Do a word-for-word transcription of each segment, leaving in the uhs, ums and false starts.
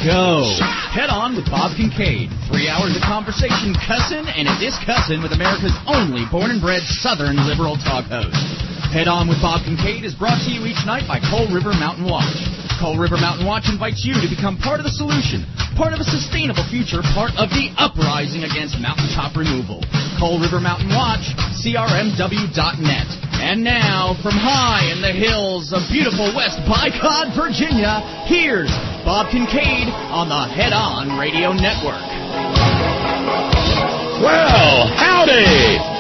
go. Head On with Bob Kincaid. Three hours of conversation, cussing, and a discussin' with America's only born-and-bred Southern liberal talk host. Head On with Bob Kincaid is brought to you each night by Coal River Mountain Watch. Coal River Mountain Watch invites you to become part of the solution, part of a sustainable future, part of the uprising against mountaintop removal. Coal River Mountain Watch, C R M W dot net. And now, from high in the hills of beautiful West Bicod, Virginia, here's Bob Kincaid on the Head On Radio Network. Well, howdy!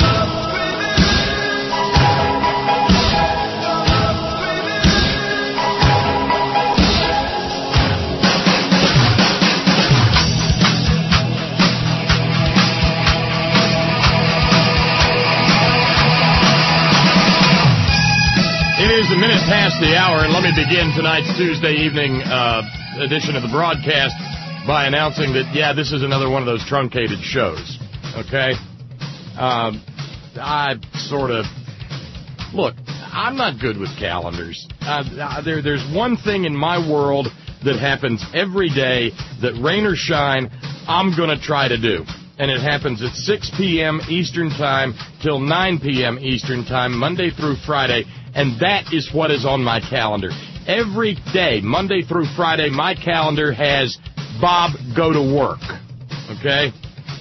It is a minute past the hour, and let me begin tonight's Tuesday evening uh, edition of the broadcast by announcing that, yeah, this is another one of those truncated shows, okay? Um, I sort of, look, I'm not good with calendars. Uh, there, there's one thing in my world that happens every day that, rain or shine, I'm going to try to do. And it happens at six p.m. Eastern Time till nine p.m. Eastern Time, Monday through Friday. And that is what is on my calendar. Every day, Monday through Friday, my calendar has Bob go to work. Okay?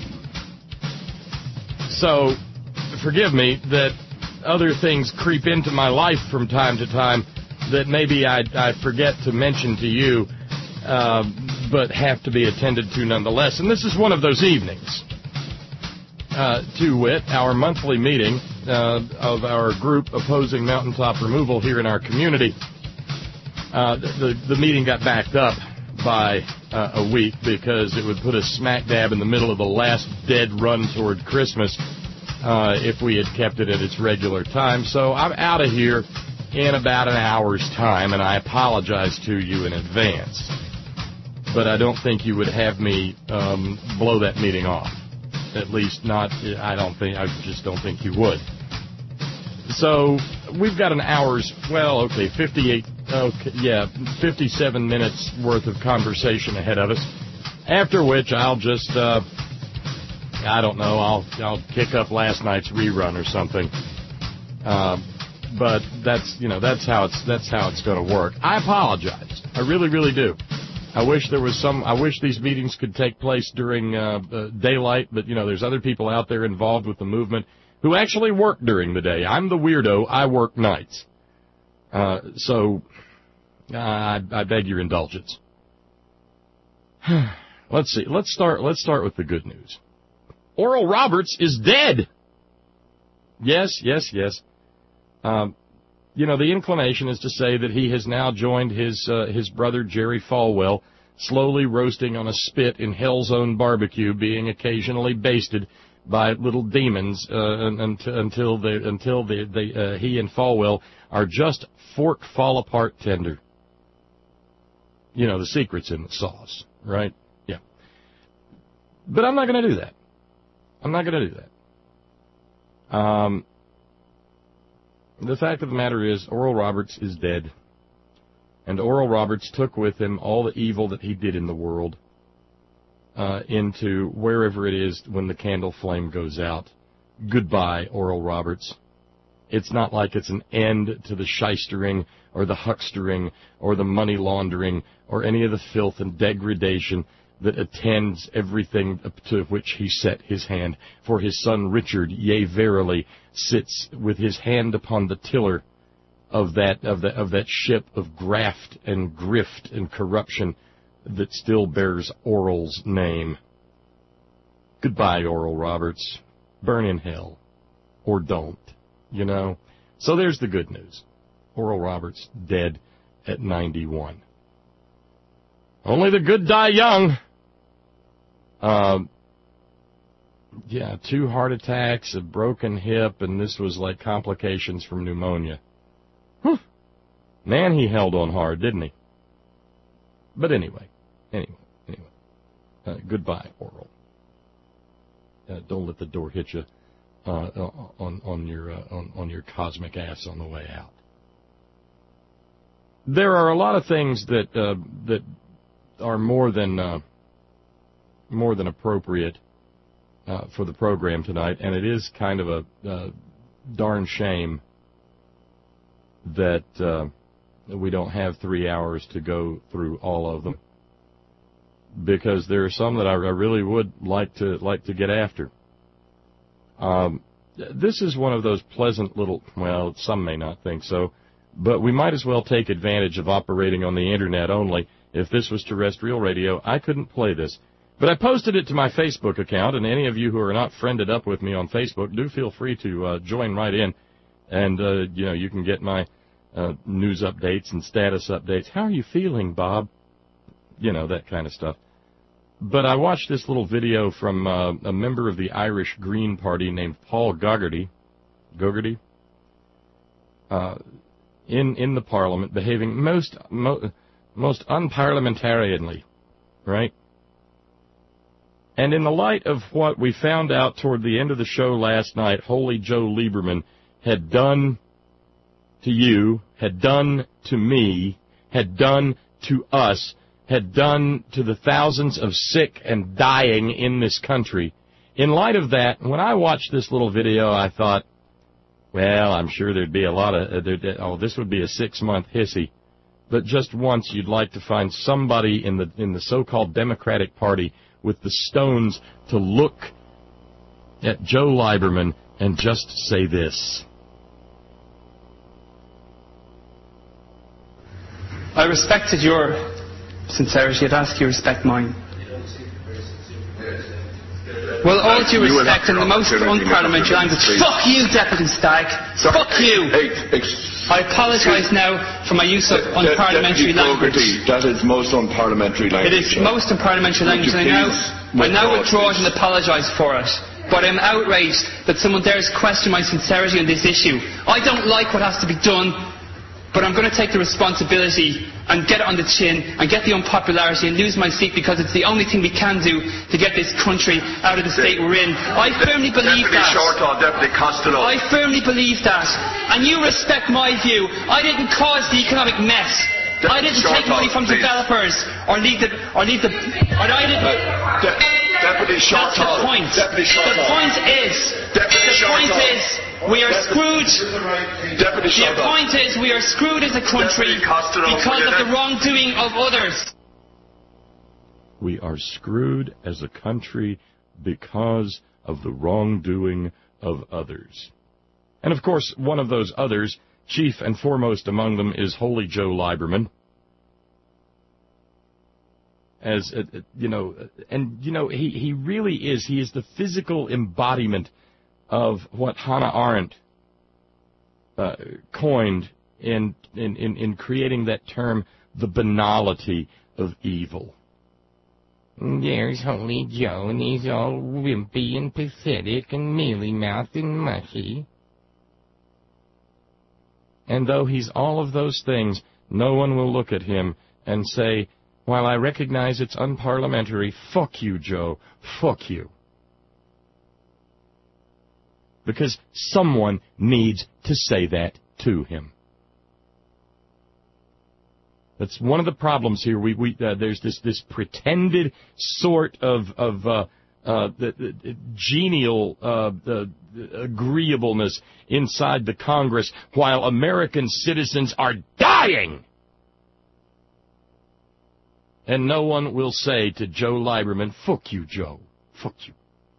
So, forgive me that other things creep into my life from time to time that maybe I, I forget to mention to you, uh, but have to be attended to nonetheless. And this is one of those evenings. Uh, to wit, our monthly meeting uh, of our group opposing mountaintop removal here in our community. Uh, the, the meeting got backed up by uh, a week because it would put us smack dab in the middle of the last dead run toward Christmas uh, if we had kept it at its regular time. So I'm out of here in about an hour's time, and I apologize to you in advance. But I don't think you would have me um, blow that meeting off. At least not, I don't think, I just don't think you would. So, we've got an hour's, well, okay, fifty-eight, okay, yeah, fifty-seven minutes worth of conversation ahead of us. After which I'll just, uh, I don't know, I'll, I'll kick up last night's rerun or something. Uh, but that's, you know, that's how it's, that's how it's going to work. I apologize. I really, really do. I wish there was some, I wish these meetings could take place during uh, uh, daylight, but, you know, there's other people out there involved with the movement who actually work during the day. I'm the weirdo. I work nights. Uh, so, uh, I, I beg your indulgence. Let's see. Let's start, let's start with the good news. Oral Roberts is dead. Yes, yes, yes. Um, You know, the inclination is to say that he has now joined his uh, his brother Jerry Falwell, slowly roasting on a spit in Hell's Own barbecue, being occasionally basted by little demons uh, until until they until they, they uh, he and Falwell are just fork fall apart tender. You know, the secret's in the sauce, right? Yeah. But I'm not going to do that. I'm not going to do that. Um. The fact of the matter is, Oral Roberts is dead. And Oral Roberts took with him all the evil that he did in the world uh, into wherever it is when the candle flame goes out. Goodbye, Oral Roberts. It's not like it's an end to the shystering or the huckstering or the money laundering or any of the filth and degradation that attends everything to which he set his hand. For his son Richard, yea, verily, sits with his hand upon the tiller of that of that of that ship of graft and grift and corruption that still bears Oral's name. Goodbye, Oral Roberts. Burn in hell, or don't. You know. So there's the good news. Oral Roberts dead at ninety-one. Only the good die young. Um, yeah, two heart attacks, a broken hip, and this was like complications from pneumonia. Whew. Man, he held on hard, didn't he? But anyway, anyway, anyway. Uh, goodbye, Oral. Uh, don't let the door hit you uh, on on your uh, on on your cosmic ass on the way out. There are a lot of things that uh, that are more than uh, more than appropriate uh, for the program tonight, and it is kind of a uh, darn shame that uh, we don't have three hours to go through all of them, because there are some that I, I really would like to like to get after. Um, this is one of those pleasant little, well, some may not think so, but we might as well take advantage of operating on the Internet only. If this was terrestrial radio, I couldn't play this. But I posted it to my Facebook account, and any of you who are not friended up with me on Facebook, do feel free to uh, join right in. And, uh, you know, you can get my uh, news updates and status updates. How are you feeling, Bob? You know, that kind of stuff. But I watched this little video from uh, a member of the Irish Green Party named Paul Gaugerty, Gaugerty, uh, in in the Parliament, behaving most mo- most unparliamentarianly, right? And in the light of what we found out toward the end of the show last night, Holy Joe Lieberman had done to you, had done to me, had done to us, had done to the thousands of sick and dying in this country. In light of that, when I watched this little video, I thought, well, I'm sure there'd be a lot of, uh, oh, this would be a six-month hissy. But just once you'd like to find somebody in the in the so-called Democratic Party with the stones to look at Joe Lieberman and just say this. I respected your sincerity. I'd ask you to respect mine. Well, all due respect in the most unparliamentary language. Fuck you, Deputy Stagg. Fuck you. I apologise now for my use of unparliamentary language. That is most unparliamentary language. It is most unparliamentary language, and I now, I now withdraw it and apologise for it. But I'm outraged that someone dares question my sincerity on this issue. I don't like what has to be done, but I'm going to take the responsibility and get it on the chin and get the unpopularity and lose my seat, because it's the only thing we can do to get this country out of the state we're in. I firmly believe that. I firmly believe that. And you respect my view. I didn't cause the economic mess. I didn't take money from developers or leave the... Or leave the or I didn't... Deputy Short That's the point. The point is... The point is... We are screwed. The point is we are screwed as a country because of the wrongdoing of others. We are screwed as a country because of the wrongdoing of others. And of course, one of those others, chief and foremost among them, is Holy Joe Lieberman. As, uh, you know, and, you know, he, he really is. He is the physical embodiment of what Hannah Arendt uh, coined in, in, in, in creating that term, the banality of evil. There's Holy Joe, and he's all wimpy and pathetic and mealy-mouthed and mushy. And though he's all of those things, no one will look at him and say, while I recognize it's unparliamentary, fuck you, Joe, fuck you. Because someone needs to say that to him. That's one of the problems here. We, we uh, there's this this pretended sort of of uh, uh, the, the genial uh, the, the agreeableness inside the Congress, while American citizens are dying, and no one will say to Joe Lieberman, "Fuck you, Joe. Fuck you."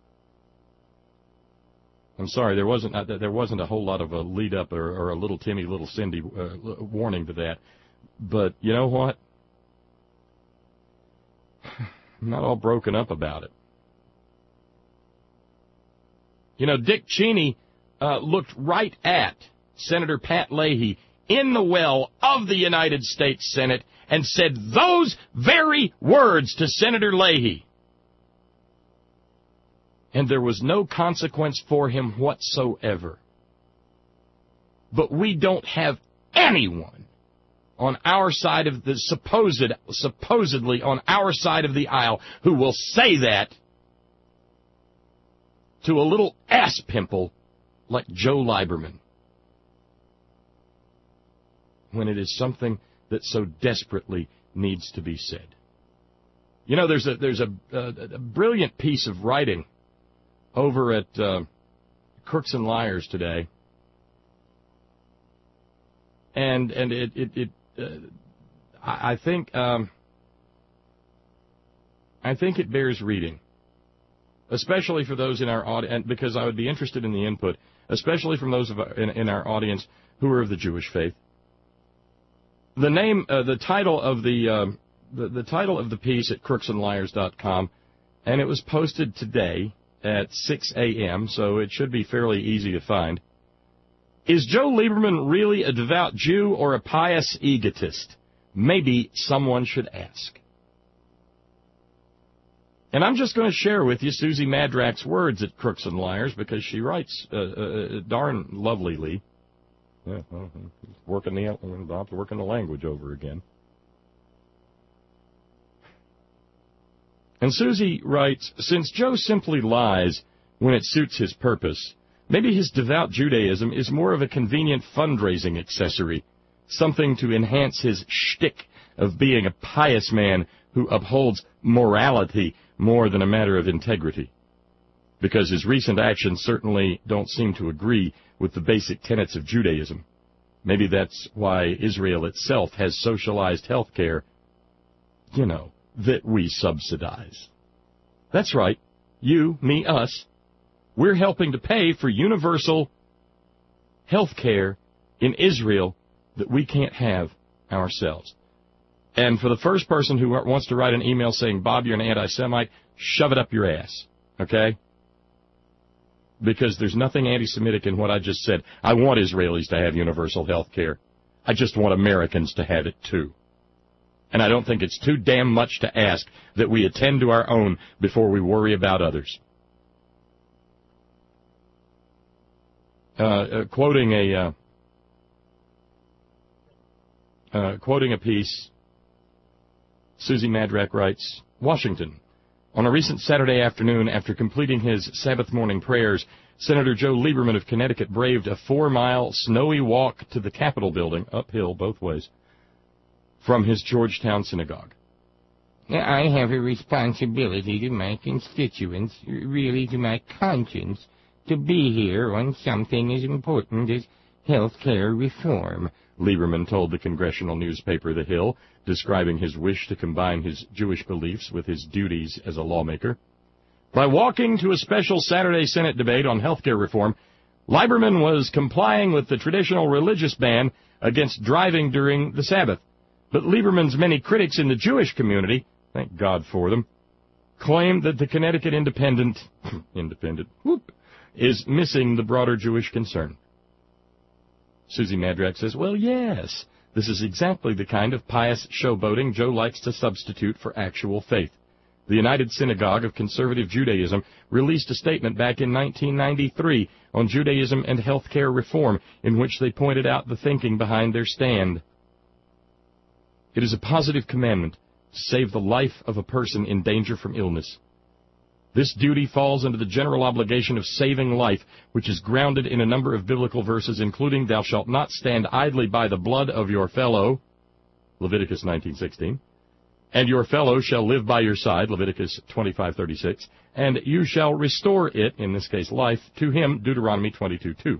I'm sorry, there wasn't uh, there wasn't a whole lot of a lead up or, or a little Timmy, little Cindy uh, warning to that. But you know what? I'm not all broken up about it. You know, Dick Cheney uh, looked right at Senator Pat Leahy in the well of the United States Senate and said those very words to Senator Leahy. And there was no consequence for him whatsoever. But we don't have anyone on our side of the supposed, supposedly on our side of the aisle who will say that to a little ass pimple like Joe Lieberman, when it is something that so desperately needs to be said. You know, there's a there's a, a, a brilliant piece of writing over at uh, Crooks and Liars today, and and it it, it uh, I, I think um, I think it bears reading, especially for those in our audience, because I would be interested in the input, especially from those of our, in, in our audience who are of the Jewish faith. The name, uh, the title of the, uh, the the title of the piece at crooks and liars dot com, and it was posted today at six a.m., so it should be fairly easy to find. Is Joe Lieberman really a devout Jew or a pious egotist? Maybe someone should ask. And I'm just going to share with you Susie Madrak's words at Crooks and Liars, because she writes uh, uh, darn lovelily. Yeah, well, working the about to working the language over again. And Susie writes, since Joe simply lies when it suits his purpose, maybe his devout Judaism is more of a convenient fundraising accessory, something to enhance his shtick of being a pious man who upholds morality more than a matter of integrity, because his recent actions certainly don't seem to agree with the basic tenets of Judaism. Maybe that's why Israel itself has socialized health care, you know, that we subsidize. That's right. You, me, us. We're helping to pay for universal health care in Israel that we can't have ourselves. And for the first person who wants to write an email saying, Bob, you're an anti-Semite, shove it up your ass, okay? Because there's nothing anti-Semitic in what I just said. I want Israelis to have universal health care. I just want Americans to have it, too. And I don't think it's too damn much to ask that we attend to our own before we worry about others. Uh, uh, quoting a uh, uh, quoting a piece, Susie Madrak writes, Washington. On a recent Saturday afternoon, after completing his Sabbath morning prayers, Senator Joe Lieberman of Connecticut braved a four-mile snowy walk to the Capitol building, uphill both ways, from his Georgetown synagogue. I have a responsibility to my constituents, really to my conscience, to be here on something as important as health care reform, Lieberman told the congressional newspaper The Hill, describing his wish to combine his Jewish beliefs with his duties as a lawmaker. By walking to a special Saturday Senate debate on health care reform, Lieberman was complying with the traditional religious ban against driving during the Sabbath. But Lieberman's many critics in the Jewish community, thank God for them, claim that the Connecticut Independent, independent, whoop, is missing the broader Jewish concern. Susie Madrak says, well, yes, this is exactly the kind of pious showboating Joe likes to substitute for actual faith. The United Synagogue of Conservative Judaism released a statement back in nineteen ninety-three on Judaism and health care reform, in which they pointed out the thinking behind their stand. It is a positive commandment to save the life of a person in danger from illness. This duty falls under the general obligation of saving life, which is grounded in a number of biblical verses, including, thou shalt not stand idly by the blood of your fellow, Leviticus nineteen sixteen, and your fellow shall live by your side, Leviticus twenty-five thirty-six, and you shall restore it, in this case life, to him, Deuteronomy twenty-two two.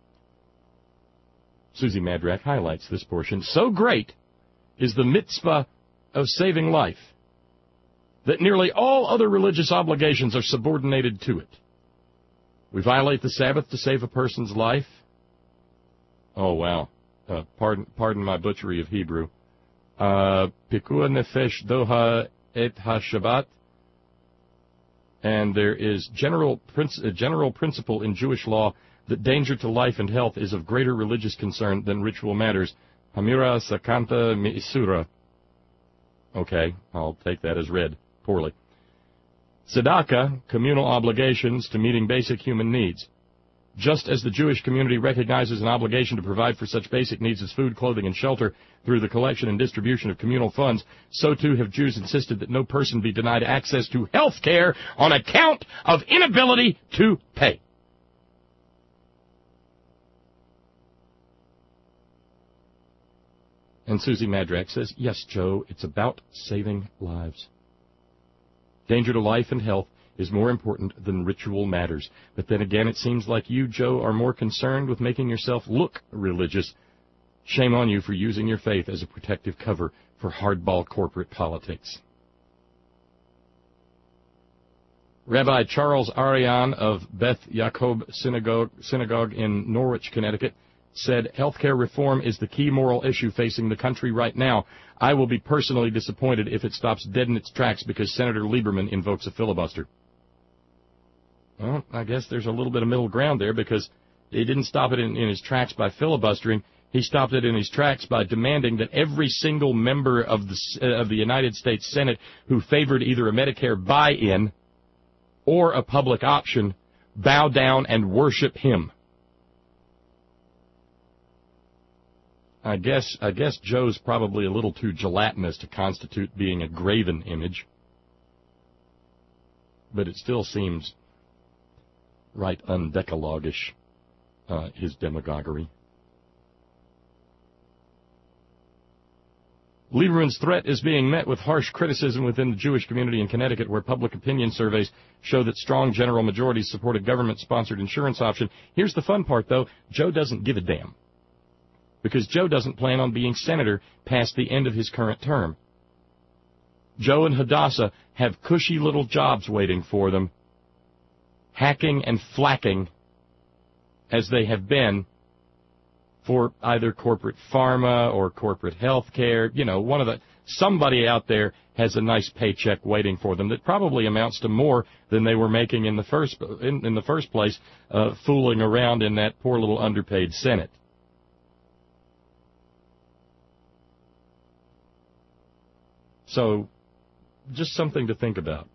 Susie Madrak highlights this portion. So great is the mitzvah of saving life that nearly all other religious obligations are subordinated to it. We violate the Sabbath to save a person's life. Oh, wow. Uh, pardon, pardon my butchery of Hebrew. Pikua nefesh doha et ha-Shabbat. And there is general, a general principle in Jewish law that danger to life and health is of greater religious concern than ritual matters. Hamira sakanta mi'isura. Okay, I'll take that as read. Poorly. Tzedakah, communal obligations to meeting basic human needs. Just as the Jewish community recognizes an obligation to provide for such basic needs as food, clothing, and shelter through the collection and distribution of communal funds, so too have Jews insisted that no person be denied access to health care on account of inability to pay. And Susie Madrak says, yes, Joe, it's about saving lives. Danger to life and health is more important than ritual matters. But then again, it seems like you, Joe, are more concerned with making yourself look religious. Shame on you for using your faith as a protective cover for hardball corporate politics. Rabbi Charles Arian of Beth Yaakov Synagogue, Synagogue in Norwich, Connecticut, said healthcare reform is the key moral issue facing the country right now. I will be personally disappointed if it stops dead in its tracks because Senator Lieberman invokes a filibuster. Well, I guess there's a little bit of middle ground there, because he didn't stop it in, in his tracks by filibustering. He stopped it in his tracks by demanding that every single member of the, uh, of the United States Senate who favored either a Medicare buy-in or a public option bow down and worship him. I guess I guess Joe's probably a little too gelatinous to constitute being a graven image, but it still seems right undecalogish, uh, his demagoguery. Lieberman's threat is being met with harsh criticism within the Jewish community in Connecticut, where public opinion surveys show that strong general majorities support a government-sponsored insurance option. Here's the fun part, though. Joe doesn't give a damn, because Joe doesn't plan on being senator past the end of his current term. Joe and Hadassah have cushy little jobs waiting for them, hacking and flacking as they have been for either corporate pharma or corporate health care. You know, one of the, somebody out there has a nice paycheck waiting for them that probably amounts to more than they were making in the first, in, in the first place, uh, fooling around in that poor little underpaid Senate. So, just something to think about.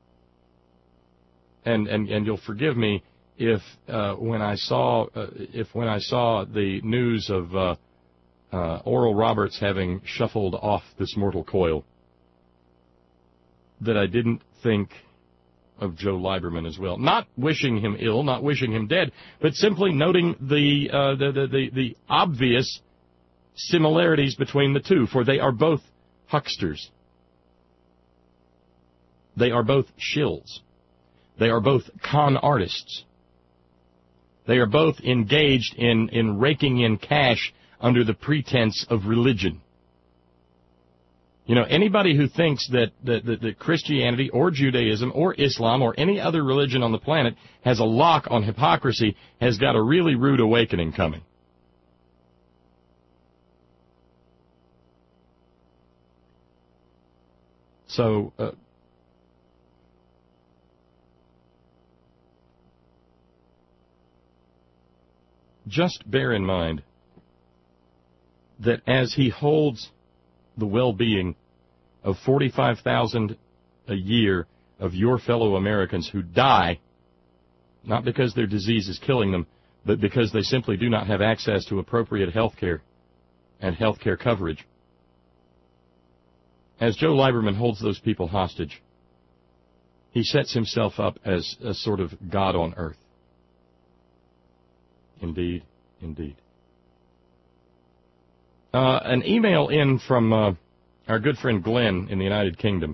And, and, and you'll forgive me if uh, when I saw uh, if when I saw the news of uh, uh, Oral Roberts having shuffled off this mortal coil, that I didn't think of Joe Lieberman as well. Not wishing him ill, not wishing him dead, but simply noting the uh, the, the, the the obvious similarities between the two, for they are both hucksters. They are both shills. They are both con artists. They are both engaged in, in raking in cash under the pretense of religion. You know, anybody who thinks that, that, that, that Christianity or Judaism or Islam or any other religion on the planet has a lock on hypocrisy has got a really rude awakening coming. So, uh, just bear in mind that as he holds the well-being of forty-five thousand a year of your fellow Americans who die, not because their disease is killing them, but because they simply do not have access to appropriate health care and health care coverage, as Joe Lieberman holds those people hostage, he sets himself up as a sort of God on earth. Indeed, indeed. Uh, an email in from uh, our good friend Glenn in the United Kingdom.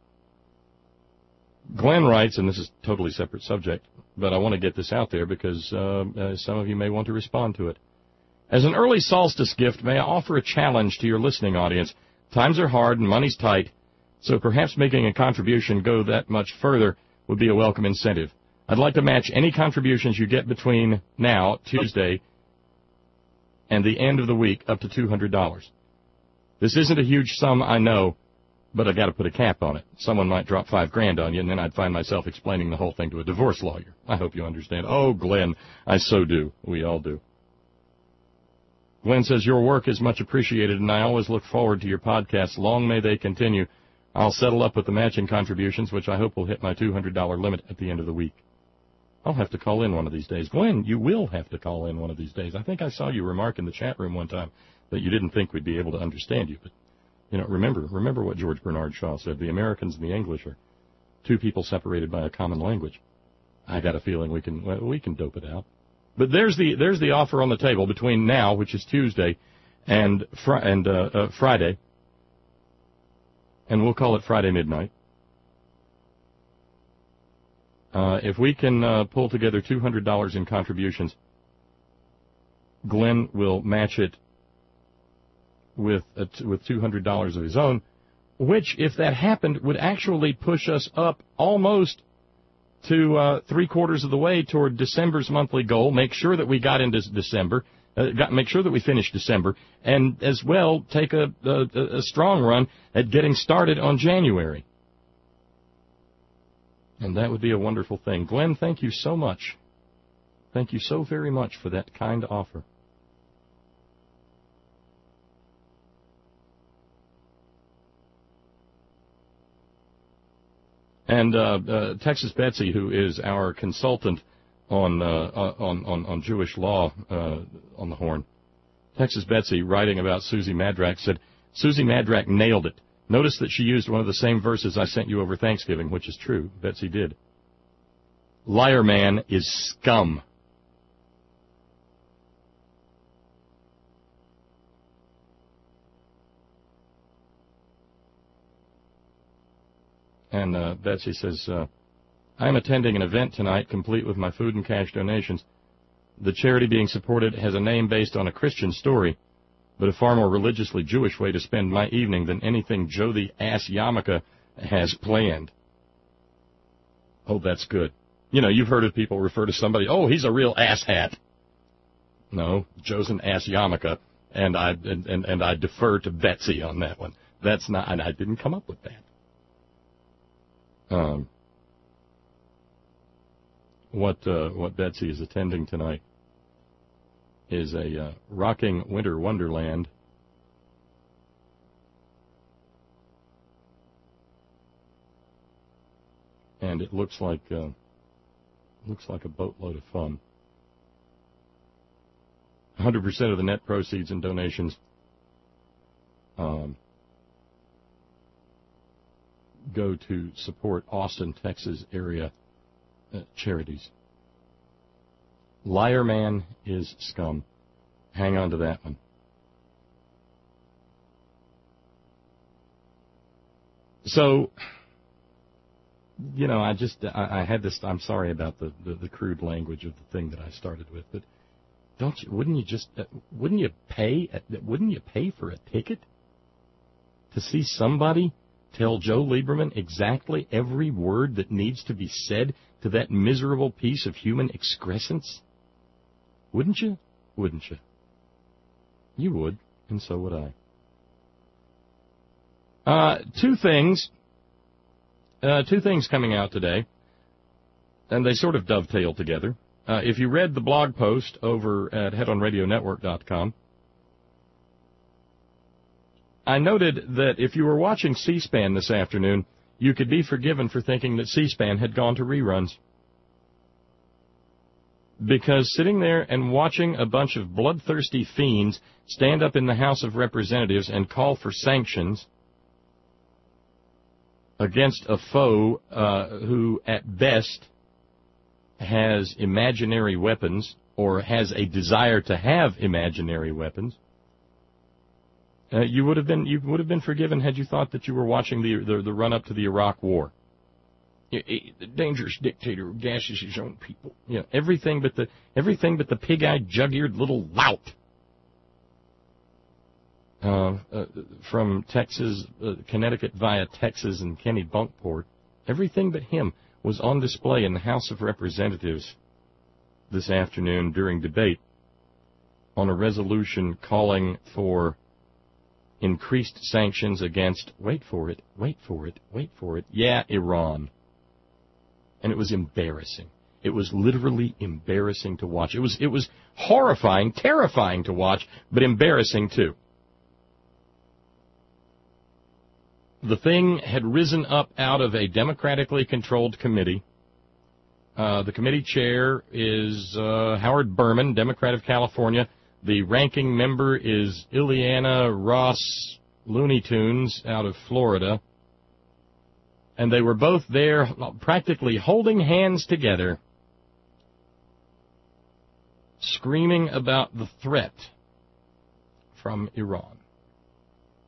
Glenn writes, and this is a totally separate subject, but I want to get this out there because uh, uh, some of you may want to respond to it. As an early solstice gift, may I offer a challenge to your listening audience? Times are hard and money's tight, so perhaps making a contribution go that much further would be a welcome incentive. I'd like to match any contributions you get between now, Tuesday, and the end of the week up to two hundred dollars. This isn't a huge sum, I know, but I got to put a cap on it. Someone might drop five grand on you, and then I'd find myself explaining the whole thing to a divorce lawyer. I hope you understand. Oh, Glenn, I so do. We all do. Glenn says, your work is much appreciated, and I always look forward to your podcasts. Long may they continue. I'll settle up with the matching contributions, which I hope will hit my two hundred dollars limit at the end of the week. I'll have to call in one of these days. Glenn, you will have to call in one of these days. I think I saw you remark in the chat room one time that you didn't think we'd be able to understand you. But, you know, remember, remember what George Bernard Shaw said. The Americans and the English are two people separated by a common language. I got a feeling we can, well, we can dope it out. But there's the, there's the offer on the table between now, which is Tuesday, and, fr- and, uh, uh, Friday. And we'll call it Friday midnight. Uh, if we can uh, pull together two hundred dollars in contributions, Glenn will match it with uh, t- with two hundred dollars of his own, which, if that happened, would actually push us up almost to uh, three-quarters of the way toward December's monthly goal, make sure that we got into December, uh, got, make sure that we finish December, and as well take a, a, a strong run at getting started on January. And that would be a wonderful thing. Glenn, thank you so much. Thank you so very much for that kind offer. And uh, uh, Texas Betsy, who is our consultant on uh, on, on on Jewish law uh, on the Horn, Texas Betsy, writing about Susie Madrak, said, Susie Madrak nailed it. Notice that she used one of the same verses I sent you over Thanksgiving, which is true. Betsy did. Liar man is scum. And uh, Betsy says, uh, I'm attending an event tonight, complete with my food and cash donations. The charity being supported has a name based on a Christian story, but a far more religiously Jewish way to spend my evening than anything Joe the Ass Yarmulke has planned. Oh, that's good. You know, you've heard of people refer to somebody, oh, he's a real asshat. No, Joe's an ass yarmulke, and I and, and, and I defer to Betsy on that one. That's not, and I didn't come up with that. Um, what uh, what Betsy is attending tonight is a uh, rocking winter wonderland. And it looks like uh, looks like a boatload of fun. one hundred percent of the net proceeds and donations um, go to support Austin, Texas area uh, charities. Liar man is scum. Hang on to that one. So, you know, I just, I, I had this, I'm sorry about the, the, the crude language of the thing that I started with, but don't you, wouldn't you just, uh, wouldn't you pay, uh, wouldn't you pay for a ticket to see somebody tell Joe Lieberman exactly every word that needs to be said to that miserable piece of human excrescence? Wouldn't you? Wouldn't you? You would, and so would I. Uh, two things, uh, two things coming out today, and they sort of dovetail together. Uh, if you read the blog post over at head on radio network dot com, I noted that if you were watching C-SPAN this afternoon, you could be forgiven for thinking that C-SPAN had gone to reruns. Because sitting there and watching a bunch of bloodthirsty fiends stand up in the House of Representatives and call for sanctions against a foe uh, who, at best, has imaginary weapons or has a desire to have imaginary weapons, uh, you would have been you would have been forgiven had you thought that you were watching the the, the run up to the Iraq War. The dangerous dictator who gashes his own people. You know, everything but the everything but the pig-eyed, jug-eared little lout uh, uh, from Texas, uh, Connecticut via Texas and Kenny Bunkport. Everything but him was on display in the House of Representatives this afternoon during debate on a resolution calling for increased sanctions against, wait for it, wait for it, wait for it, yeah, Iran. And it was embarrassing. It was literally embarrassing to watch. It was it was horrifying, terrifying to watch, but embarrassing too. The thing had risen up out of a democratically controlled committee. Uh, the committee chair is uh, Howard Berman, Democrat of California. The ranking member is Ileana Ross Looney Tunes out of Florida. And they were both there practically holding hands together, screaming about the threat from Iran.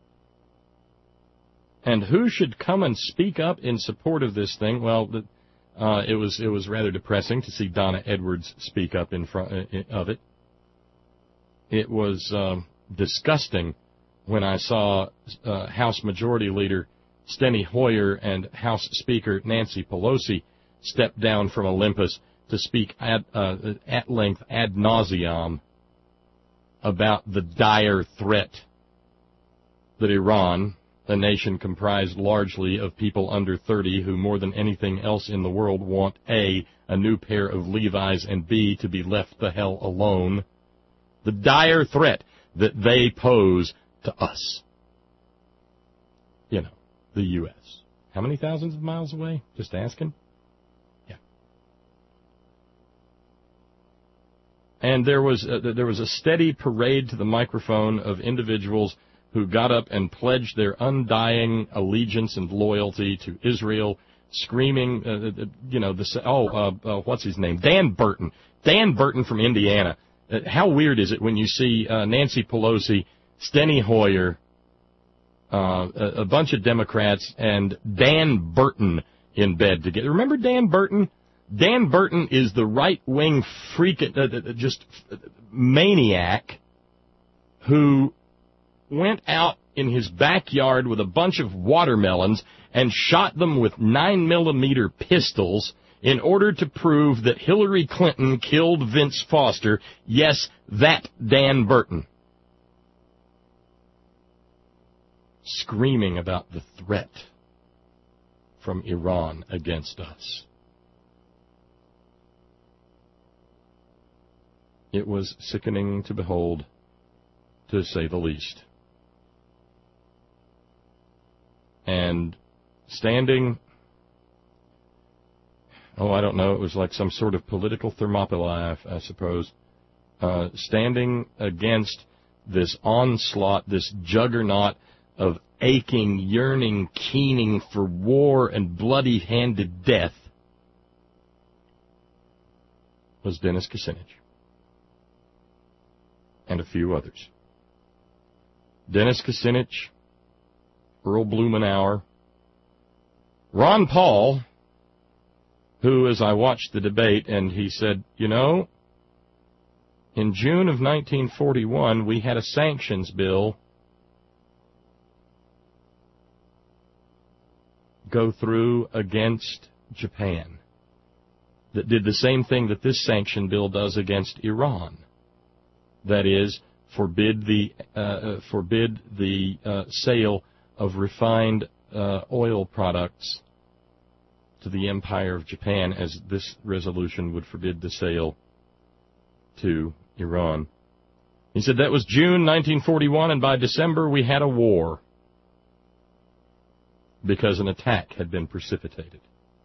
And who should come and speak up in support of this thing? Well, the, Uh, it was it was rather depressing to see Donna Edwards speak up in front of it. It was um, disgusting when I saw uh, House Majority Leader Steny Hoyer and House Speaker Nancy Pelosi step down from Olympus to speak at, uh, at length ad nauseam about the dire threat that Iran, a nation comprised largely of people under thirty who more than anything else in the world want A, a new pair of Levi's, and B, to be left the hell alone, the dire threat that they pose to us. You know, the U S How many thousands of miles away? Just asking. Yeah. And there was a, there was a steady parade to the microphone of individuals who got up and pledged their undying allegiance and loyalty to Israel, screaming, uh, you know, the, oh, uh, uh, what's his name? Dan Burton. Dan Burton from Indiana. Uh, how weird is it when you see uh, Nancy Pelosi, Steny Hoyer, uh, a, a bunch of Democrats, and Dan Burton in bed together? Remember Dan Burton? Dan Burton is the right-wing freak, uh, just maniac who went out in his backyard with a bunch of watermelons and shot them with nine millimeter pistols in order to prove that Hillary Clinton killed Vince Foster. Yes, that Dan Burton. Screaming about the threat from Iran against us. It was sickening to behold, to say the least. And standing, oh, I don't know, it was like some sort of political Thermopylae, I suppose, uh, standing against this onslaught, this juggernaut of aching, yearning, keening for war and bloody-handed death, was Dennis Kucinich and a few others. Dennis Kucinich, Earl Blumenauer, Ron Paul, who, as I watched the debate, and he said, you know, in June of nineteen forty-one, we had a sanctions bill go through against Japan that did the same thing that this sanction bill does against Iran. That is, forbid the uh, forbid the uh, sale of refined uh, oil products to the Empire of Japan, as this resolution would forbid the sale to Iran. He said that was June nineteen forty-one, and by December we had a war because an attack had been precipitated.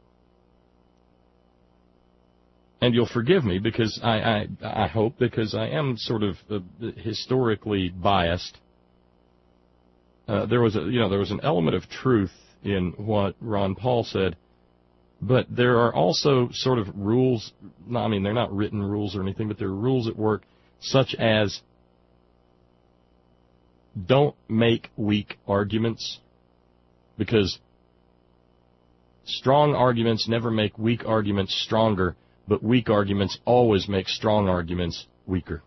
And you'll forgive me because I, I, I hope, because I am sort of uh, historically biased. Uh, there was a, you know, there was an element of truth in what Ron Paul said, but there are also sort of rules. I mean, they're not written rules or anything, but there are rules at work, such as don't make weak arguments, because strong arguments never make weak arguments stronger, but weak arguments always make strong arguments weaker.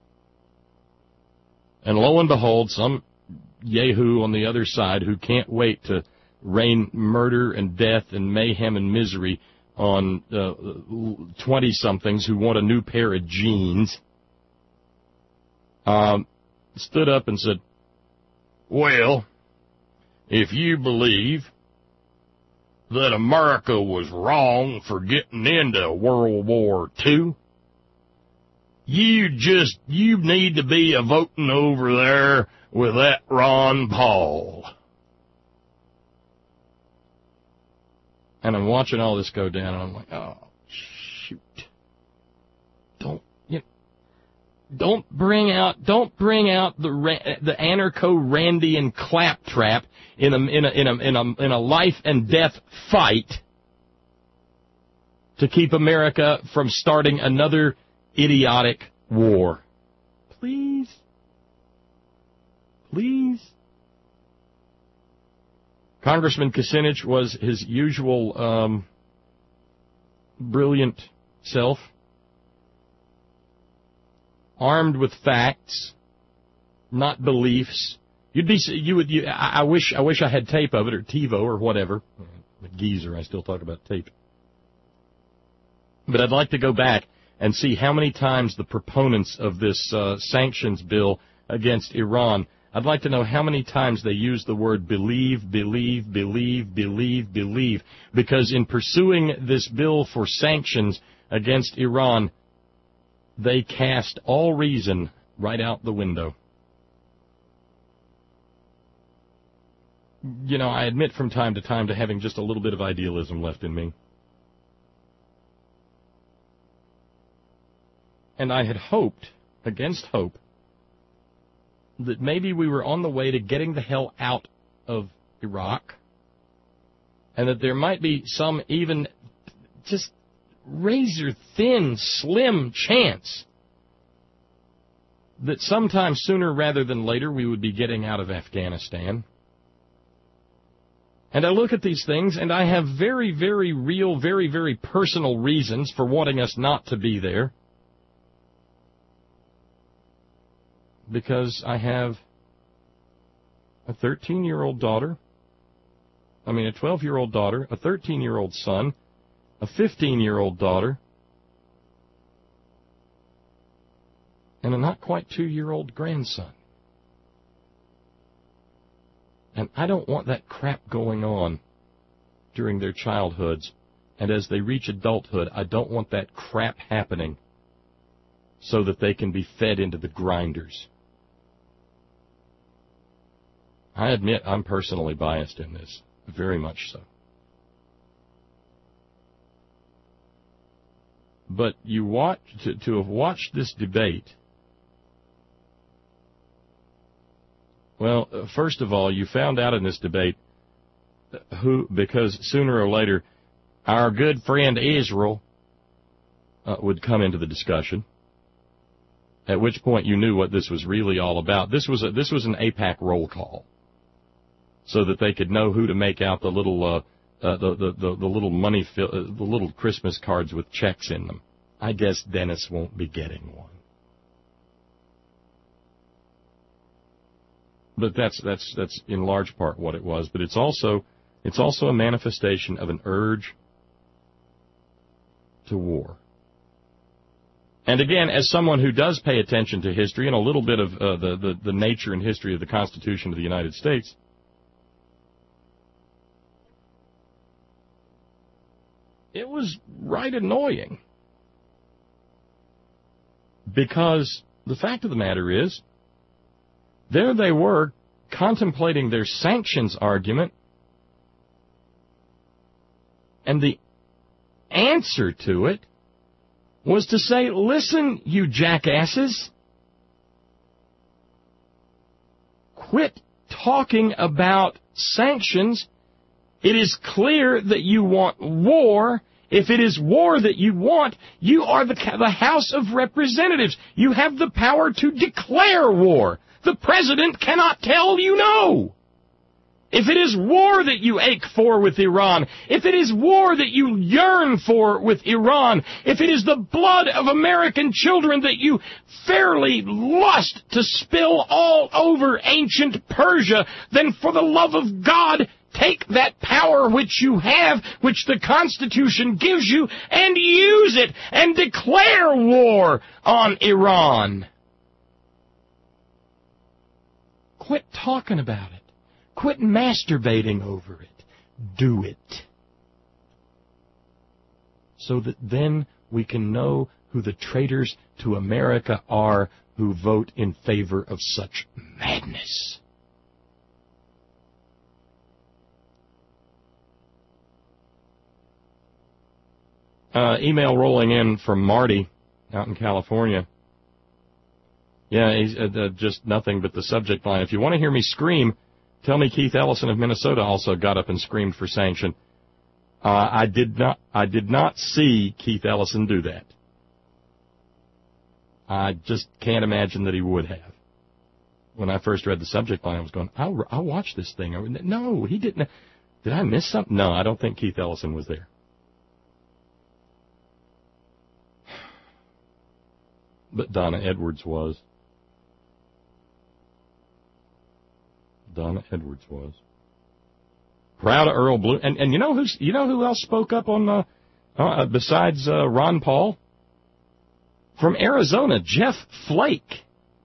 And lo and behold, some yahoo on the other side who can't wait to rain murder and death and mayhem and misery on twenty-somethings uh, who want a new pair of jeans, um, stood up and said, well, if you believe that America was wrong for getting into World War Two, you just, you need to be a voting over there with that Ron Paul. And I'm watching all this go down, and I'm like, oh, shoot. Don't, you know, don't bring out, don't bring out the the anarcho-Randian claptrap in a in a in a in a in a life and death fight to keep America from starting another idiotic war. Please, please. Congressman Kucinich was his usual um, brilliant self, armed with facts, not beliefs. You'd be, you would, you, I, I wish, I wish I had tape of it, or TiVo, or whatever. The geezer, I still talk about tape. But I'd like to go back and see how many times the proponents of this uh, sanctions bill against Iran, I'd like to know how many times they use the word believe, believe, believe, believe, believe. Because in pursuing this bill for sanctions against Iran, they cast all reason right out the window. You know, I admit from time to time to having just a little bit of idealism left in me. And I had hoped, against hope, that maybe we were on the way to getting the hell out of Iraq, and that there might be some even just razor-thin, slim chance that sometime sooner rather than later we would be getting out of Afghanistan. And I look at these things, and I have very, very real, very, very personal reasons for wanting us not to be there. Because I have a thirteen-year-old daughter, I mean a twelve-year-old daughter, a thirteen-year-old son, a fifteen-year-old daughter, and a not-quite-two-year-old grandson. And I don't want that crap going on during their childhoods, and as they reach adulthood, I don't want that crap happening so that they can be fed into the grinders. I admit I'm personally biased in this, very much so. But you watch, to, to have watched this debate, well, first of all, you found out in this debate who, because sooner or later, our good friend Israel uh, would come into the discussion. At which point you knew what this was really all about. This was a, this was an AIPAC roll call, so that they could know who to make out the little uh, uh, the, the the the little money fi- uh, the little Christmas cards with checks in them. I guess Dennis won't be getting one. But that's that's that's in large part what it was. But it's also it's also a manifestation of an urge to war. And again, as someone who does pay attention to history and a little bit of uh, the, the the nature and history of the Constitution of the United States, it was right annoying. Because the fact of the matter is, there they were contemplating their sanctions argument, and the answer to it was to say, listen, you jackasses, quit talking about sanctions. It is clear that you want war. If it is war that you want, you are the, the House of Representatives. You have the power to declare war. The President cannot tell you no. If it is war that you ache for with Iran, if it is war that you yearn for with Iran, if it is the blood of American children that you fairly lust to spill all over ancient Persia, then for the love of God, take that power which you have, which the Constitution gives you, and use it, and declare war on Iran. Quit talking about it. Quit masturbating over it. Do it. So that then we can know who the traitors to America are who vote in favor of such madness. Uh, email rolling in from Marty out in California. Yeah, he's, uh, uh, just nothing but the subject line. If you want to hear me scream, tell me Keith Ellison of Minnesota also got up and screamed for sanction. Uh, I did not. I did not see Keith Ellison do that. I just can't imagine that he would have. When I first read the subject line, I was going, "I'll, I'll watch this thing." No, he didn't. Did I miss something? No, I don't think Keith Ellison was there. But Donna Edwards was. Donna Edwards was. Proud of Earl Bloom. And, and you know who's, you know who else spoke up on, uh, uh, besides uh, Ron Paul? From Arizona, Jeff Flake,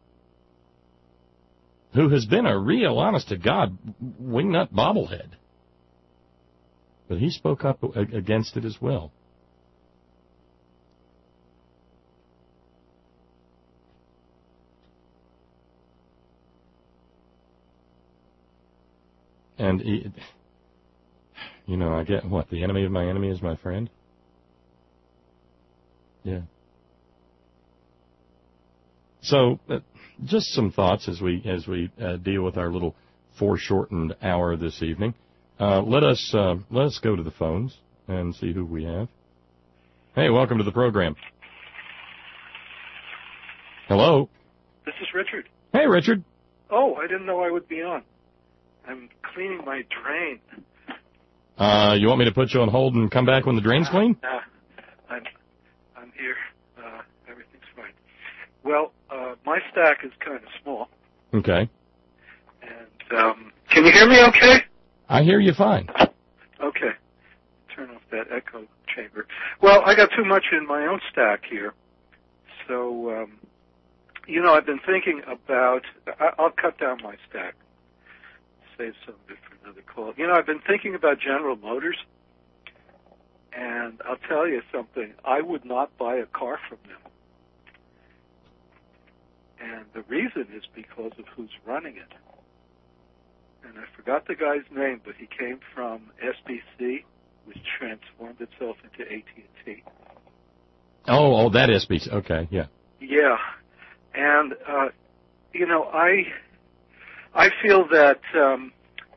who has been a real, honest-to-God, wingnut bobblehead. But he spoke up against it as well. And, he, you know, I get, what, the enemy of my enemy is my friend? Yeah. So, uh, just some thoughts as we as we uh, deal with our little foreshortened hour this evening. Uh, let us uh, let us go to the phones and see who we have. Hey, welcome to the program. Hello. This is Richard. Hey, Richard. Oh, I didn't know I would be on. I'm cleaning my drain. Uh, you want me to put you on hold and come back when the drain's clean? Nah, I'm I'm here. Uh, everything's fine. Well, uh, my stack is kind of small. Okay. And um, can you hear me okay? I hear you fine. Okay. Turn off that echo chamber. Well, I got too much in my own stack here. So, um, you know, I've been thinking about, I, I'll cut down my stack. Save some of it for another call. You know, I've been thinking about General Motors. And I'll tell you something. I would not buy a car from them. And the reason is because of who's running it. And I forgot the guy's name, but he came from S B C, which transformed itself into A T and T. Oh, oh, that S B C. Okay, yeah. Yeah. And, uh, you know, I I feel that um,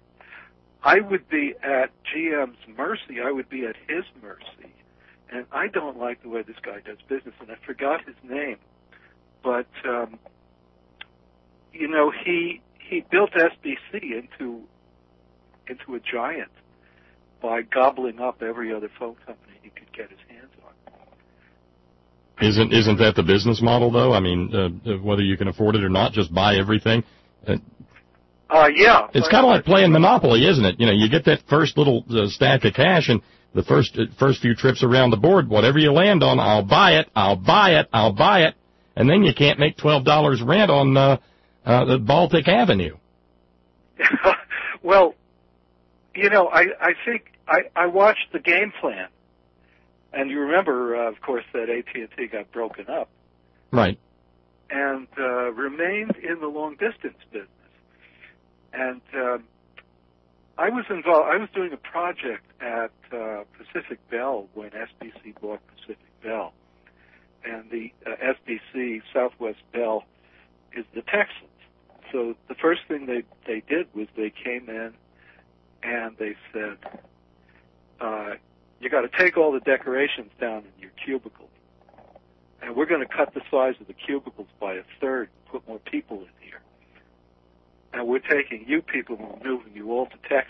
I would be at G M's mercy. I would be at his mercy. And I don't like the way this guy does business, and I forgot his name. But, um, you know, he he built S B C into into a giant by gobbling up every other phone company he could get his hands on. Isn't isn't that the business model, though? I mean, uh, whether you can afford it or not, just buy everything. Uh, uh yeah. It's kind of like playing Monopoly, isn't it? You know, you get that first little uh, stack of cash, and the first uh, first few trips around the board, whatever you land on, I'll buy it, I'll buy it, I'll buy it, and then you can't make twelve dollars rent on uh, uh, the Baltic Avenue. Well, you know, I, I think I, I watched the game plan, and you remember, uh, of course, that A T and T got broken up. Right. And uh, remained in the long-distance business. And um, I was involved, I was doing a project at uh, Pacific Bell when S B C bought Pacific Bell. And the uh, S B C Southwest Bell is the Texans. So the first thing they, they did was they came in and they said, uh, you got to take all the decorations down in your cubicles. And we're going to cut the size of the cubicles by a third and put more people in here. And we're taking you people and moving you all to Texas.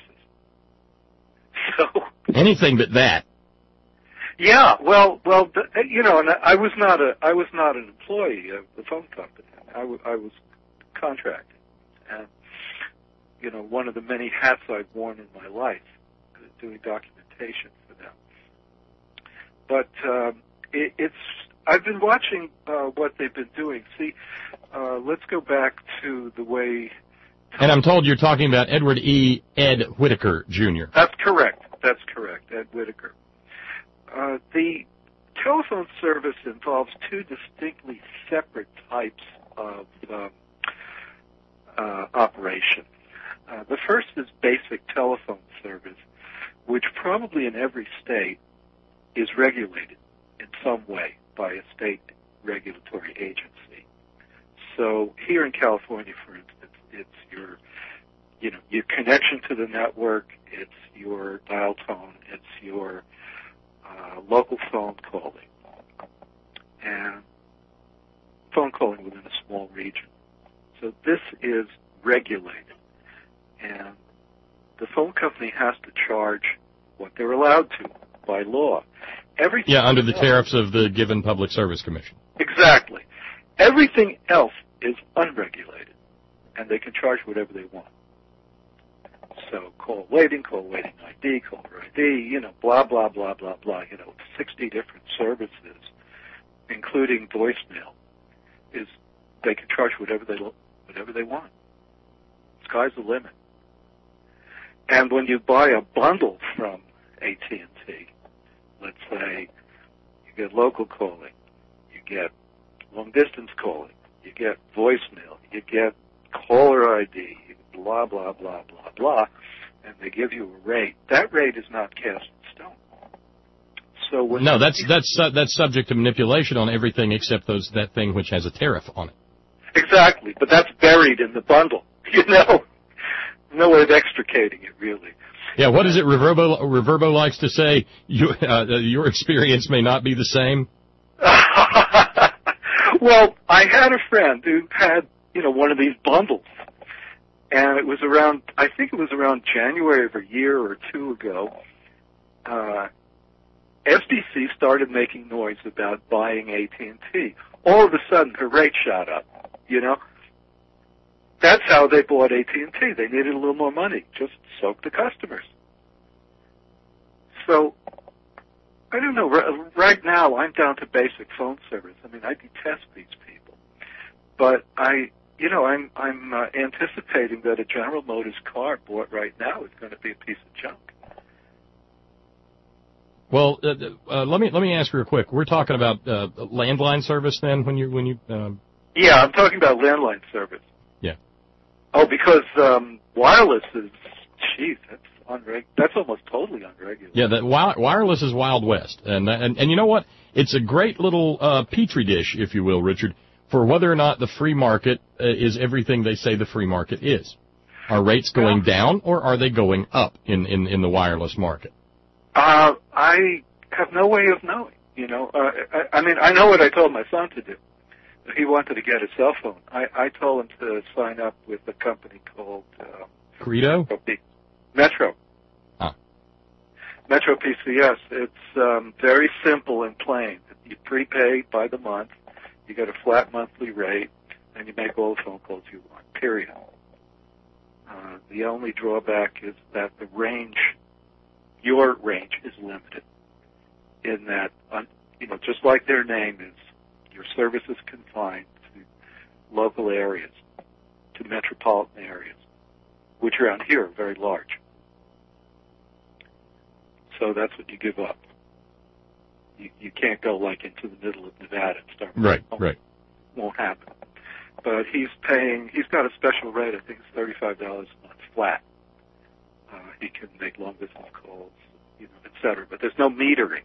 So anything but that. Yeah, well, well, you know, and I was not a, I was not an employee of the phone company. I, w- I was contracted, and you know, one of the many hats I've worn in my life, uh, doing documentation for them. But um, it, it's, I've been watching uh, what they've been doing. See, uh, let's go back to the way. And I'm told you're talking about Edward E. Ed Whittaker, Junior That's correct. That's correct, Ed Whittaker. Uh, the telephone service involves two distinctly separate types of um, uh, operation. Uh, the first is basic telephone service, which probably in every state is regulated in some way by a state regulatory agency. So here in California, for instance, it's your, you know, your connection to the network, it's your dial tone, it's your uh, local phone calling, and phone calling within a small region. So this is regulated, and the phone company has to charge what they're allowed to by law. Everything yeah, under the tariffs of the given Public Service Commission. Exactly. Everything else is unregulated, and they can charge whatever they want. So call waiting, call waiting I D, caller I D, you know, blah, blah, blah, blah, blah, you know, sixty different services, including voicemail, is they can charge whatever they whatever they want. Sky's the limit. And when you buy a bundle from A T and T, let's say you get local calling, you get long-distance calling, you get voicemail, you get caller I D, blah, blah, blah, blah, blah, and they give you a rate. That rate is not cast in stone. So when no, that's that's uh, that's subject to manipulation on everything except those that thing which has a tariff on it. Exactly, but that's buried in the bundle. You know, no way of extricating it, really. Yeah, what is it Reverbo, Reverbo likes to say? You, uh, your experience may not be the same. Well, I had a friend who had, you know, one of these bundles, and it was around, I think it was around January of a year or two ago. Uh, S B C started making noise about buying A T and T. All of a sudden, her rate shot up, you know. That's how they bought A T and T. They needed a little more money, just soak the customers. So, I don't know. Right now, I'm down to basic phone service. I mean, I detest these people, but I, you know, I'm I'm uh, anticipating that a General Motors car bought right now is going to be a piece of junk. Well, uh, uh, let me let me ask real quick. We're talking about uh, landline service then when you when you. Uh... Yeah, I'm talking about landline service. Yeah. Oh, because um, wireless is, geez, that's unreg- That's almost totally unregulated. Yeah, that wi- wireless is Wild West, and and and you know what? It's a great little uh, petri dish, if you will, Richard, for whether or not the free market uh, is everything they say the free market is. Are rates going down or are they going up in in, in the wireless market? Uh, I have no way of knowing. You know, uh, I, I mean, I know what I told my son to do. He wanted to get a cell phone. I, I told him to sign up with a company called uh, Credo? Metro. Ah. Metro P C S. It's um, very simple and plain. You prepay by the month. You get a flat monthly rate, and you make all the phone calls you want, period. Uh, the only drawback is that the range, your range, is limited in that, um, you know, just like their name is, your service is confined to local areas, to metropolitan areas, which around here are very large. So that's what you give up. You, you can't go like into the middle of Nevada and start. Right, right. Won't happen. But he's paying, he's got a special rate, I think it's thirty-five dollars a month flat. Uh, he can make long distance calls, you know, et cetera. But there's no metering.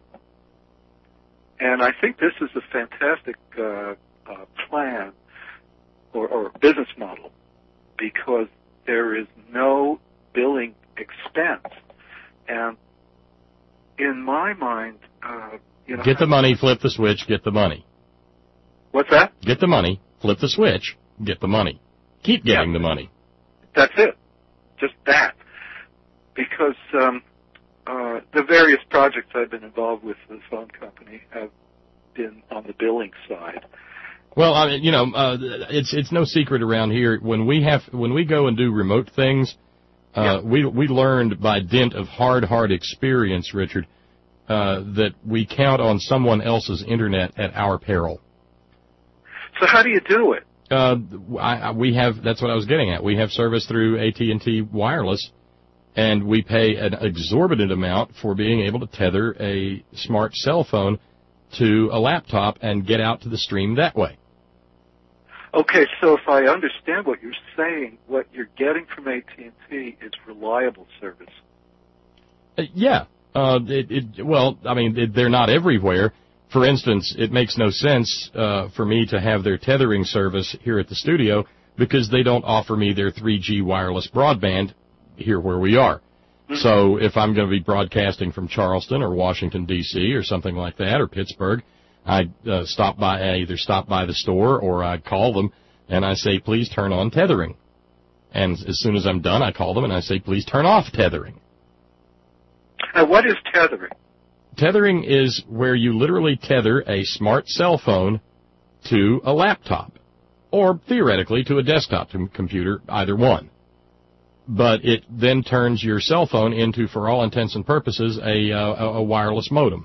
And I think this is a fantastic uh, uh, plan or, or business model because there is no billing expense. And in my mind, uh, you know, get the money, flip the switch, get the money. What's that? Get the money, flip the switch, get the money. Keep getting yeah. the money. That's it. Just that. Because um, uh, the various projects I've been involved with the phone company have been on the billing side. Well, I mean, you know, uh, it's it's no secret around here when we have when we go and do remote things, uh, yeah. we we learned by dint of hard hard experience, Richard, uh, that we count on someone else's internet at our peril. So how do you do it? Uh, I, I, we have that's what I was getting at. We have service through A T and T Wireless. And we pay an exorbitant amount for being able to tether a smart cell phone to a laptop and get out to the stream that way. Okay, so if I understand what you're saying, what you're getting from A T and T is reliable service. Uh, yeah. Uh, it, it, well, I mean, it, they're not everywhere. For instance, it makes no sense uh, for me to have their tethering service here at the studio because they don't offer me their three G wireless broadband here where we are. Mm-hmm. So if I'm going to be broadcasting from Charleston or Washington, D C or something like that, or Pittsburgh, I uh, stop by, I either stop by the store or I call them and I say, please turn on tethering. And as soon as I'm done, I call them and I say, please turn off tethering. And what is tethering? Tethering is where you literally tether a smart cell phone to a laptop, or theoretically to a desktop computer, either one. But it then turns your cell phone into, for all intents and purposes, a, uh, a wireless modem.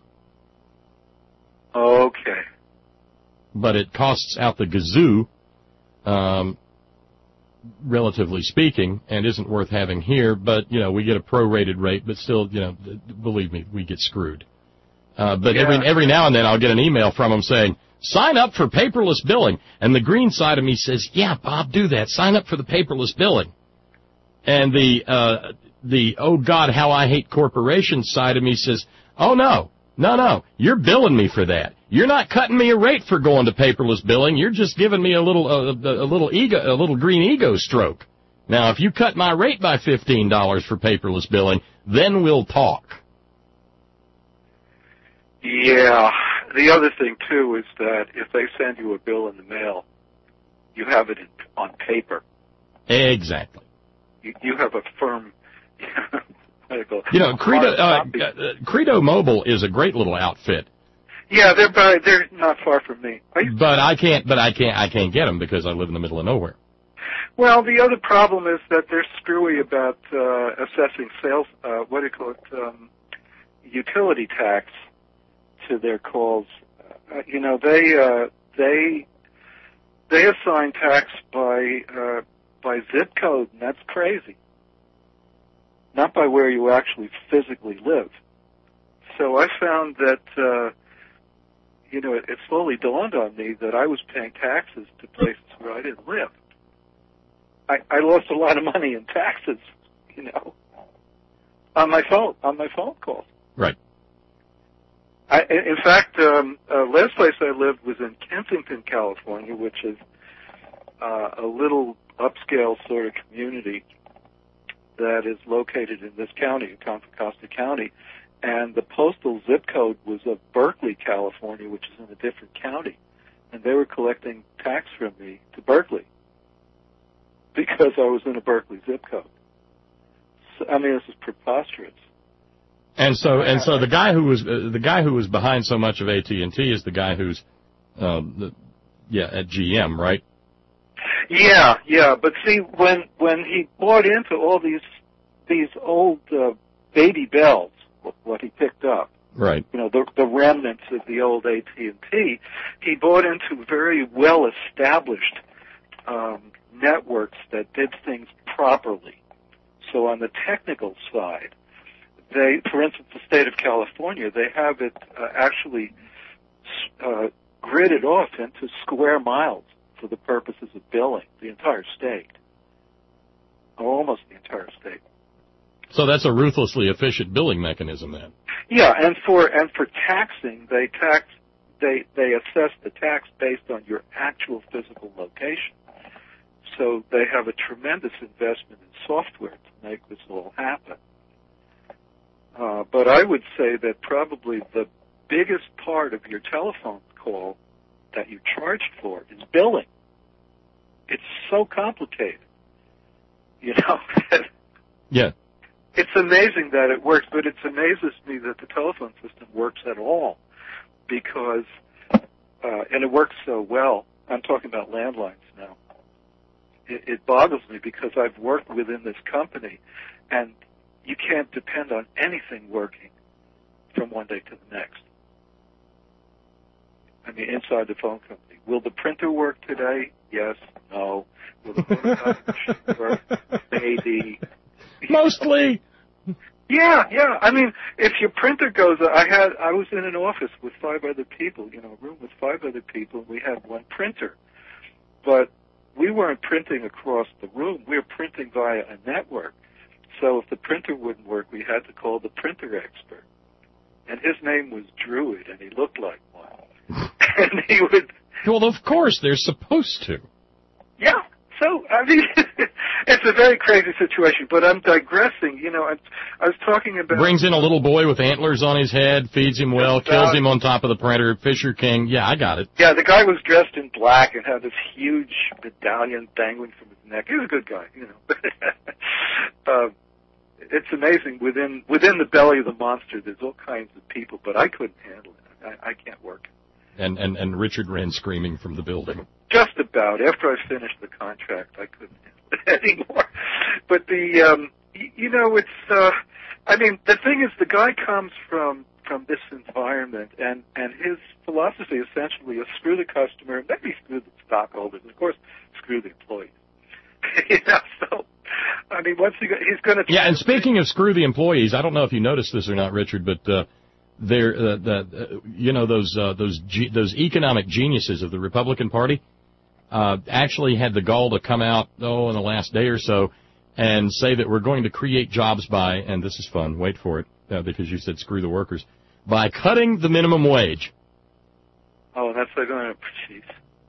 Okay. But it costs out the gazoo, um, relatively speaking, and isn't worth having here. But, you know, we get a prorated rate, but still, you know, believe me, we get screwed. Uh, but yeah. every every now and then I'll get an email from them saying, sign up for paperless billing. And the green side of me says, yeah, Bob, do that. Sign up for the paperless billing. And the, uh, the, oh, God, how I hate corporations side of me says, oh, no, no, no, you're billing me for that. You're not cutting me a rate for going to paperless billing. You're just giving me a little, a, a little ego, a little green ego stroke. Now, if you cut my rate by fifteen dollars for paperless billing, then we'll talk. Yeah. The other thing, too, is that if they send you a bill in the mail, you have it in, on paper. Exactly. You, you have a firm, you know, Credo, uh, uh, Credo Mobile is a great little outfit. Yeah, they're by, they're not far from me. I but I can't, but I can't, I can't get them because I live in the middle of nowhere. Well, the other problem is that they're screwy about uh, assessing sales. Uh, what do you call it? Um, utility tax to their calls. Uh, you know, they uh, they they assign tax by uh, by zip code, and that's crazy. Not by where you actually physically live. So I found that. Uh, You know, it, it slowly dawned on me that I was paying taxes to places where I didn't live. I, I lost a lot of money in taxes, you know, on my phone, on my phone calls. Right. I, in fact, um, uh, last place I lived was in Kensington, California, which is uh, a little upscale sort of community that is located in this county, Contra Costa County. And the postal zip code was of Berkeley, California, which is in a different county. And they were collecting tax from me to Berkeley because I was in a Berkeley zip code. So, I mean, this is preposterous. And so, and so, the guy who was uh, the guy who was behind so much of A T and T is the guy who's, um, the, yeah, at G M, right? Yeah, yeah. But see, when when he bought into all these these old uh, baby bells. What he picked up, right? You know, the, the remnants of the old A T and T. He bought into very well-established um, networks that did things properly. So on the technical side, they, for instance, the state of California, they have it uh, actually uh, gridded off into square miles for the purposes of billing the entire state, or almost the entire state. So that's a ruthlessly efficient billing mechanism, then. Yeah, and for and for taxing, they tax they they assess the tax based on your actual physical location. So they have a tremendous investment in software to make this all happen. Uh, but I would say that probably the biggest part of your telephone call that you charged for is billing. It's so complicated, you know. Yeah. It's amazing that it works, but it amazes me that the telephone system works at all because, uh, and it works so well. I'm talking about landlines now. It, it boggles me because I've worked within this company, and you can't depend on anything working from one day to the next. I mean, inside the phone company. Will the printer work today? Yes. No. Will the photocopy machine work? Maybe. Mostly. Yeah, yeah. I mean, if your printer goes, I had, I was in an office with five other people, you know, a room with five other people, and we had one printer. But we weren't printing across the room. We were printing via a network. So if the printer wouldn't work, we had to call the printer expert. And his name was Druid, and he looked like one. And he would... Well, of course, they're supposed to. Yeah. So, I mean, it's a very crazy situation, but I'm digressing. You know, I, I was talking about... Brings in a little boy with antlers on his head, feeds him well, kills him on top of the printer, Fisher King. Yeah, I got it. Yeah, the guy was dressed in black and had this huge medallion dangling from his neck. He was a good guy, you know. uh, it's amazing. Within within the belly of the monster, there's all kinds of people, but I couldn't handle it. I, I can't work. And, and, and Richard ran screaming from the building. Just about. After I finished the contract, I couldn't handle it anymore. But the, um, y- you know, it's, uh, I mean, the thing is, the guy comes from, from this environment, and, and his philosophy essentially is screw the customer, maybe screw the stockholders, and of course, screw the employees. You know, so, I mean, once he go, he's going to... Yeah, and speaking of screw the employees, I don't know if you noticed this or not, Richard, but, uh, There, uh, the, uh, you know, those uh, those ge- those economic geniuses of the Republican Party uh, actually had the gall to come out, oh, in the last day or so, and say that we're going to create jobs by, and this is fun, wait for it, uh, because you said screw the workers, by cutting the minimum wage. Oh, that's like, oh, jeez.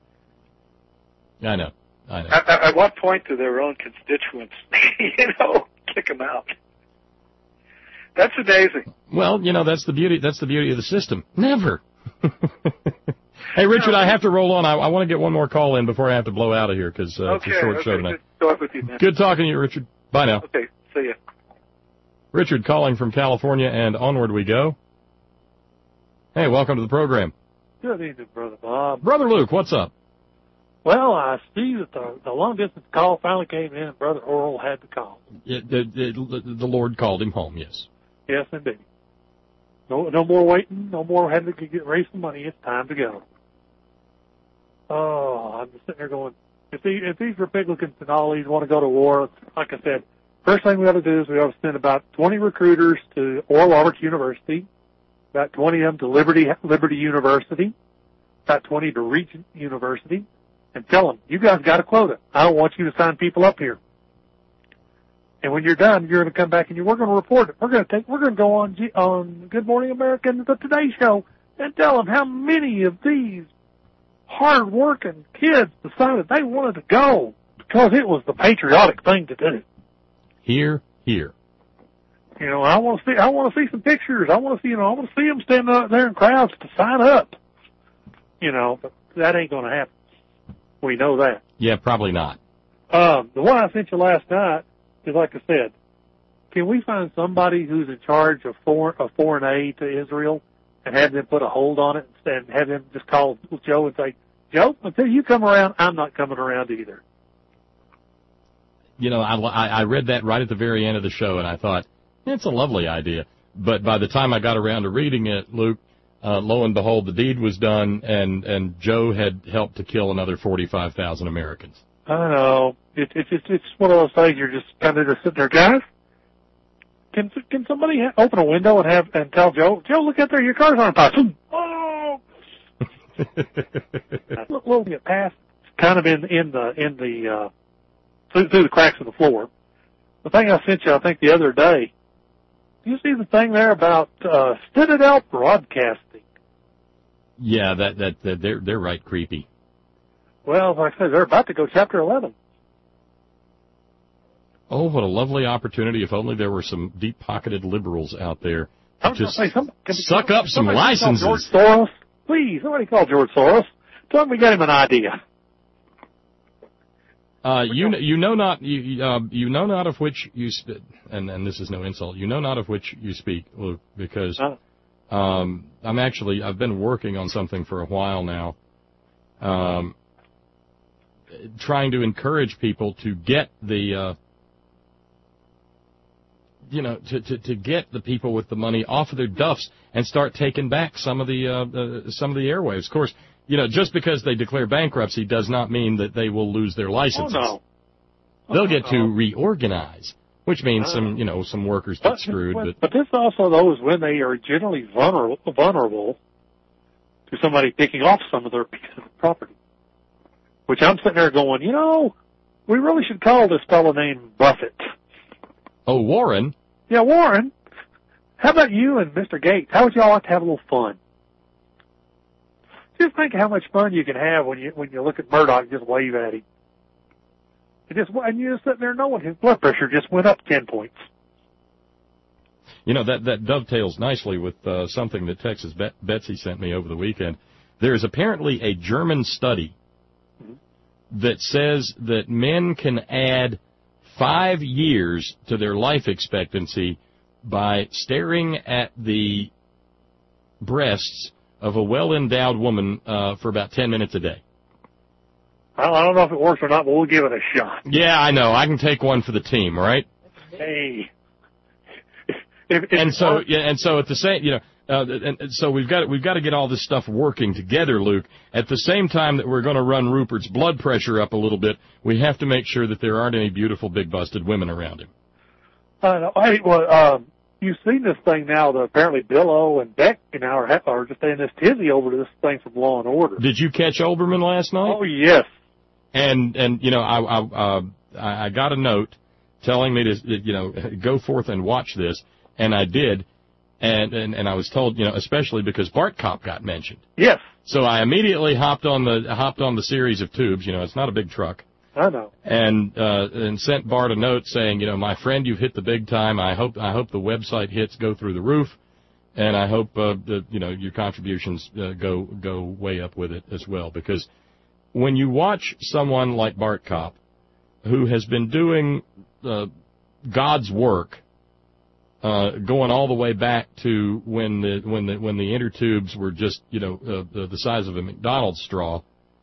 I know, I know. At, at what point do their own constituents, you know, kick them out? That's amazing. Well, you know, that's the beauty. That's the beauty of the system. Never. Hey, Richard, I have to roll on. I, I want to get one more call in before I have to blow out of here because uh, okay, it's a short okay, show tonight. Good talk with you, man. Good talking to you, Richard. Bye now. Okay, see ya. Richard calling from California, and onward we go. Hey, welcome to the program. Good evening, Brother Bob. Brother Luke, what's up? Well, I see that the, the long-distance call finally came in, and Brother Oral had the call. It, the, the, the Lord called him home, yes. Yes, indeed. No, no more waiting. No more having to get raise some money. It's time to go. Oh, I'm just sitting there going, if, the, if these Republicans and all these want to go to war, like I said, first thing we ought to do is we ought to send about twenty recruiters to Oral Roberts University, about twenty of them to Liberty Liberty University, about twenty to Regent University, and tell them, you guys got a quota. I don't want you to sign people up here. And when you're done, you're going to come back and you, we're going to report it. We're going to take, we're going to go on G, on Good Morning America and the Today Show and tell them how many of these hard-working kids decided they wanted to go because it was the patriotic thing to do. Here, here. You know, I want to see, I want to see some pictures. I want to see, you know, I want to see them standing up there in crowds to sign up. You know, but that ain't going to happen. We know that. Yeah, probably not. Um, the one I sent you last night is, like I said, can we find somebody who's in charge of foreign, of foreign aid to Israel and have them put a hold on it and have them just call Joe and say, Joe, until you come around, I'm not coming around either. You know, I, I read that right at the very end of the show, and I thought, it's a lovely idea. But by the time I got around to reading it, Luke, uh, lo and behold, the deed was done, and, and Joe had helped to kill another forty-five thousand Americans. I know. It, it, it, it's one of those things you're just kind of just sitting there, guys. Can can somebody ha- open a window and have and tell Joe, Joe, look out there, your car's on fire. Oh! Look, little get past, kind of in in the in the uh, through, through the cracks of the floor. The thing I sent you, I think the other day. Do you see the thing there about uh, Citadel Broadcasting? Yeah, that that, that they're they're right creepy. Well, like I said, they're about to go chapter eleven. Oh, what a lovely opportunity! If only there were some deep-pocketed liberals out there to just say, some, can, suck can, up some licenses. George Soros, please, somebody call George Soros. Tell him we got him an idea. Uh, you you know not you uh, you know not of which you sp- and and this is no insult. You know not of which you speak, Luke, because huh? um, I'm actually I've been working on something for a while now, um, trying to encourage people to get the uh, you know to, to to get the people with the money off of their duffs and start taking back some of the uh, uh, some of the airwaves. Of course. You know, just because they declare bankruptcy does not mean that they will lose their licenses. Oh, no. Oh, They'll get no. to reorganize, which means uh, some, you know, some workers get but, screwed. But, but but this also, though, is when they are generally vulnerable, vulnerable to somebody picking off some of their pieces of property. Which I'm sitting there going, you know, we really should call this fellow named Buffett. Oh, Warren? Yeah, Warren. How about you and Mister Gates? How would y'all like to have a little fun? Just think how much fun you can have when you when you look at Murdoch and just wave at him. And just and you're just sitting there knowing his blood pressure just went up ten points. You know, that, that dovetails nicely with uh, something that Texas Bet- Betsy sent me over the weekend. There is apparently a German study mm-hmm. that says that men can add five years to their life expectancy by staring at the breasts of a well-endowed woman uh, for about ten minutes a day. I don't know if it works or not, but we'll give it a shot. Yeah, I know. I can take one for the team, right? Hey. If, if and so, yeah, and so at the same, you know, uh, and, and so we've got we've got to get all this stuff working together, Luke. At the same time that we're going to run Rupert's blood pressure up a little bit, we have to make sure that there aren't any beautiful, big-busted women around him. I know. Hey, well, um, you've seen this thing now that apparently Bill O and Beck, you know, are, are just in this tizzy over this thing from Law and Order. Did you catch Olbermann last night? Oh, yes. And, and you know, I, I, uh, I got a note telling me to, you know, go forth and watch this, and I did, and, and, and I was told, you know, especially because Bart Kopp got mentioned. Yes. So I immediately hopped on the, hopped on the series of tubes, you know, it's not a big truck. I know. And, uh, and sent Bart a note saying, you know, my friend, you've hit the big time. I hope, I hope the website hits go through the roof, and I hope, uh, that, you know, your contributions, uh, go, go way up with it as well, because when you watch someone like Bart Kopp, who has been doing uh, God's work, uh, going all the way back to when the when the when the inner tubes were just you know uh, the, the size of a McDonald's straw,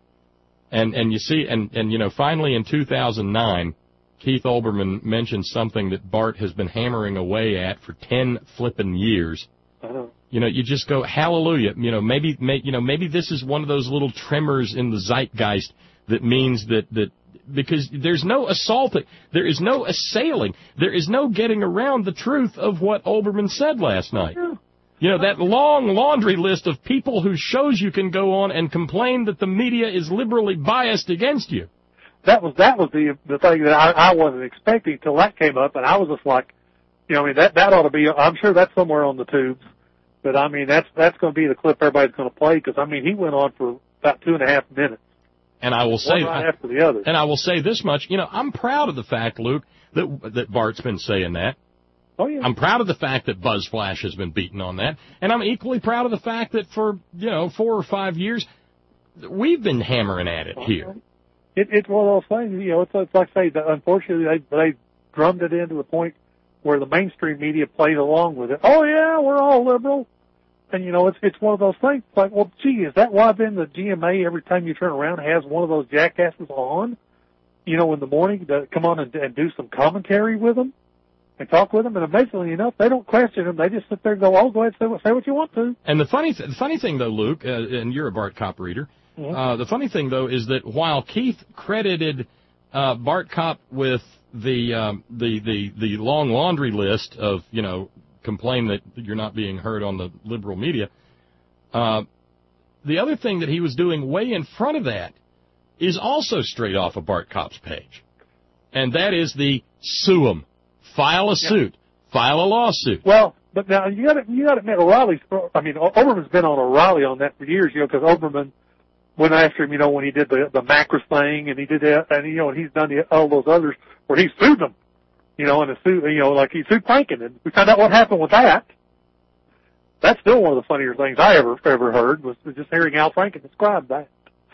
and and you see and and you know finally in two thousand nine, Keith Olbermann mentioned something that Bart has been hammering away at for ten flippin' years. Uh-huh. You know, you just go, hallelujah. You know, maybe, may, you know, maybe this is one of those little tremors in the zeitgeist that means that, that, because there's no assaulting, there is no assailing, there is no getting around the truth of what Olbermann said last night. Yeah. You know, that long laundry list of people whose shows you can go on and complain that the media is liberally biased against you. That was, that was the, the thing that I, I wasn't expecting till that came up, and I was just like, you know, I mean, that, that ought to be, I'm sure that's somewhere on the tubes. But, I mean, that's that's going to be the clip everybody's going to play because, I mean, he went on for about two and a half minutes. And I will say, one right after the other. And I will say this much, you know, I'm proud of the fact, Luke, that that Bart's been saying that. Oh, yeah. I'm proud of the fact that Buzz Flash has been beaten on that. And I'm equally proud of the fact that for, you know, four or five years, we've been hammering at it here. It, it's one of those things, you know, it's, it's like I say, that unfortunately, they, they drummed it into the point where the mainstream media played along with it. Oh, yeah, we're all liberal. And, you know, it's it's one of those things. It's like, well, gee, is that why then the G M A, every time you turn around, has one of those jackasses on, you know, in the morning to come on and, and do some commentary with them and talk with them? And amazingly enough, they don't question them. They just sit there and go, oh, go ahead and say what, say what you want to. And the funny, th- the funny thing, though, Luke, uh, and you're a Bart Kopp reader, mm-hmm. uh, the funny thing, though, is that while Keith credited uh, Bart Kopp with the, um, the, the, the long laundry list of, you know, complain that you're not being heard on the liberal media. Uh, the other thing that he was doing way in front of that is also straight off of Bart Kopp's page. And that is the sue 'em. File a suit. Yeah. File a lawsuit. Well, but now you got to you got to admit, O'Reilly's. I mean, Olbermann's been on O'Reilly on that for years, you know, because Olbermann went after him, you know, when he did the the Macros thing, and he did that, and you know, and he's done the, all those others where he sued them. You know, and a suit, you know, like he sued Franken, and we found out what happened with that. That's still one of the funnier things I ever ever heard was just hearing Al Franken describe that.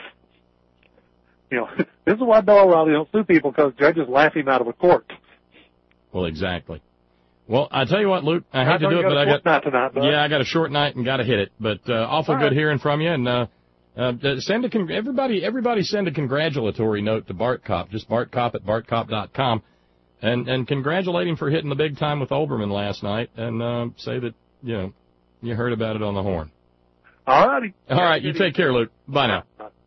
You know, this is why Bill O'Reilly don't sue people because judges laugh him out of a court. Well, exactly. Well, I tell you what, Luke, I hate I to do it, but I got night tonight, but yeah, I got a short night and got to hit it. But uh, awful All good right. hearing from you, and uh, uh, send a con- everybody everybody send a congratulatory note to Bart Kopp, just Bart Kopp at bart kopp dot com. And and congratulate him for hitting the big time with Olbermann last night, and uh, say that, you know, you heard about it on the horn. All righty. All right, you take care, Luke. Bye now.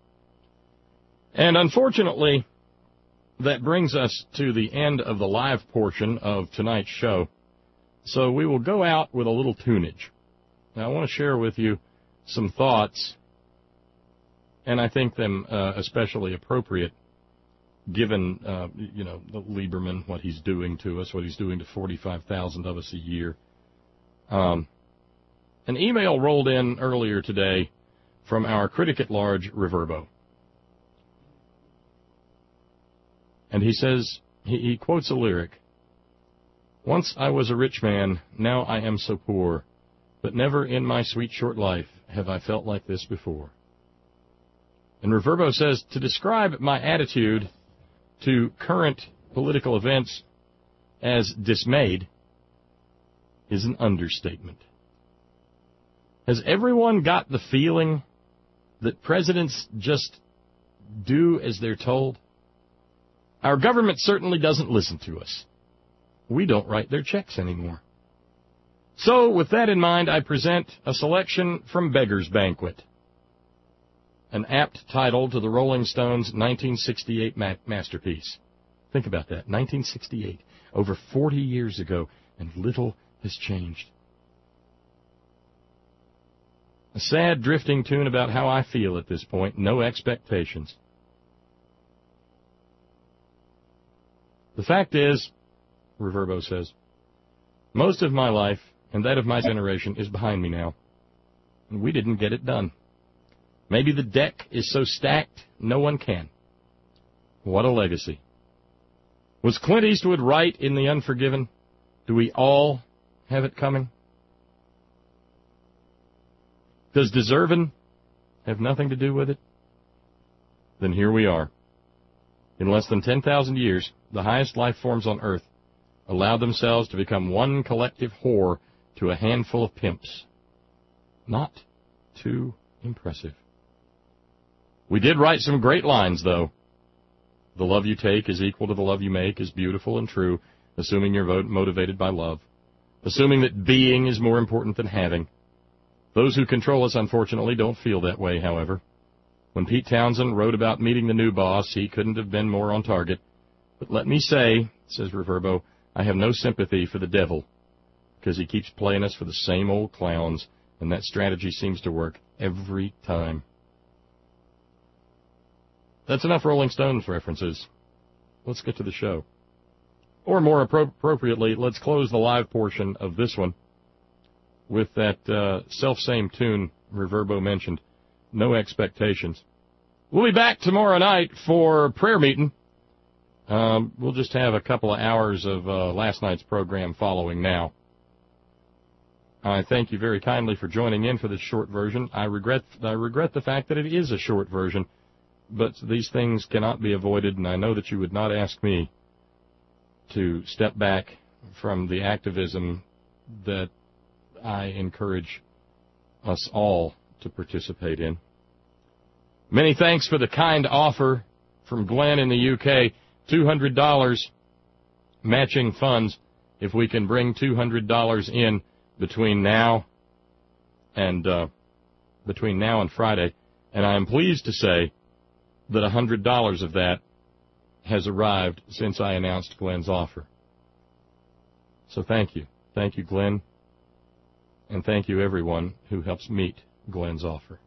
And unfortunately, that brings us to the end of the live portion of tonight's show. So we will go out with a little tunage. Now, I want to share with you some thoughts, and I think them uh, especially appropriate, given, uh, you know, Lieberman, what he's doing to us, what he's doing to forty-five thousand of us a year. Um, an email rolled in earlier today from our critic at large, Reverbo. And he says, he, he quotes a lyric, "Once I was a rich man, now I am so poor, but never in my sweet short life have I felt like this before." And Reverbo says, to describe my attitude to current political events as dismayed is an understatement. Has everyone got the feeling that presidents just do as they're told? Our government certainly doesn't listen to us. We don't write their checks anymore. So, with that in mind, I present a selection from Beggar's Banquet, an apt title to the Rolling Stones' nineteen sixty-eight ma- masterpiece. Think about that, nineteen sixty-eight, over forty years ago, and little has changed. A sad, drifting tune about how I feel at this point, no expectations. The fact is, Reverbo says, most of my life and that of my generation is behind me now, and we didn't get it done. Maybe the deck is so stacked no one can. What a legacy. Was Clint Eastwood right in The Unforgiven? Do we all have it coming? Does deservin' have nothing to do with it? Then here we are. In less than ten thousand years, the highest life forms on Earth allowed themselves to become one collective whore to a handful of pimps. Not too impressive. We did write some great lines, though. The love you take is equal to the love you make is beautiful and true, assuming you're motivated by love. Assuming that being is more important than having. Those who control us, unfortunately, don't feel that way, however. When Pete Townsend wrote about meeting the new boss, he couldn't have been more on target. But let me say, says Reverbo, I have no sympathy for the devil, because he keeps playing us for the same old clowns, and that strategy seems to work every time. That's enough Rolling Stones references. Let's get to the show. Or more appro- appropriately, let's close the live portion of this one with that uh, self-same tune Reverbo mentioned, No Expectations. We'll be back tomorrow night for prayer meeting. Um, we'll just have a couple of hours of uh, last night's program following now. I thank you very kindly for joining in for this short version. I regret I regret the fact that it is a short version, but these things cannot be avoided, and I know that you would not ask me to step back from the activism that I encourage us all to participate in. Many thanks for the kind offer from Glenn in the U K, two hundred dollars matching funds if we can bring two hundred dollars in between now and uh, between now and Friday. And I am pleased to say that one hundred dollars of that has arrived since I announced Glenn's offer. So thank you. Thank you, Glenn. And thank you, everyone who helps meet Glenn's offer.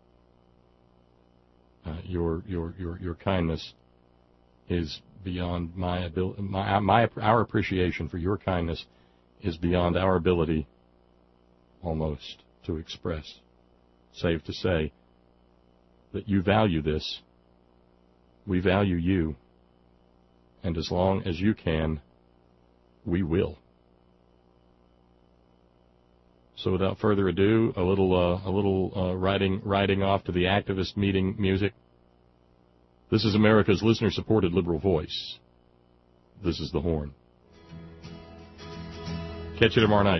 Uh, your, your, your, your kindness is beyond my ability. My, my, our appreciation for your kindness is beyond our ability, almost, to express. Save to say that you value this. We value you. And as long as you can, we will. So without further ado, a little uh, a little uh, riding riding off to the activist meeting music. This is America's listener-supported liberal voice. This is The Horn. Catch you tomorrow night.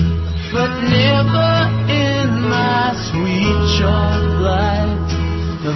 Never in my sweet short life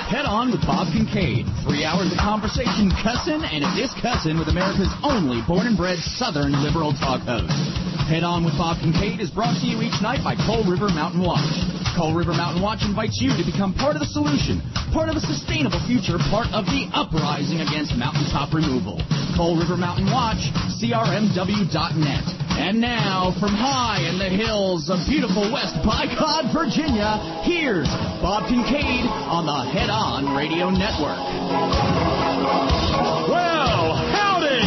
Head On with Bob Kincaid. Three hours of conversation, cussin' and a discussin' with America's only born and bred Southern liberal talk host. Head On with Bob Kincaid is brought to you each night by Coal River Mountain Watch. Coal River Mountain Watch invites you to become part of the solution, part of a sustainable future, part of the uprising against mountaintop removal. Coal River Mountain Watch, C R M W dot net. And now, from high in the hills of beautiful West Bicod, Virginia, here's Bob Kincaid on the Head On Radio Network. Well, howdy!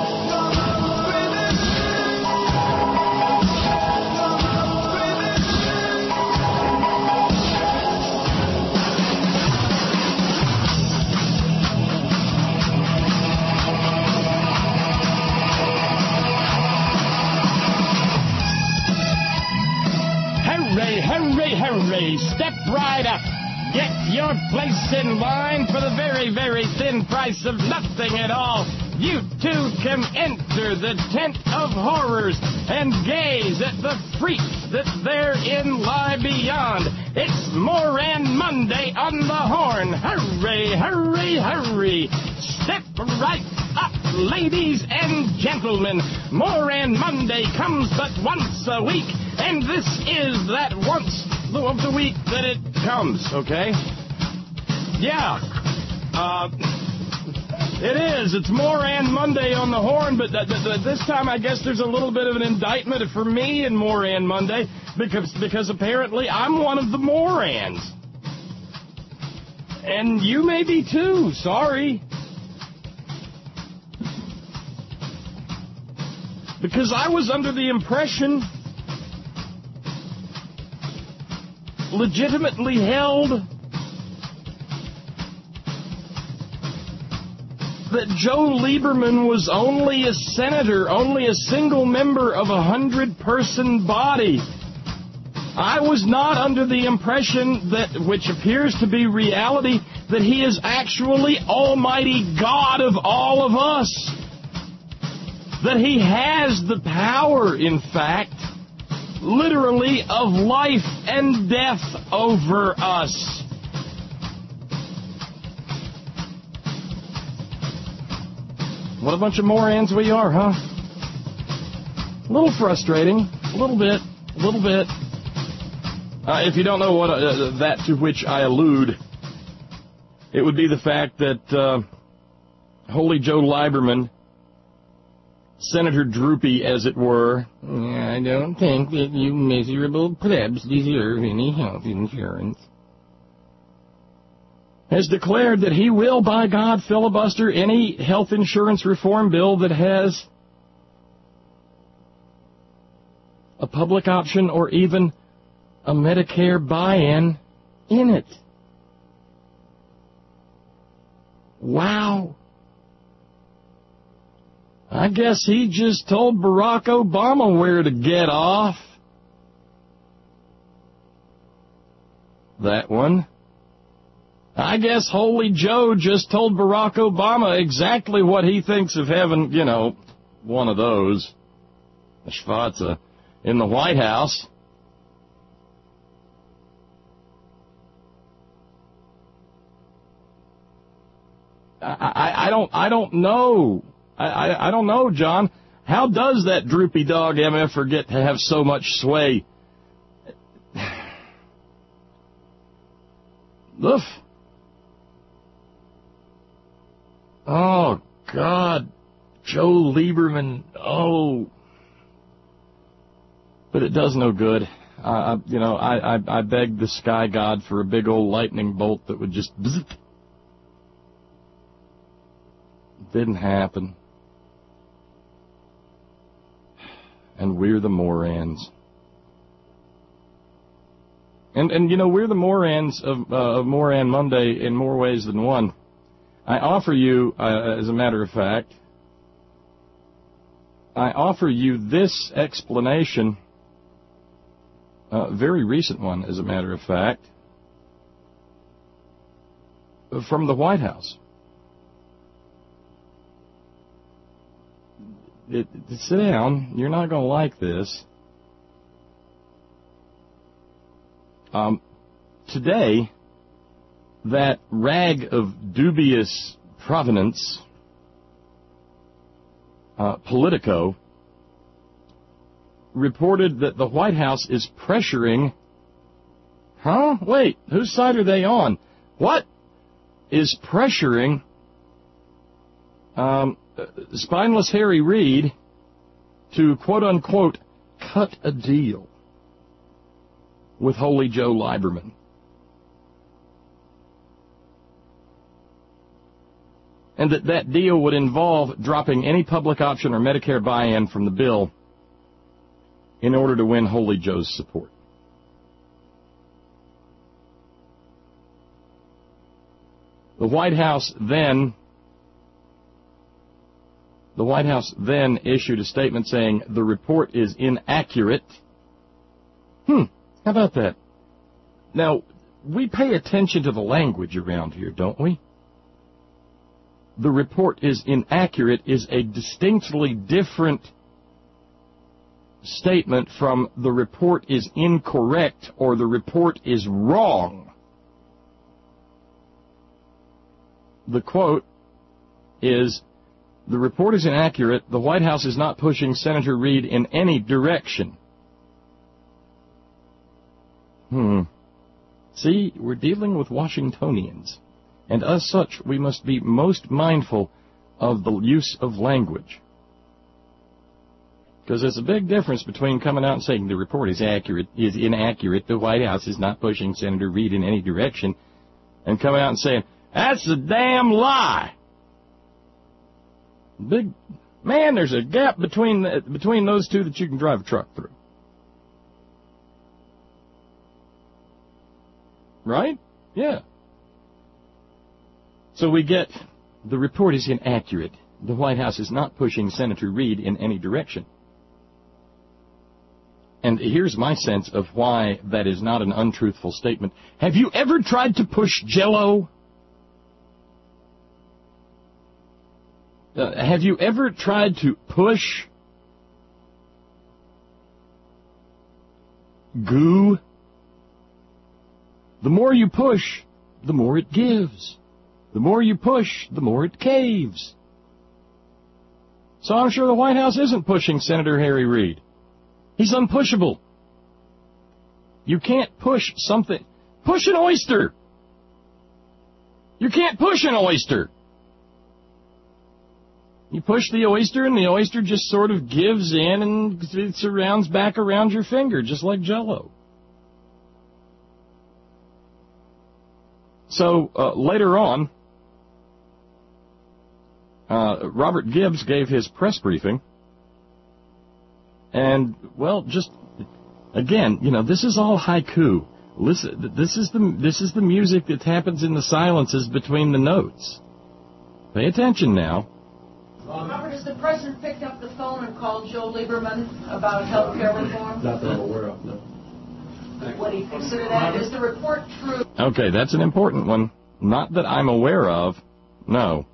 Hooray, hooray, hooray. Step right up. Get your place in line for the very, very thin price of nothing at all. You too can enter the tent of horrors and gaze at the freaks that therein lie beyond. It's Moran Monday on the horn. Hooray, hooray, hooray. Step right up, ladies and gentlemen. Moran Monday comes but once a week, and this is that once of the week that it comes, okay? Yeah. Uh, it is. It's Moran Monday on the horn, but th- th- th- this time I guess there's a little bit of an indictment for me in Moran Monday, because, because apparently I'm one of the Morans. And you may be too. Sorry. Because I was under the impression, legitimately held, that Joe Lieberman was only a senator, only a single member of a hundred-person body. I was not under the impression that, which appears to be reality, that he is actually Almighty God of all of us. That he has the power, in fact, literally of life and death over us. What a bunch of morons we are, huh? A little frustrating, a little bit, a little bit. Uh, if you don't know what uh, that to which I allude, it would be the fact that uh, Holy Joe Lieberman, Senator Droopy, as it were, I don't think that you miserable plebs deserve any health insurance, has declared that he will, by God, filibuster any health insurance reform bill that has a public option or even a Medicare buy-in in it. Wow. I guess he just told Barack Obama where to get off. That one. I guess Holy Joe just told Barack Obama exactly what he thinks of having, you know, one of those, a Schwarze, in the White House. I, I, I don't, I don't know. I, I, I don't know, John. How does that droopy dog M F er get to have so much sway? Oof. Oh, God. Joe Lieberman. Oh. But it does no good. Uh, you know, I, I, I begged the sky god for a big old lightning bolt that would just... Bzzzt. Didn't happen. And we're the Morans. And, and you know, we're the Morans of, uh, of Moran Monday in more ways than one. I offer you, uh, as a matter of fact, I offer you this explanation, a very recent one, as a matter of fact, from the White House. It, it, sit down. You're not going to like this. Um, today, that rag of dubious provenance, uh, Politico, reported that the White House is pressuring... Huh? Wait, whose side are they on? What is pressuring um, spineless Harry Reid to, quote-unquote, cut a deal with Holy Joe Lieberman? And that that deal would involve dropping any public option or Medicare buy-in from the bill in order to win Holy Joe's support. The White House then, the White House then issued a statement saying the report is inaccurate. Hmm, how about that? Now, we pay attention to the language around here, don't we? The report is inaccurate is a distinctly different statement from the report is incorrect or the report is wrong. The quote is, the report is inaccurate. The White House is not pushing Senator Reid in any direction. Hmm. See, we're dealing with Washingtonians. And as such, we must be most mindful of the use of language. Because there's a big difference between coming out and saying the report is accurate, is inaccurate, the White House is not pushing Senator Reid in any direction, and coming out and saying, that's a damn lie. Big man, there's a gap between the, between those two that you can drive a truck through. Right? Yeah. So we get, the report is inaccurate. The White House is not pushing Senator Reid in any direction. And here's my sense of why that is not an untruthful statement. Have you ever tried to push Jell-O? Uh, have you ever tried to push goo? The more you push, the more it gives. The more you push, the more it caves. So I'm sure the White House isn't pushing Senator Harry Reid. He's unpushable. You can't push something. Push an oyster. You can't push an oyster. You push the oyster, and the oyster just sort of gives in and it surrounds back around your finger, just like Jell-O. So uh, later on, uh, Robert Gibbs gave his press briefing, and, well, just, again, you know, this is all haiku. Listen, this is the this is the music that happens in the silences between the notes. Pay attention now. Robert, has the president picked up the phone and called Joe Lieberman about health care reform? Not that I'm aware of, no. Would he consider that? Is the report true? Okay, that's an important one. Not that I'm aware of, no.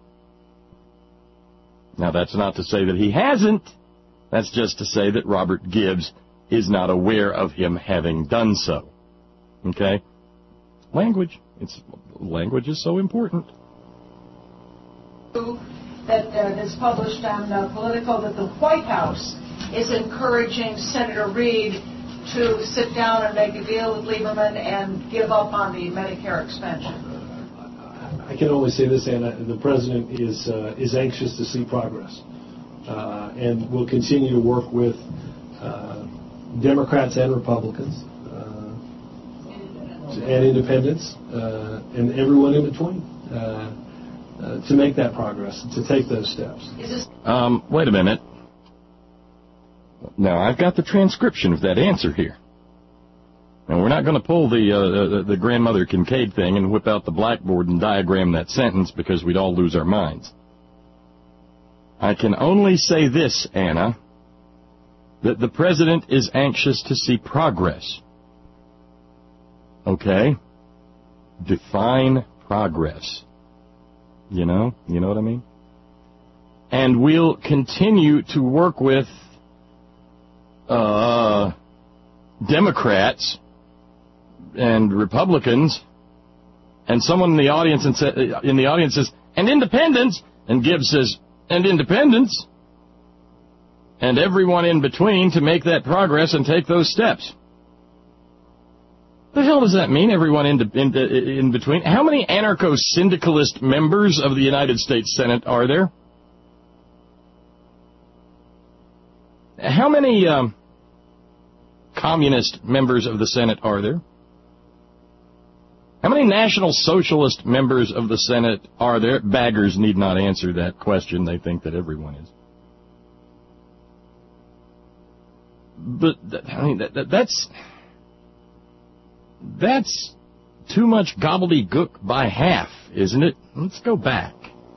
Now, that's not to say that he hasn't. That's just to say that Robert Gibbs is not aware of him having done so. Okay? Language. It's language is so important. That uh, is published on uh, Politico that the White House is encouraging Senator Reid to sit down and make a deal with Lieberman and give up on the Medicare expansion. I can only say this, Anna. The president is uh, is anxious to see progress, uh, and will continue to work with uh, Democrats and Republicans uh, and independents uh, and everyone in between uh, uh, to make that progress, to take those steps. Um, wait a minute. Now, I've got the transcription of that answer here. Now, we're not going to pull the, uh, the grandmother Kincaid thing and whip out the blackboard and diagram that sentence because we'd all lose our minds. I can only say this, Anna, that the president is anxious to see progress. Okay? Define progress. You know? You know what I mean? And we'll continue to work with Uh, Democrats and Republicans and someone in the audience and sa- in the audience says, and independence, and Gibbs says, and independence, and everyone in between to make that progress and take those steps. The hell does that mean, everyone in, in, in between? How many anarcho-syndicalist members of the United States Senate are there? How many um, communist members of the Senate are there? How many National Socialist members of the Senate are there? Baggers need not answer that question. They think that everyone is. But, I mean, that, that, that's... That's too much gobbledygook by half, isn't it? Let's go back.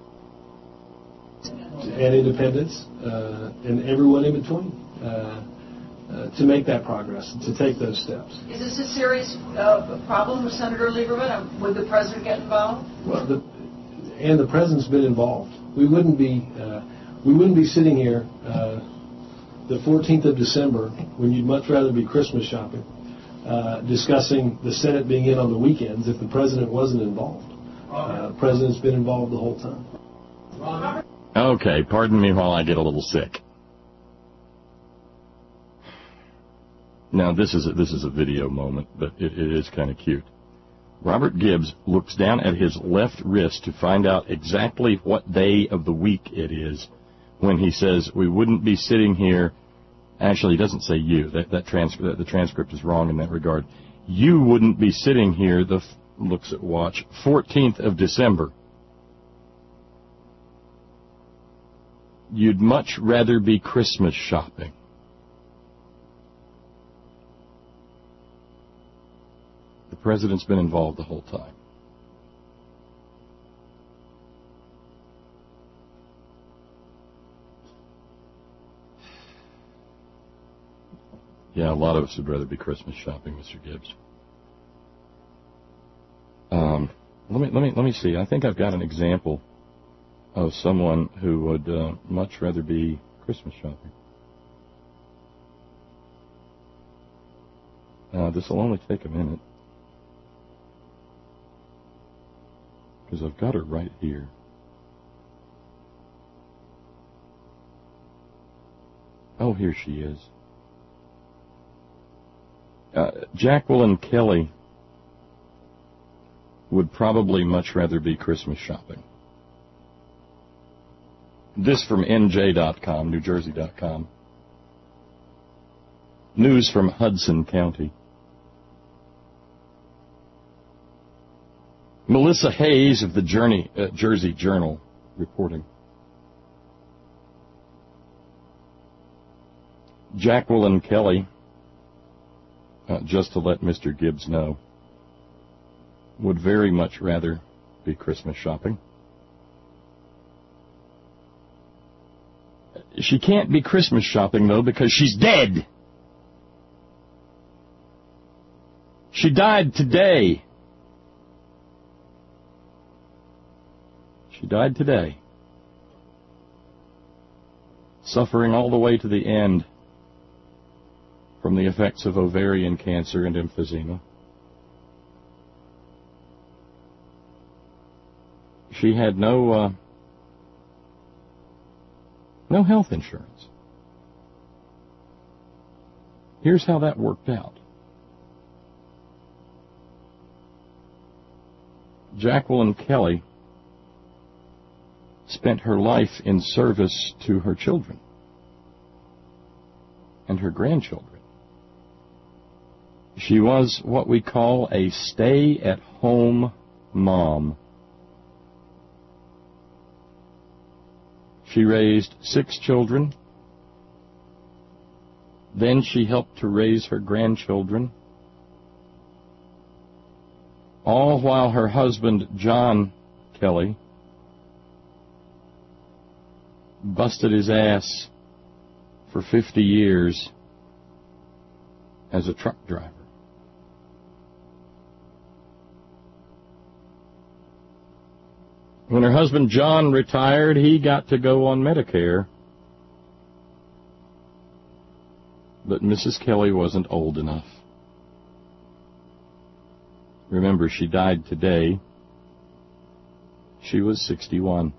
And independence, uh, and everyone in between, uh, uh, to make that progress, to take those steps. Is this a serious uh, problem with Senator Lieberman? Would the president get involved? Well, the, and the president's been involved. We wouldn't be, uh, we wouldn't be sitting here uh, the fourteenth of December when you'd much rather be Christmas shopping. Uh, discussing the Senate being in on the weekends if the president wasn't involved. Uh, the president's been involved the whole time. Okay, pardon me while I get a little sick. Now, this is a, this is a video moment, but it, it is kind of cute. Robert Gibbs looks down at his left wrist to find out exactly what day of the week it is when he says, we wouldn't be sitting here. Actually, he doesn't say you. That, that transcript, the transcript is wrong in that regard. You wouldn't be sitting here, the looks at watch, fourteenth of December. You'd much rather be Christmas shopping. The president's been involved the whole time. Yeah, a lot of us would rather be Christmas shopping, Mister Gibbs. Um, let me let me let me see. I think I've got an example of someone who would uh, much rather be Christmas shopping. Uh, this will only take a minute because I've got her right here. Oh, here she is. Uh, Jacqueline Kelly would probably much rather be Christmas shopping. This from N J dot com, New Jersey dot com. News from Hudson County. Melissa Hayes of the Journey, uh, Jersey Journal reporting. Jacqueline Kelly, Uh, just to let Mister Gibbs know, would very much rather be Christmas shopping. She can't be Christmas shopping, though, because she's dead. She died today. She died today, suffering all the way to the end from the effects of ovarian cancer and emphysema. She had no uh, no health insurance. Here's how that worked out. Jacqueline Kelly spent her life in service to her children and her grandchildren. She was what we call a stay-at-home mom. She raised six children. Then she helped to raise her grandchildren, all while her husband, John Kelly, busted his ass for fifty years as a truck driver. When her husband John retired, he got to go on Medicare. But Missus Kelly wasn't old enough. Remember, she died today, She was sixty-one.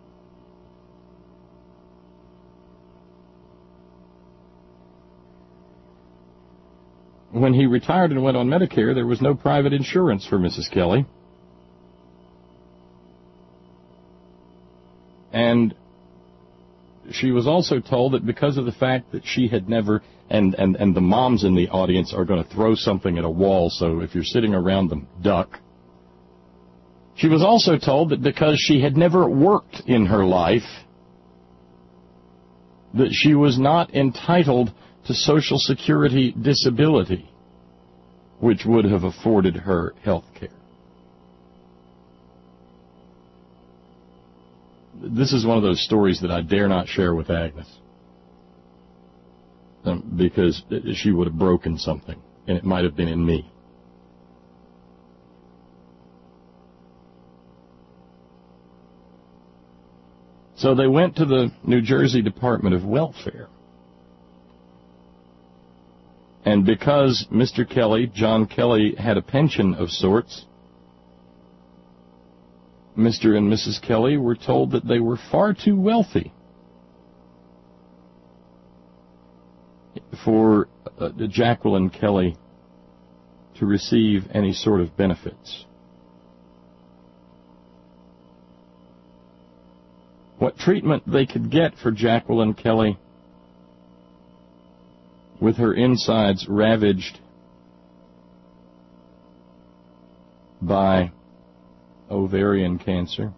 When he retired and went on Medicare, there was no private insurance for Missus Kelly. And she was also told that because of the fact that she had never, and, and, and the moms in the audience are going to throw something at a wall, so if you're sitting around them, duck. She was also told that because she had never worked in her life, that she was not entitled to Social Security disability, which would have afforded her health care. This is one of those stories that I dare not share with Agnes, um, because she would have broken something, and it might have been in me. So they went to the New Jersey Department of Welfare. And because Mister Kelly, John Kelly, had a pension of sorts, Mister and Missus Kelly were told that they were far too wealthy for uh, Jacqueline Kelly to receive any sort of benefits. What treatment they could get for Jacqueline Kelly, with her insides ravaged by ovarian cancer,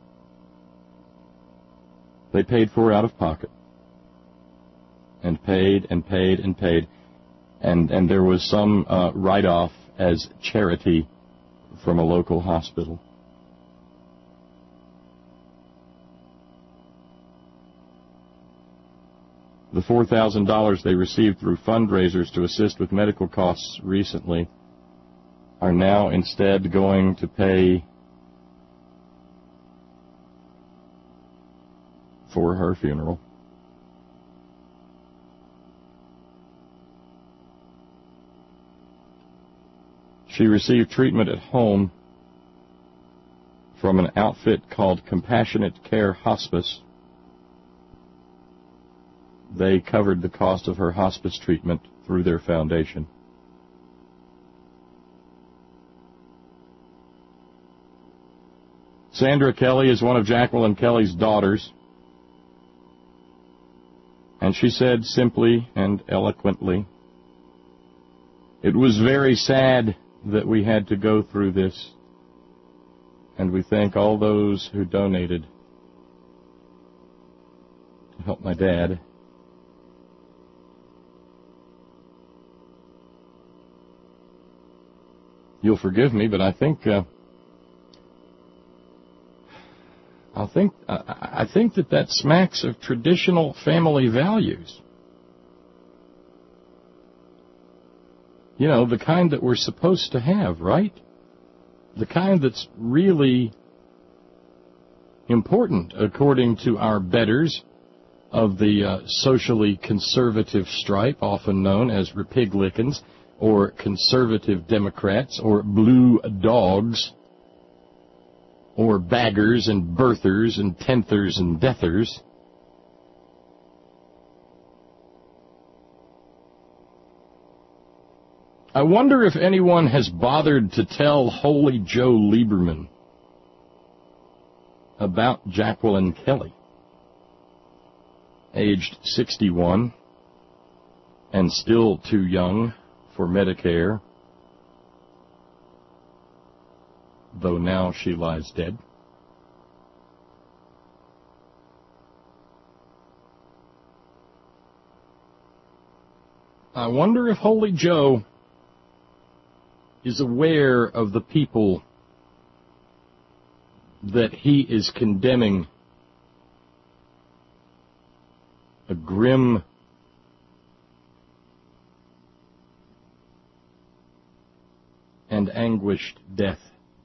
they paid for out of pocket, and paid and paid and paid, and, and there was some uh, write-off as charity from a local hospital. The four thousand dollars they received through fundraisers to assist with medical costs recently are now instead going to pay for her funeral. She received treatment at home from an outfit called Compassionate Care Hospice. They covered the cost of her hospice treatment through their foundation. Sandra Kelly is one of Jacqueline Kelly's daughters, and she said simply and eloquently, "It was very sad that we had to go through this, and we thank all those who donated to help my dad." You'll forgive me, but I think uh, I think uh, I think that that smacks of traditional family values. You know, the kind that we're supposed to have, right? The kind that's really important, according to our betters of the uh, socially conservative stripe, often known as Republicans, or conservative Democrats, or blue dogs, or baggers and birthers and tenthers and deathers. I wonder if anyone has bothered to tell Holy Joe Lieberman about Jacqueline Kelly, aged sixty-one and still too young for Medicare, though now she lies dead. I wonder if Holy Joe is aware of the people that he is condemning. A grim and anguished death.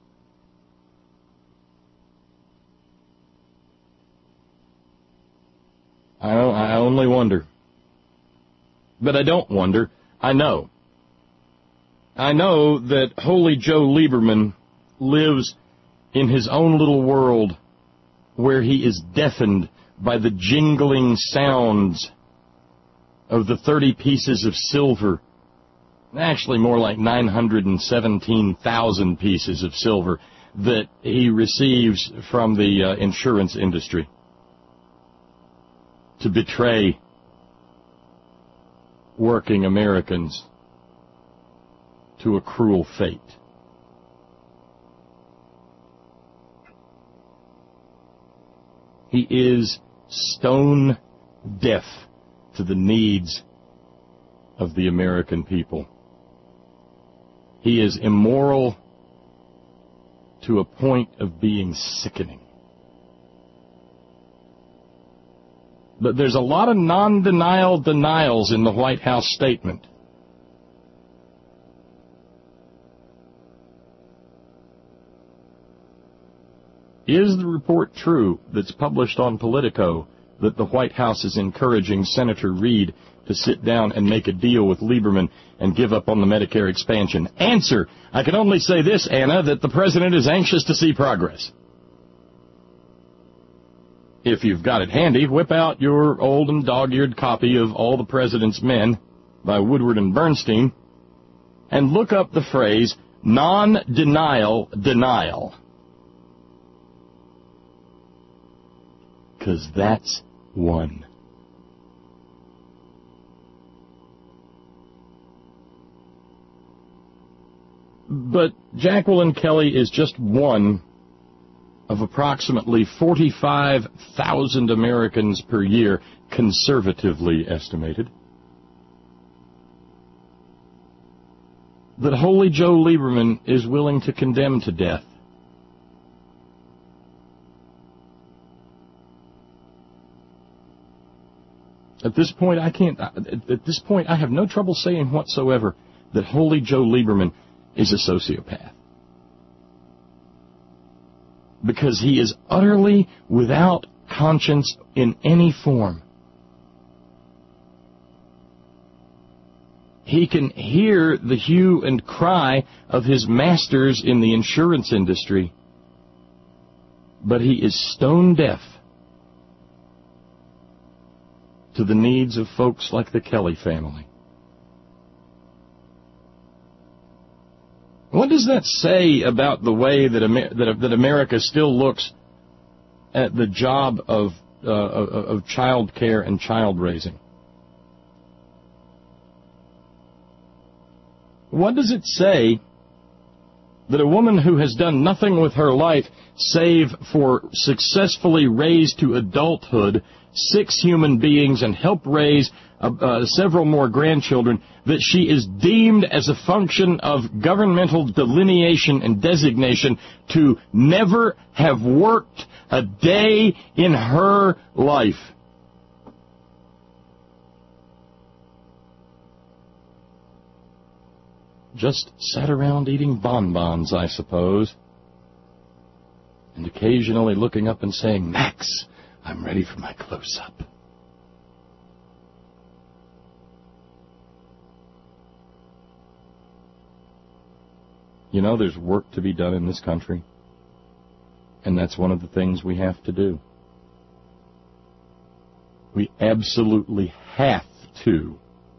I, I only wonder. But I don't wonder. I know. I know that Holy Joe Lieberman lives in his own little world where he is deafened by the jingling sounds of the thirty pieces of silver, actually more like nine hundred seventeen thousand pieces of silver that he receives from the uh, insurance industry to betray working Americans to a cruel fate. He is stone deaf to the needs of the American people. He is immoral to a point of being sickening. But there's a lot of non-denial denials in the White House statement. Is the report true that's published on Politico that the White House is encouraging Senator Reid to sit down and make a deal with Lieberman and give up on the Medicare expansion? Answer: I can only say this, Anna, that the President is anxious to see progress. If you've got it handy, whip out your old and dog-eared copy of All the President's Men by Woodward and Bernstein and look up the phrase non-denial denial. Because that's one. But Jacqueline Kelly is just one of approximately forty-five thousand Americans per year, conservatively estimated, that Holy Joe Lieberman is willing to condemn to death. At this point, I can't, at this point, I have no trouble saying whatsoever that Holy Joe Lieberman is a sociopath. Because he is utterly without conscience in any form. He can hear the hue and cry of his masters in the insurance industry, but he is stone deaf to the needs of folks like the Kelly family. What does that say about the way that Amer- that, that America still looks at the job of uh, of child care and child raising? What does it say that a woman who has done nothing with her life save for successfully raise to adulthood six human beings and help raise uh, uh, several more grandchildren, that she is deemed as a function of governmental delineation and designation to never have worked a day in her life? Just sat around eating bonbons, I suppose, and occasionally looking up and saying, "Max, I'm ready for my close-up." You know, there's work to be done in this country, and that's one of the things we have to do. We absolutely have to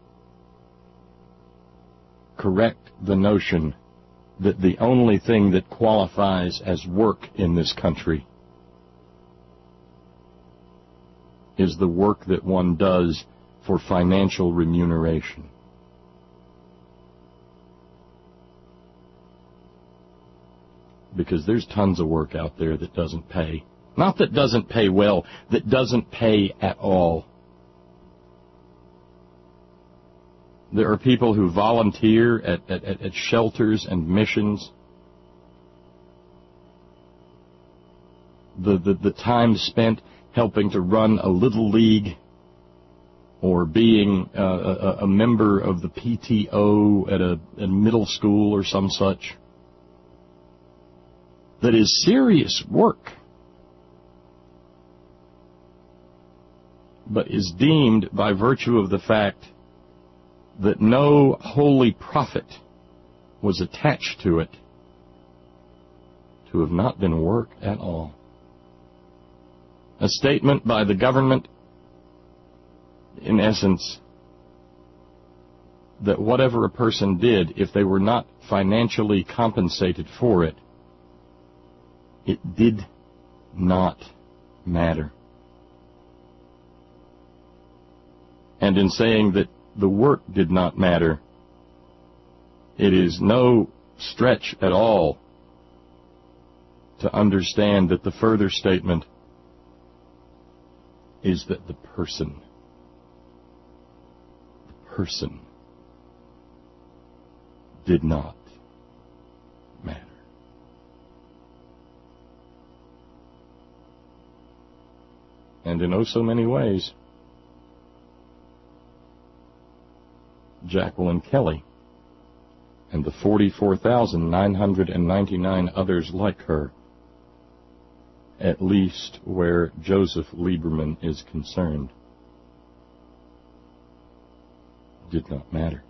correct the notion that the only thing that qualifies as work in this country is the work that one does for financial remuneration. Because there's tons of work out there that doesn't pay. Not that doesn't pay well, that doesn't pay at all. There are people who volunteer at, at, at shelters and missions. The, the, the time spent helping to run a little league or being uh, a, a member of the P T O at a, a middle school or some such. That is serious work, but is deemed by virtue of the fact that no holy prophet was attached to it to have not been work at all. a statement by the government, in essence, that whatever a person did, if they were not financially compensated for it, it did not matter. And in saying that the work did not matter, it is no stretch at all to understand that the further statement is that the person, the person did not matter. And in oh so many ways, Jacqueline Kelly and the forty-four thousand nine hundred ninety-nine others like her, at least where Joseph Lieberman is concerned, did not matter.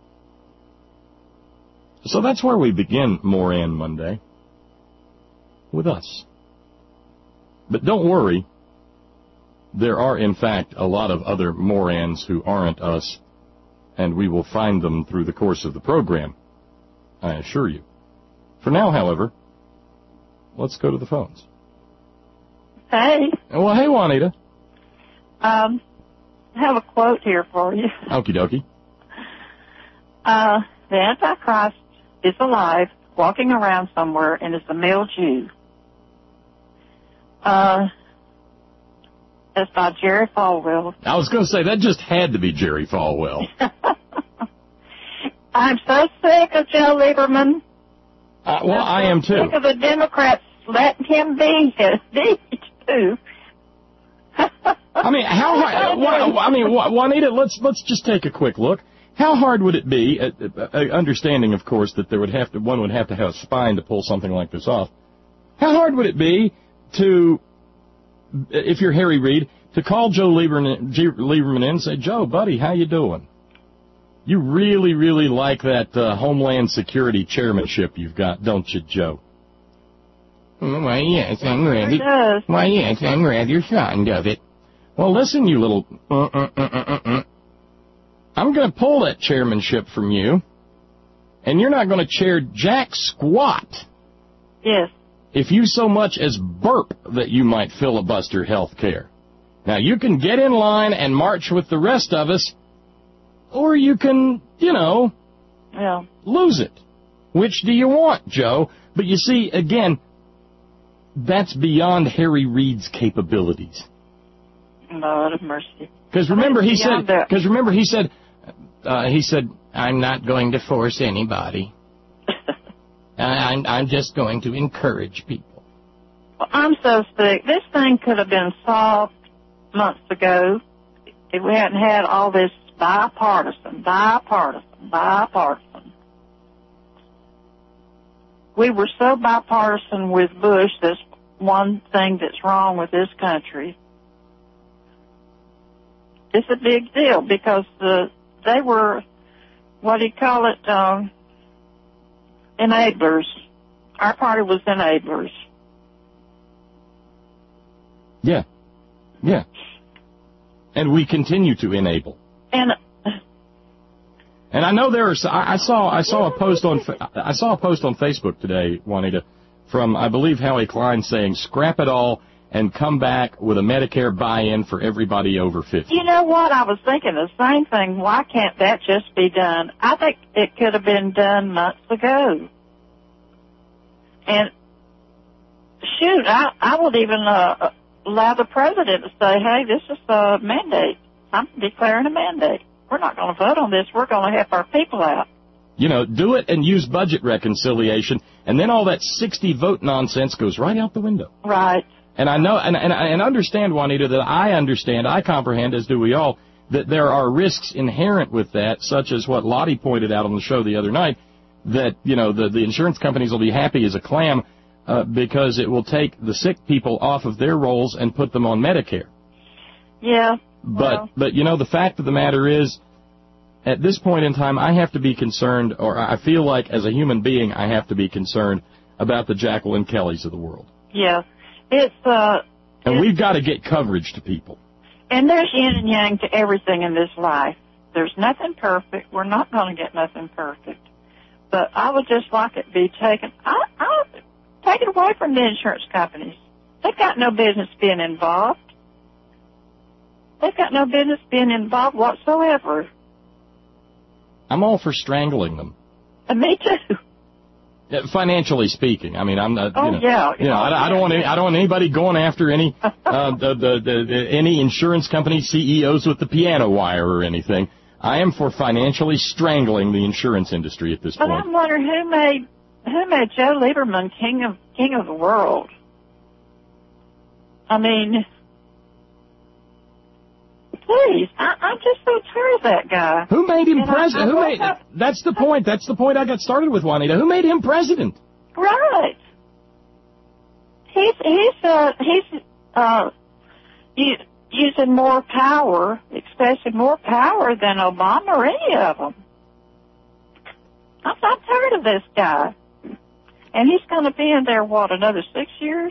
So that's where we begin Moran Monday, with us. But don't worry, there are in fact a lot of other Morans who aren't us, and we will find them through the course of the program, I assure you. For now, however, let's go to the phones. Hey. Well, hey, Juanita. Um, I have a quote here for you. Okie dokie. Uh, the Antichrist is alive, walking around somewhere, and is a male Jew. Uh, that's by Jerry Falwell. I was going to say, that just had to be Jerry Falwell. I'm so sick of Joe Lieberman. Uh, well, I am too. Sick of the Democrats letting him be his too. I mean, how hard? I mean, Juanita, let's let's just take a quick look. How hard would it be? Uh, uh, understanding, of course, that there would have to one would have to have a spine to pull something like this off. How hard would it be to, if you're Harry Reid, to call Joe Lieberman, Lieberman in and say, Joe, buddy, how you doing? You really, really like that uh, Homeland Security chairmanship you've got, don't you, Joe? Why, yes, I'm ready. Why, yes, I'm rather fond of it. Well, listen, you little... Uh, uh, uh, uh, uh. I'm going to pull that chairmanship from you, and you're not going to chair jack squat. Yes. If you so much as burp that you might filibuster health care. Now, you can get in line and march with the rest of us, or you can, you know, yeah. lose it. Which do you want, Joe? But you see, again, that's beyond Harry Reid's capabilities. Lord of mercy. Because remember, he said. Because remember, he said. Uh, he said, "I'm not going to force anybody. I'm I'm just going to encourage people." Well, I'm so sick. This thing could have been solved months ago if we hadn't had all this bipartisan, bipartisan, bipartisan. We were so bipartisan with Bush. That's one thing that's wrong with this country. It's a big deal because the, they were, what do you call it, um, enablers. Our party was enablers. Yeah. Yeah. And we continue to enable. And and I know there are. I saw. I saw a post on. I saw a post on Facebook today, Juanita, from I believe Howie Klein saying, "Scrap it all and come back with a Medicare buy-in for everybody over fifty." You know what? I was thinking the same thing. Why can't that just be done? I think it could have been done months ago. And shoot, I I would even uh, allow the president to say, "Hey, this is a mandate. I'm declaring a mandate. We're not going to vote on this. We're going to help our people out." You know, do it and use budget reconciliation, and then all that sixty vote nonsense goes right out the window. Right. And I know, and, and, and understand, Juanita, that I understand, I comprehend, as do we all, that there are risks inherent with that, such as what Lottie pointed out on the show the other night, that, you know, the, the insurance companies will be happy as a clam uh, because it will take the sick people off of their rolls and put them on Medicare. Yeah. But, well. but you know, the fact of the matter is, at this point in time, I have to be concerned, or I feel like as a human being, I have to be concerned about the Jacqueline Kellys of the world. Yeah. It's, uh, And we've got to get coverage to people. And there's yin and yang to everything in this life. There's nothing perfect. We're not going to get nothing perfect. But I would just like it to be taken. I, I take it away from the insurance companies. They've got no business being involved. They've got no business being involved whatsoever. I'm all for strangling them. And me too. Yeah, financially speaking, I mean, I'm not. Oh you know, yeah. You know, I, I don't want any, I don't want anybody going after any uh, the, the, the, the any insurance company C E Os with the piano wire or anything. I am for financially strangling the insurance industry at this but point. I'm wondering who made who made Joe Lieberman king of king of the world. I mean, please, I, I'm just so tired of that guy. Who made him and president? I, I Who made? up, That's the point. That's the point I got started with, Juanita. Who made him president? Right. He's he's uh he's uh u- using more power, expressing more power than Obama or any of them. I'm, I'm tired of this guy, and he's going to be in there what another six years.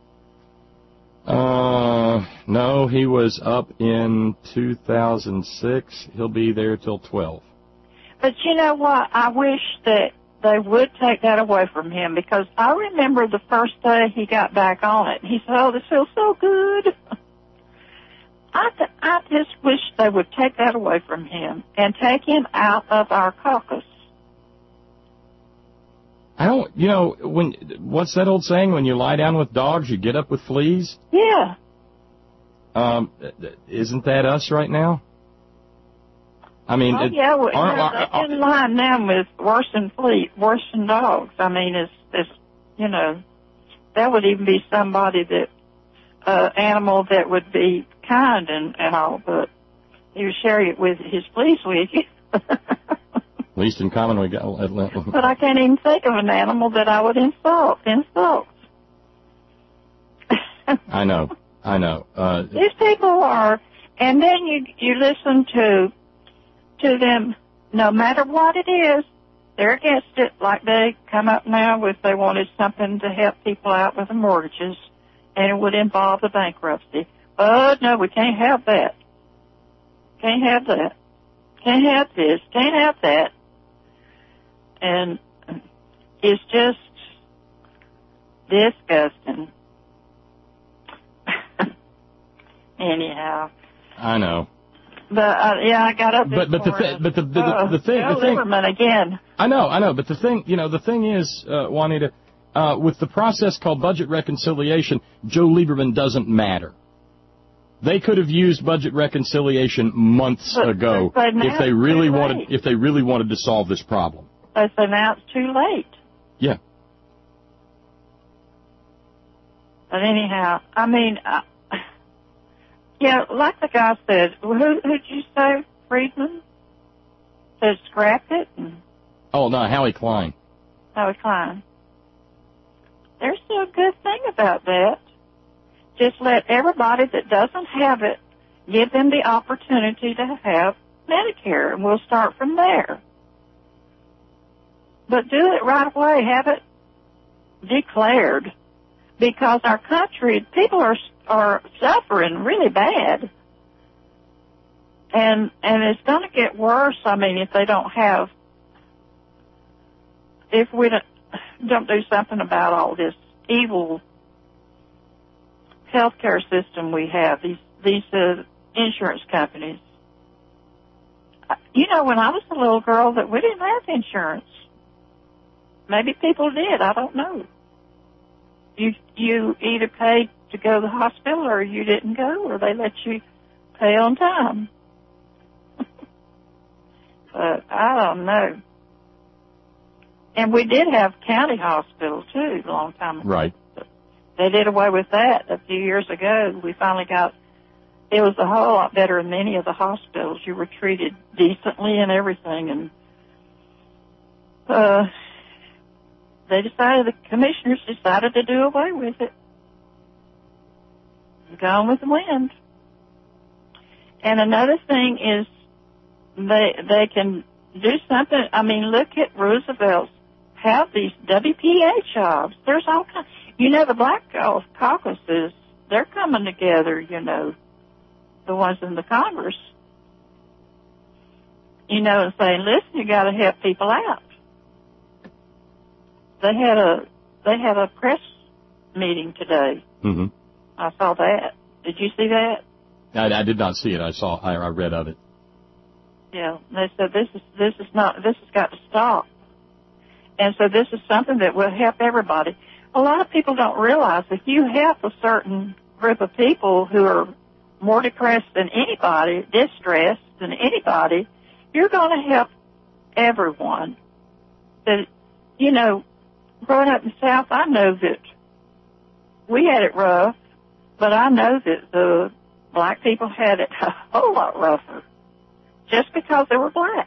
Uh, no, he was up in two thousand six. He'll be there till twelve. But you know what? I wish that they would take that away from him, because I remember the first day he got back on it. He said, oh, this feels so good. I, th- I just wish they would take that away from him and take him out of our caucus. I don't, you know, when, what's that old saying? When you lie down with dogs, you get up with fleas? Yeah. Um, isn't that us right now? I mean, oh, it, yeah, well, aren't, yeah, are, are, they can line them with worse than fleas, worse than dogs. I mean, it's, it's, you know, that would even be somebody that, uh, animal that would be kind and, and all, but he would share it with his fleas with you. Least in common we got. But I can't even think of an animal that I would insult. Insult. I know. I know. Uh, These people are, and then you you listen to to them. No matter what it is, they're against it. Like they come up now with they wanted something to help people out with the mortgages, and it would involve the bankruptcy. But no, we can't have that. Can't have that. Can't have this. Can't have that. And it's just disgusting. Anyhow. I know. But uh, yeah, I got up. This but but the morning. thi- but the the, uh, the, the thing Joe the thing Lieberman again. I know I know. But the thing you know the thing is, uh, Juanita, uh, with the process called budget reconciliation, Joe Lieberman doesn't matter. They could have used budget reconciliation months but, ago but if they really wanted late. if they really wanted to solve this problem. But so now it's too late. Yeah. But anyhow, I mean, uh, yeah, like the guy said, who who'd you say, Friedman? Said scrap it? And Oh no, Howie Klein. Howie Klein. There's still a good thing about that. Just let everybody that doesn't have it, give them the opportunity to have Medicare, and we'll start from there. But do it right away. Have it declared, because our country, people are are suffering really bad, and and it's going to get worse. I mean, if they don't have, if we don't, don't do something about all this evil healthcare system we have, these these uh, insurance companies. You know, when I was a little girl, that we didn't have insurance. Maybe people did. I don't know. You you either paid to go to the hospital, or you didn't go, or they let you pay on time. But I don't know. And we did have county hospitals too, a long time ago. Right. They did away with that a few years ago. We finally got, it was a whole lot better in many of the hospitals. You were treated decently and everything. And uh, they decided, the commissioners decided to do away with it. It's gone with the wind. And another thing is they they can do something. I mean, look at Roosevelt's, have these W P A jobs. There's all kinds. You know, the Black Caucus is they're coming together, you know, the ones in the Congress, you know, and saying, listen, you got to help people out. They had a they had a press meeting today. Mm-hmm. I saw that. Did you see that? I, I did not see it. I saw. I, I read of it. Yeah. They said this is this is not this has got to stop. And so this is something that will help everybody. A lot of people don't realize if you help a certain group of people who are more depressed than anybody, distressed than anybody, you're going to help everyone. That, you know, growing up in the South, I know that we had it rough, but I know that the black people had it a whole lot rougher just because they were black.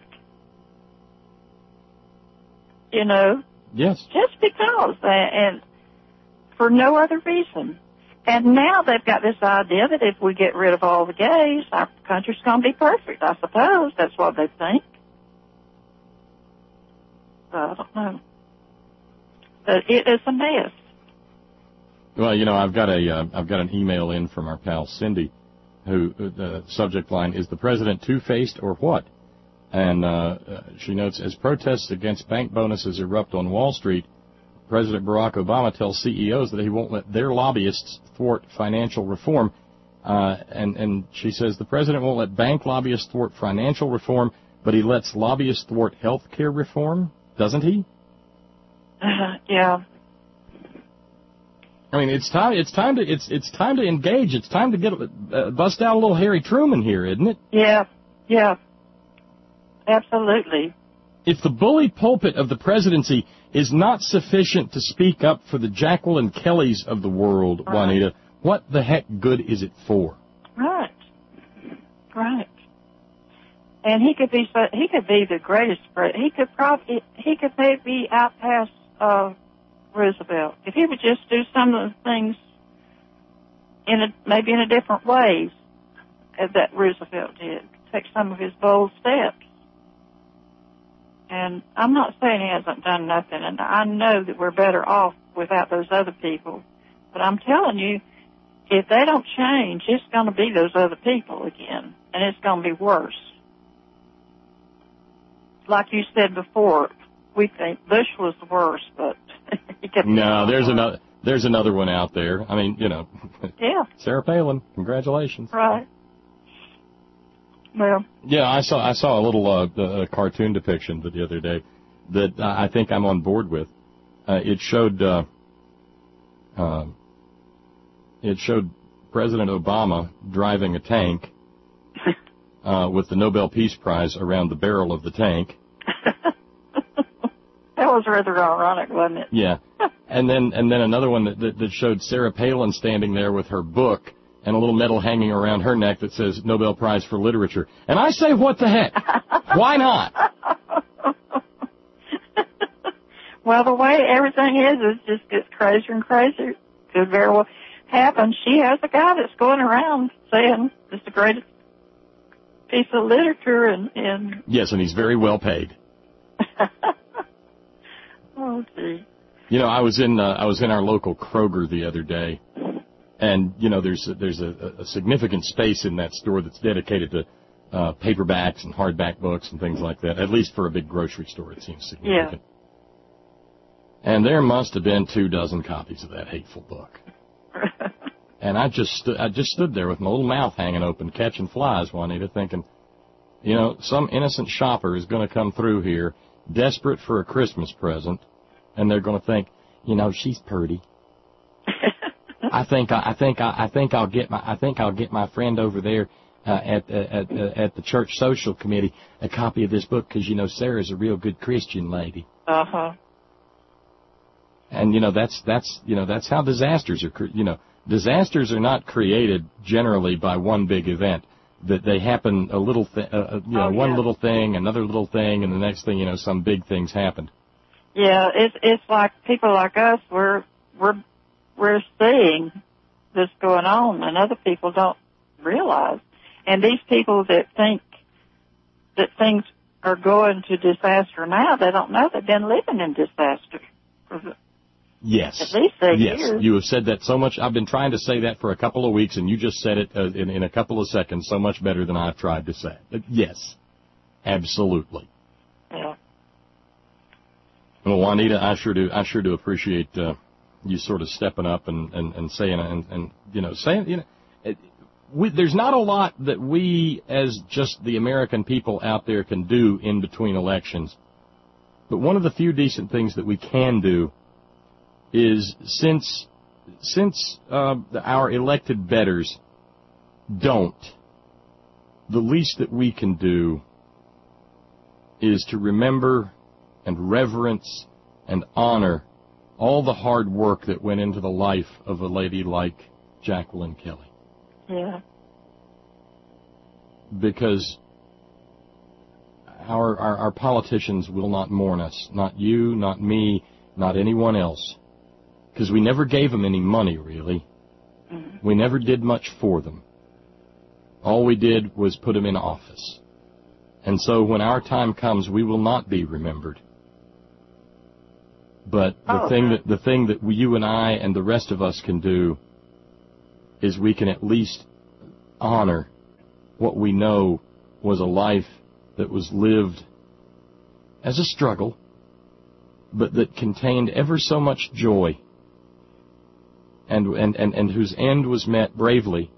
You know? Yes. Just because, and for no other reason. And now they've got this idea that if we get rid of all the gays, our country's going to be perfect, I suppose. That's what they think. So I don't know. But it is a mess. Well, you know, I've got a, uh, I've got an email in from our pal Cindy, who, uh, the subject line, is the president two-faced or what? And uh, uh, she notes, as protests against bank bonuses erupt on Wall Street, President Barack Obama tells C E Os that he won't let their lobbyists thwart financial reform. Uh, and, and she says the president won't let bank lobbyists thwart financial reform, but he lets lobbyists thwart health care reform, doesn't he? Uh, yeah. I mean, it's time. It's time to. It's it's time to engage. It's time to get uh, bust out a little Harry Truman here, isn't it? Yeah. Yeah. Absolutely. If the bully pulpit of the presidency is not sufficient to speak up for the Jacqueline Kellys of the world, right. Juanita, what the heck good is it for? Right. Right. And he could be he could be the greatest. He could probably he could maybe outpass uh, Roosevelt if he would just do some of the things in a, maybe in a different ways that Roosevelt did. Take some of his bold steps. And I'm not saying he hasn't done nothing, and I know that we're better off without those other people. But I'm telling you, if they don't change, it's going to be those other people again, and it's going to be worse. Like you said before, we think Bush was the worst, but he kept no, there's another there's another one out there. I mean, you know, yeah, Sarah Palin, congratulations. Right. Well, yeah, I saw I saw a little uh, uh, cartoon depiction the other day that uh, I think I'm on board with. Uh, it showed uh, uh, it showed President Obama driving a tank uh, with the Nobel Peace Prize around the barrel of the tank. That was rather ironic, wasn't it? Yeah, and then and then another one that, that that showed Sarah Palin standing there with her book and a little medal hanging around her neck that says Nobel Prize for Literature. And I say, what the heck? Why not? Well, the way everything is, it just gets crazier and crazier. Could very well happen. She has a guy that's going around saying it's the greatest piece of literature. And, and yes, and he's very well paid. Oh, gee. You know, I was in uh, I was in our local Kroger the other day. And, you know, there's a, there's a, a significant space in that store that's dedicated to uh, paperbacks and hardback books and things like that, at least for a big grocery store, it seems significant. Yeah. And there must have been two dozen copies of that hateful book. And I just, stu- I just stood there with my little mouth hanging open, catching flies, Juanita, thinking, you know, some innocent shopper is going to come through here, desperate for a Christmas present, and they're going to think, you know, she's pretty. I think I, I think I, I think I'll get my I think I'll get my friend over there uh, at at uh, at the church social committee a copy of this book because you know Sarah's a real good Christian lady. Uh huh. And you know that's that's you know that's how disasters are. You know disasters are not created generally by one big event. That they happen a little th- uh, you know oh, one yeah. little thing, another little thing, and the next thing you know some big things happened. Yeah, it's it's like people like us. We're we're we're seeing this going on, and other people don't realize. And these people that think that things are going to disaster now, they don't know they've been living in disaster for Yes. At least eight yes. years. You have said that so much. I've been trying to say that for a couple of weeks, and you just said it uh, in, in a couple of seconds so much better than I've tried to say it. But yes, absolutely. Yeah. Well, Juanita, I sure do. I sure do appreciate uh, you sort of stepping up and, and, and saying and, and you know saying you know. It, we, there's not a lot that we, as just the American people out there, can do in between elections. But one of the few decent things that we can do is since since uh, our elected betters don't, the least that we can do is to remember and reverence and honor all the hard work that went into the life of a lady like Jacqueline Kelly. Yeah. Because our, our, our politicians will not mourn us. Not you, not me, not anyone else. Because we never gave them any money, really. Mm-hmm. We never did much for them. All we did was put them in office. And so when our time comes, we will not be remembered. But the oh, thing that the thing that you and I and the rest of us can do is we can at least honor what we know was a life that was lived as a struggle, but that contained ever so much joy, and and, and, and whose end was met bravely,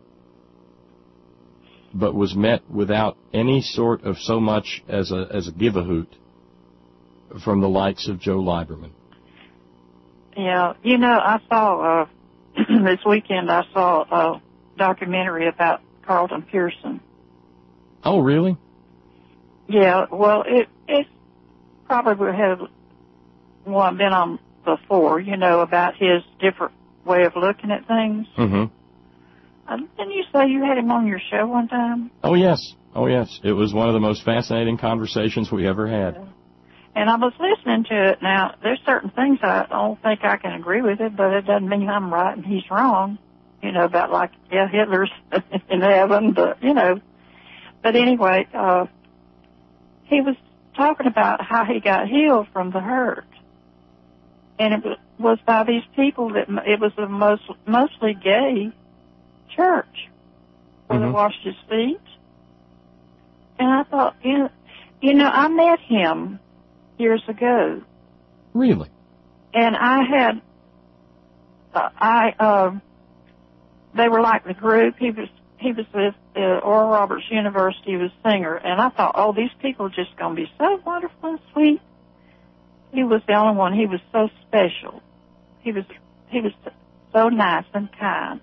but was met without any sort of so much as a as a give-a-hoot from the likes of Joe Lieberman. Yeah, you know, I saw, uh, this weekend I saw a documentary about Carlton Pearson. Oh, really? Yeah, well, it it's probably had one been on before, you know, about his different way of looking at things. Mm-hmm. Uh, didn't you say you had him on your show one time? Oh, yes. Oh, yes. It was one of the most fascinating conversations we ever had. Yeah. And I was listening to it. Now, there's certain things I don't think I can agree with it, but it doesn't mean I'm right and he's wrong. You know, about like, yeah, Hitler's in heaven, but, you know. But anyway, uh, he was talking about how he got healed from the hurt. And it was by these people that, it was a most, mostly gay church where mm-hmm. they washed his feet. And I thought, you know, you know, I met him years ago. Really? And I had, uh, I, uh, they were like the group. He was, he was with uh, Oral Roberts University. He was a singer. And I thought, oh, these people are just going to be so wonderful and sweet. He was the only one. He was so special. He was, he was so nice and kind.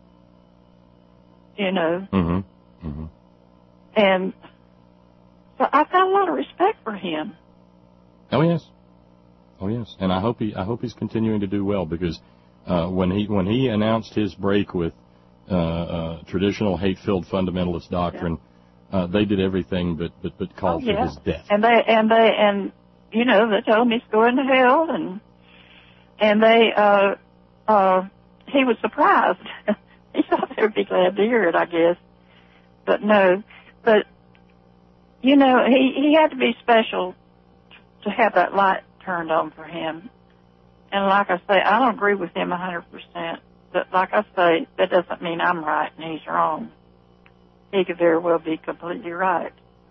You know? Mm-hmm. Mm-hmm. And so I've got a lot of respect for him. Oh yes, oh yes, and I hope he I hope he's continuing to do well, because uh, when he when he announced his break with uh, uh, traditional hate-filled fundamentalist doctrine, yeah. uh, they did everything but but but called oh, yeah. for his death. And they and they and you know they told him he's going to hell, and and they uh uh he was surprised. He thought they would be glad to hear it, I guess, but no, but you know he he had to be special to have that light turned on for him. And like I say, I don't agree with him one hundred percent. But like I say, that doesn't mean I'm right and he's wrong. He could very well be completely right.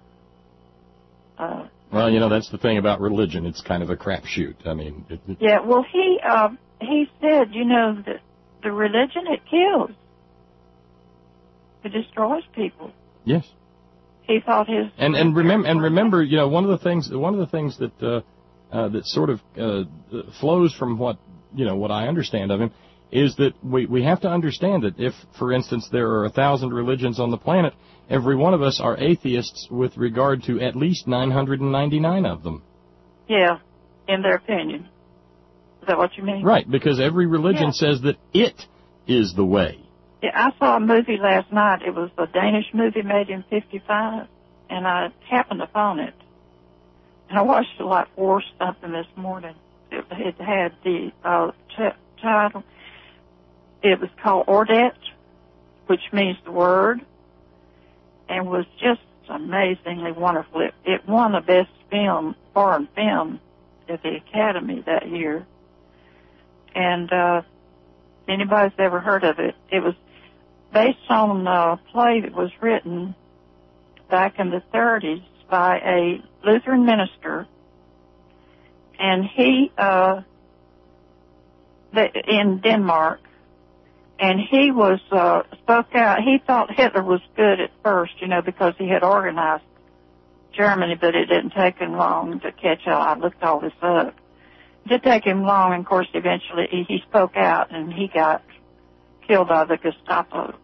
Uh, well, you know, that's the thing about religion. It's kind of a crapshoot. I mean... It, it, yeah, well, he uh, he said, you know, that the religion, it kills. It destroys people. Yes. He thought his and and remember and remember you know one of the things one of the things that uh, uh, that sort of uh, flows from what you know what I understand of him is that we we have to understand that if, for instance, there are a thousand religions on the planet, every one of us are atheists with regard to at least nine hundred ninety-nine of them. Yeah, in their opinion. Is that what you mean? Right, because every religion yeah. says that it is the way. Yeah, I saw a movie last night. It was a Danish movie made in fifty-five, and I happened upon it. And I watched it like four something this morning. It, it had the uh, t- title. It was called Ordet, which means the word, and was just amazingly wonderful. It, it won the best film, foreign film, at the Academy that year. and uh, anybody's ever heard of it, it was based on a play that was written back in the thirties by a Lutheran minister, and he, uh, in Denmark, and he was, uh, spoke out. He thought Hitler was good at first, you know, because he had organized Germany, but it didn't take him long to catch on. I looked all this up. It did take him long, and of course, eventually he, he spoke out, and he got killed by the Gestapo.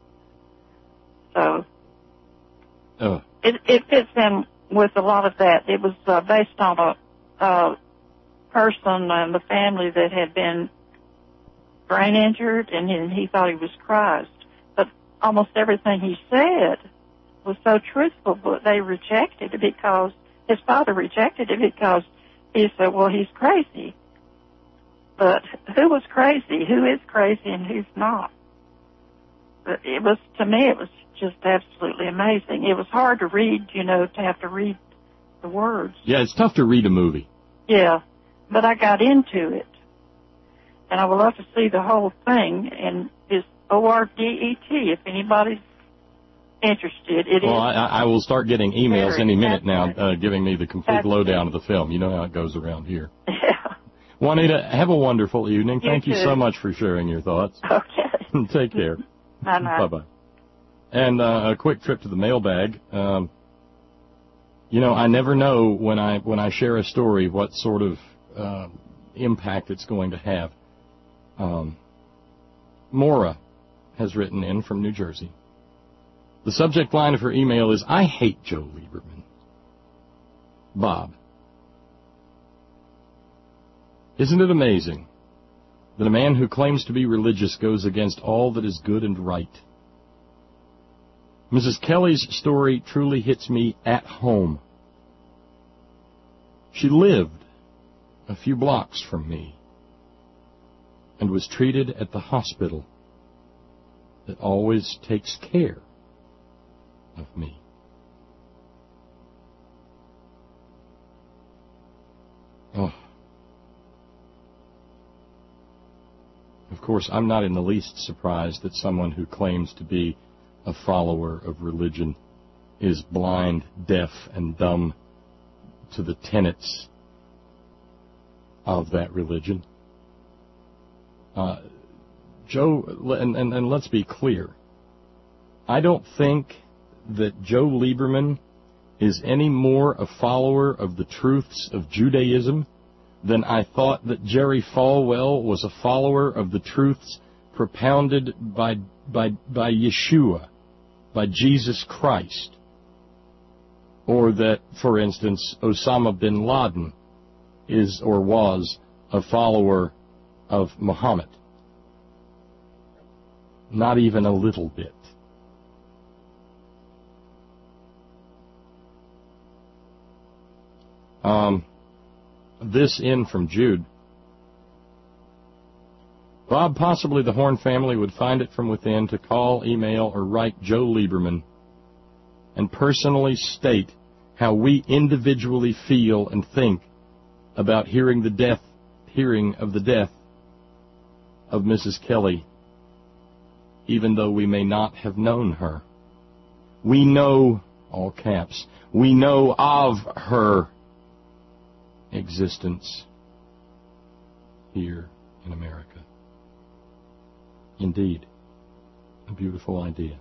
So oh. it, it fits in with a lot of that. It was uh, based on a, a person and the family that had been brain injured, and he, he thought he was Christ. But almost everything he said was so truthful, but they rejected it because his father rejected it because he said, well, he's crazy. But who was crazy? Who is crazy and who's not? But it was, to me, it was just absolutely amazing. It was hard to read, you know, to have to read the words. Yeah, it's tough to read a movie. Yeah, but I got into it. And I would love to see the whole thing, and it's O R D E T if anybody's interested. It well, is. I, I will start getting emails very any minute now uh, giving me the complete lowdown of the film. You know how it goes around here. Yeah. Juanita, have a wonderful evening. You Thank you too. so much for sharing your thoughts. Okay. Take care. Bye-bye. Bye-bye. And uh, a quick trip to the mailbag. Um, you know, I never know when I when I share a story what sort of uh, impact it's going to have. Um, Maura has written in from New Jersey. The subject line of her email is, I hate Joe Lieberman. Bob, isn't it amazing that a man who claims to be religious goes against all that is good and right? Missus Kelly's story truly hits me at home. She lived a few blocks from me and was treated at the hospital that always takes care of me. Oh. Of course, I'm not in the least surprised that someone who claims to be a follower of religion is blind, deaf, and dumb to the tenets of that religion. Uh, Joe, and, and, and let's be clear, I don't think that Joe Lieberman is any more a follower of the truths of Judaism than I thought that Jerry Falwell was a follower of the truths propounded by, by, by Yeshua, by Jesus Christ. Or that, for instance, Osama bin Laden is or was a follower of Muhammad. Not even a little bit. Um, this in from Jude. Bob, possibly the Horn family would find it from within to call, email, or write Joe Lieberman and personally state how we individually feel and think about hearing the death, hearing of the death of Missus Kelly, even though we may not have known her. We know, all caps, we know of her existence here in America. Indeed, a beautiful idea.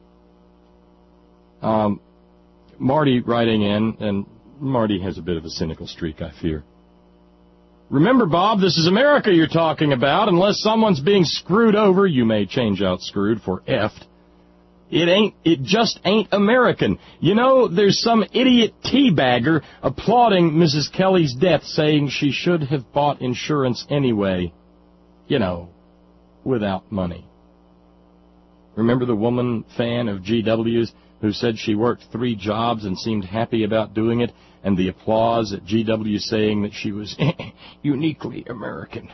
Um, Marty writing in, and Marty has a bit of a cynical streak, I fear. Remember, Bob, this is America you're talking about. Unless someone's being screwed over, you may change out screwed for effed. It ain't, it just ain't American. You know, there's some idiot teabagger applauding Missus Kelly's death, saying she should have bought insurance anyway. You know, without money. Remember the woman fan of G W's who said she worked three jobs and seemed happy about doing it, and the applause at G W saying that she was uniquely American?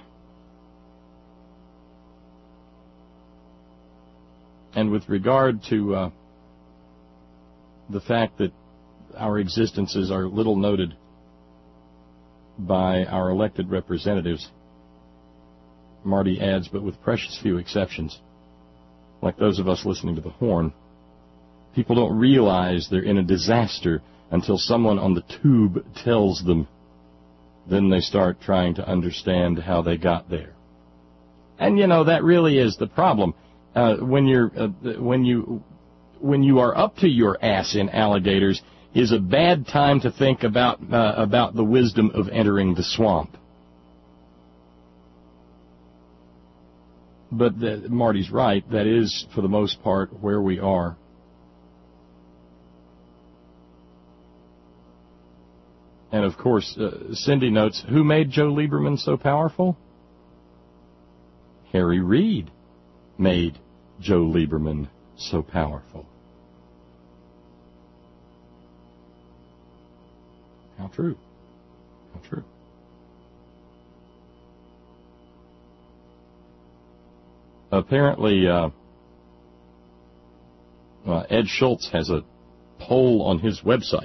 And with regard to uh, the fact that our existences are little noted by our elected representatives, Marty adds, but with precious few exceptions, like those of us listening to the horn, people don't realize they're in a disaster until someone on the tube tells them. Then they start trying to understand how they got there. And, you know, that really is the problem. Uh, when you're, uh, when you, when you are up to your ass in alligators is a bad time to think about, uh, about the wisdom of entering the swamp. But the, Marty's right. That is, for the most part, where we are. And, of course, uh, Cindy notes, who made Joe Lieberman so powerful? Harry Reid made Joe Lieberman so powerful. How true. How true. Apparently, uh, uh, Ed Schultz has a poll on his website.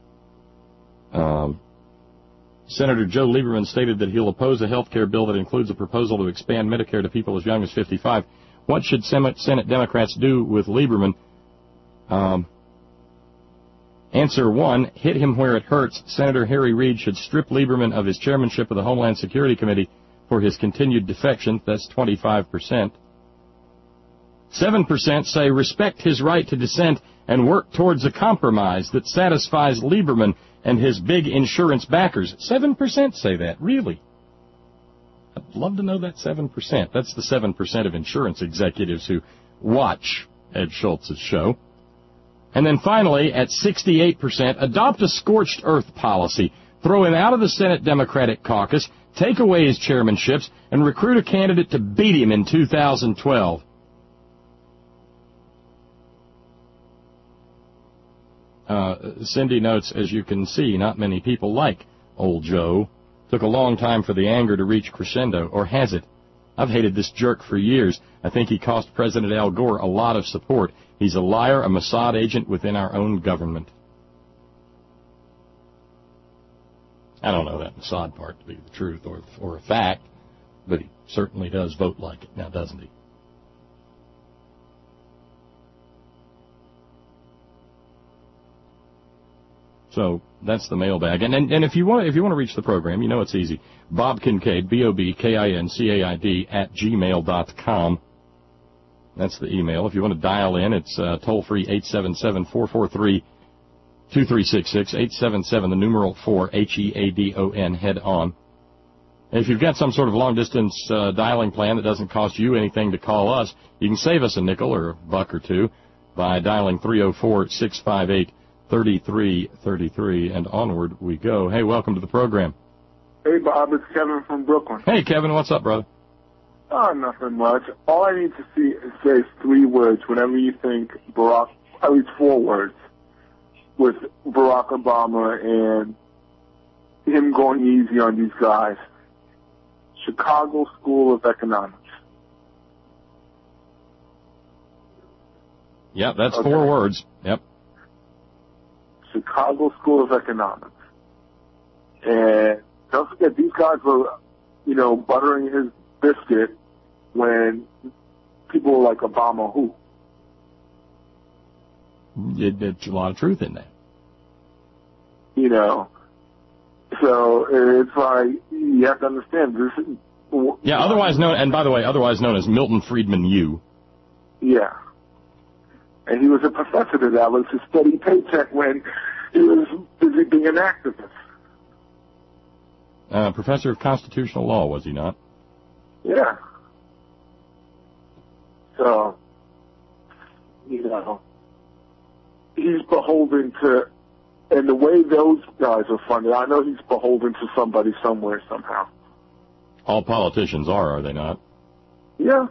Um, Senator Joe Lieberman stated that he'll oppose a health care bill that includes a proposal to expand Medicare to people as young as fifty-five. What should Senate Democrats do with Lieberman? Um, answer one, hit him where it hurts. Senator Harry Reid should strip Lieberman of his chairmanship of the Homeland Security Committee for his continued defection. That's twenty-five percent. seven percent say respect his right to dissent and work towards a compromise that satisfies Lieberman and his big insurance backers. seven percent say that, really. I'd love to know that seven percent. That's the seven percent of insurance executives who watch Ed Schultz's show. And then finally, at sixty-eight percent, adopt a scorched earth policy. Throw him out of the Senate Democratic caucus, take away his chairmanships, and recruit a candidate to beat him in two thousand twelve. Uh, Cindy notes, as you can see, not many people like old Joe. Took a long time for the anger to reach crescendo, or has it? I've hated this jerk for years. I think he cost President Al Gore a lot of support. He's a liar, a Mossad agent within our own government. I don't know that Mossad part to be the truth or, or a fact, but he certainly does vote like it now, doesn't he? So that's the mailbag. And, and and if you want if you want to reach the program, you know it's easy. Bob Kincaid, B O B K I N C A I D at gmail dot com. That's the email. If you want to dial in, it's uh, toll free eight seven seven, four four three, two three six six, eight seven seven, the numeral four, H E A D O N, head on. And if you've got some sort of long distance uh, dialing plan that doesn't cost you anything to call us, you can save us a nickel or a buck or two by dialing three oh four, six five eight, thirty-three thirty-three, and onward we go. Hey, welcome to the program. Hey, Bob, it's Kevin from Brooklyn. Hey, Kevin, what's up, brother? Oh, nothing much. All I need to see is say three words whenever you think Barack, at least four words, with Barack Obama and him going easy on these guys. Chicago School of Economics. Yep, that's okay. Four words. Yep. Chicago School of Economics. And don't forget, these guys were, you know, buttering his biscuit when people were like Obama who. It, it's a lot of truth in that. You know, so it's like, you have to understand this. Yeah, otherwise known, and by the way, otherwise known as Milton Friedman U. Yeah. And he was a professor that was a steady paycheck when he was busy being an activist. Uh, professor of constitutional law, was he not? Yeah. So, you know, he's beholden to, and the way those guys are funded, I know he's beholden to somebody somewhere somehow. All politicians are, are they not? Yeah.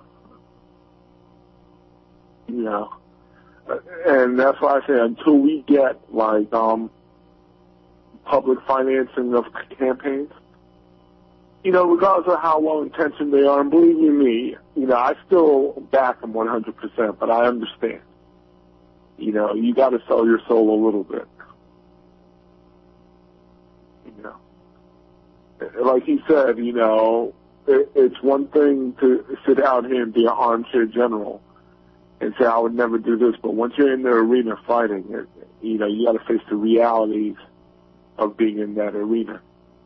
You know. And that's why I say until we get, like, um, public financing of campaigns, you know, regardless of how well-intentioned they are, and believe you me, you know, I still back them one hundred percent, but I understand. You know, you got to sell your soul a little bit. You know. Like he said, you know, it, it's one thing to sit out here and be an armchair general and say, I would never do this, but once you're in the arena fighting, it, you know, you got to face the realities of being in that arena.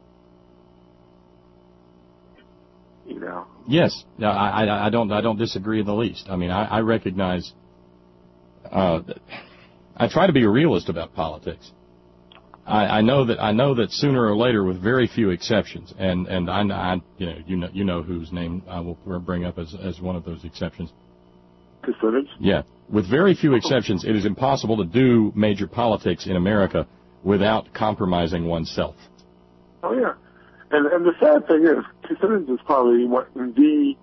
You know. Yes, no, I, I, I don't, I don't disagree in the least. I mean, I, I recognize. Uh, I try to be a realist about politics. I, I know that I know that sooner or later, with very few exceptions, and and I, I you know you know you know whose name I will bring up as as one of those exceptions. Percentage? Yeah, with very few exceptions, it is impossible to do major politics in America without compromising oneself. Oh yeah, and and the sad thing is, Kucinich is probably what the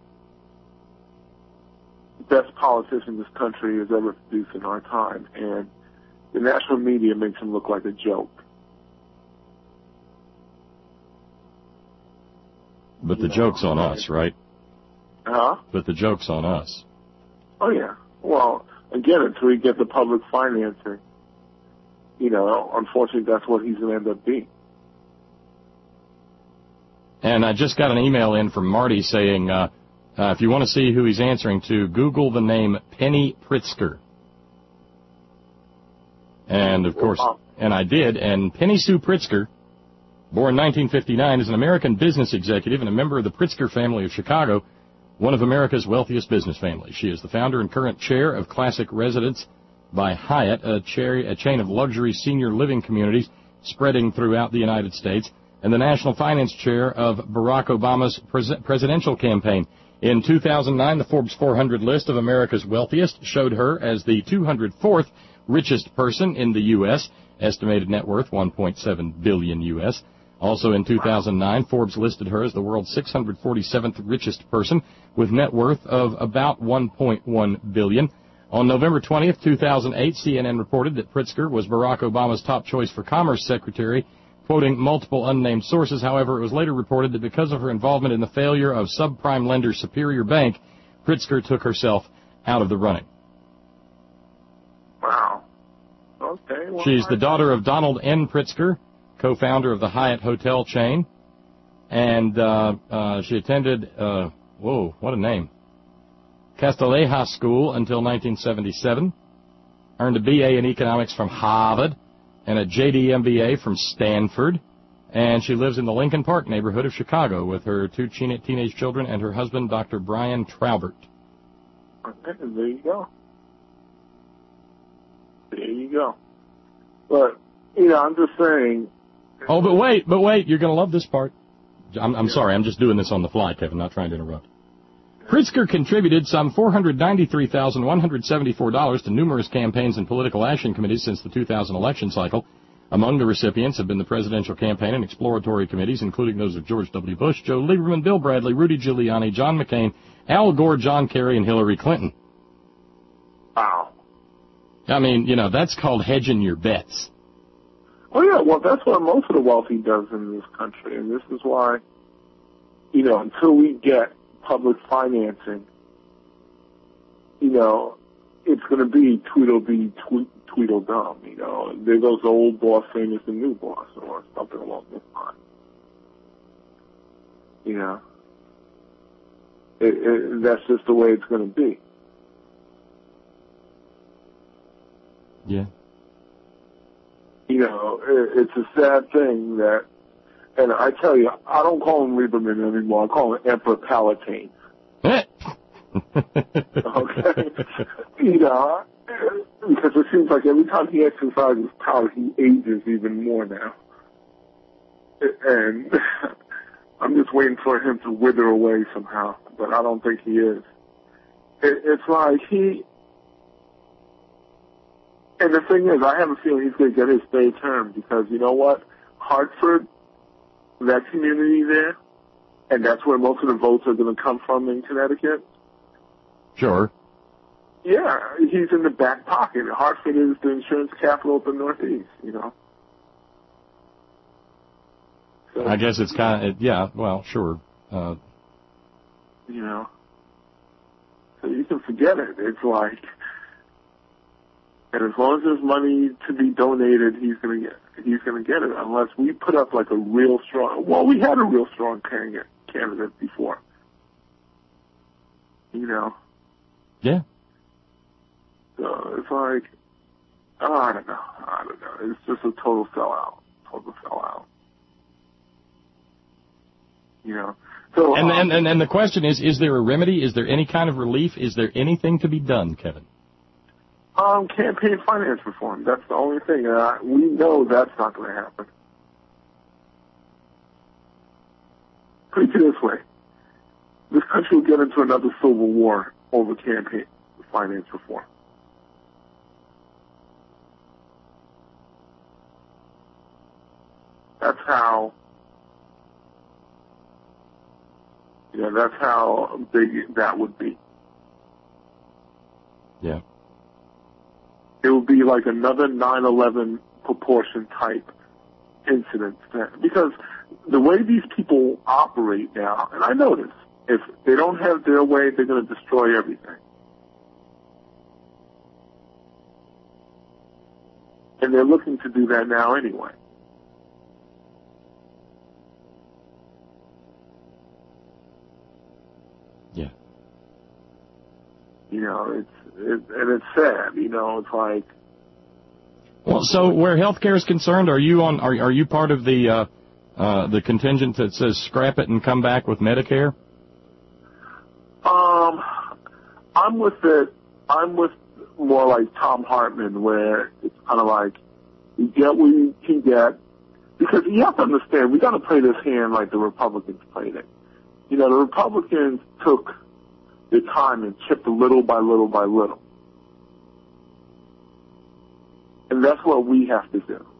best politician this country has ever produced in our time, and the national media makes him look like a joke. But the joke's on us, right? Huh? But the joke's on us. Oh yeah. Well, again, until we get the public financing, you know, unfortunately, that's what he's going to end up being. And I just got an email in from Marty saying, uh, uh, if you want to see who he's answering to, Google the name Penny Pritzker. And, of course, and I did, and Penny Sue Pritzker, born nineteen fifty-nine, is an American business executive and a member of the Pritzker family of Chicago, one of America's wealthiest business families. She is the founder and current chair of Classic Residence by Hyatt, a, chair, a chain of luxury senior living communities spreading throughout the United States, and the national finance chair of Barack Obama's pres- presidential campaign. In two thousand nine, the Forbes four hundred list of America's wealthiest showed her as the two hundred fourth richest person in the U S, estimated net worth one point seven billion U S. Also in two thousand nine, Forbes listed her as the world's six hundred forty-seventh richest person with net worth of about one point one billion dollars. On November twentieth, two thousand eight, C N N reported that Pritzker was Barack Obama's top choice for Commerce Secretary, quoting multiple unnamed sources. However, it was later reported that because of her involvement in the failure of subprime lender Superior Bank, Pritzker took herself out of the running. Wow. Okay. Well, She's the daughter of Donald N. Pritzker, co-founder of the Hyatt hotel chain, and uh, uh, she attended, uh, whoa, what a name, Castilleja School until nineteen seventy-seven, earned a B A in economics from Harvard, and a J D M B A from Stanford, and she lives in the Lincoln Park neighborhood of Chicago with her two teenage children and her husband, Doctor Brian Traubert. Okay, there you go. There you go. But, you know, I'm just saying. Oh, but wait, but wait, you're going to love this part. I'm, I'm yeah. sorry, I'm just doing this on the fly, Kevin, not trying to interrupt. Pritzker contributed some four hundred ninety-three thousand one hundred seventy-four dollars to numerous campaigns and political action committees since the two thousand election cycle. Among the recipients have been the presidential campaign and exploratory committees, including those of George W. Bush, Joe Lieberman, Bill Bradley, Rudy Giuliani, John McCain, Al Gore, John Kerry, and Hillary Clinton. Wow. I mean, you know, that's called hedging your bets. Oh, yeah, well, that's what most of the wealthy does in this country, and this is why, you know, until we get public financing, you know, it's going to be Tweedledee, tweet, Tweedledum, you know. There goes the old boss, famous the new boss, or something along this line. You know. It, it, that's just the way it's going to be. Yeah. You know, it, it's a sad thing that, and I tell you, I don't call him Lieberman anymore. I call him Emperor Palatine. Okay? You know, because it seems like every time he exercises power, he ages even more now. And I'm just waiting for him to wither away somehow, but I don't think he is. It, it's like he... And the thing is, I have a feeling he's going to get his third term because, you know what? Hartford, that community there, and that's where most of the votes are going to come from in Connecticut. Sure. Yeah, he's in the back pocket. Hartford is the insurance capital of the Northeast, you know. So, I guess it's kind of, yeah, well, sure. Uh, you know. So you can forget it. It's like... And as long as there's money to be donated, he's going to get he's going to get it. Unless we put up like a real strong. Well, we had a real strong candidate candidate before. You know? Yeah. So it's like, oh, I don't know. I don't know. It's just a total sellout. Total sellout. You know? So, and, um, and, and, and the question is, is there a remedy? Is there any kind of relief? Is there anything to be done, Kevin? Um, campaign finance reform. That's the only thing. Uh, we know that's not going to happen. Put it this way. This country will get into another civil war over campaign finance reform. That's how, yeah, that's how big that would be. Yeah. It would be like another nine eleven proportion type incident. Because the way these people operate now, and I know this, if they don't have their way, they're going to destroy everything. And they're looking to do that now anyway. Yeah. You know, it's, it, and it's sad, you know, it's like. Well, so where healthcare is concerned, are you on, are, are you part of the, uh, uh, the contingent that says scrap it and come back with Medicare? Um, I'm with it, I'm with more like Tom Hartman, where it's kind of like, you get what you can get, because you have to understand, we got to play this hand like the Republicans played it. You know, the Republicans took their time and chipped little by little by little. And that's what we have to do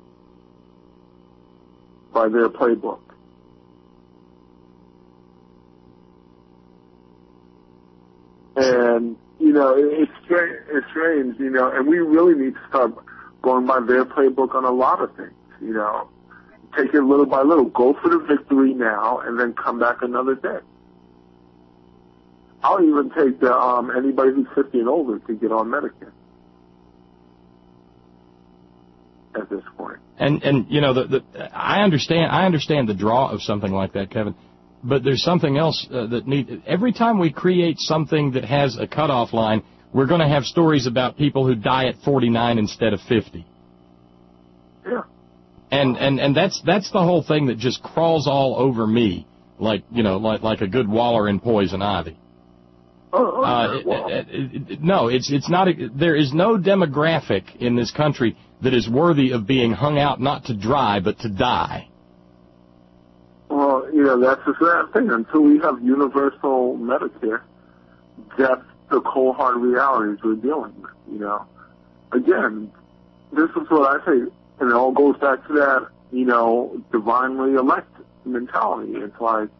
by their playbook. And, you know, it's strange, it's strange, you know, and we really need to start going by their playbook on a lot of things, you know. Take it little by little. Go for the victory now and then come back another day. I'll even take the, um, anybody who's fifty and older to get on Medicare at this point. And, and you know, the, the, I understand, I understand the draw of something like that, Kevin. But there's something else uh, that need. Every time we create something that has a cutoff line, we're going to have stories about people who die at forty-nine instead of fifty. Yeah. And and and that's that's the whole thing that just crawls all over me, like you know, like like a good waller in poison ivy. Oh, uh, well. it, it, it, no, it's it's not. A, there is no demographic in this country that is worthy of being hung out not to dry but to die. Well, you know, that's the sad thing. Until we have universal Medicare, that's the cold hard realities we're dealing with, you know. Again, this is what I say, and it all goes back to that, you know, divinely elected mentality. It's like,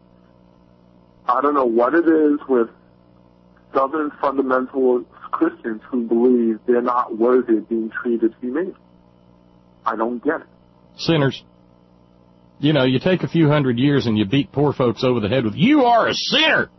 I don't know what it is with Southern fundamentalist Christians who believe they're not worthy of being treated humanely. I don't get it. Sinners. You know, you take a few hundred years and you beat poor folks over the head with, you are a sinner!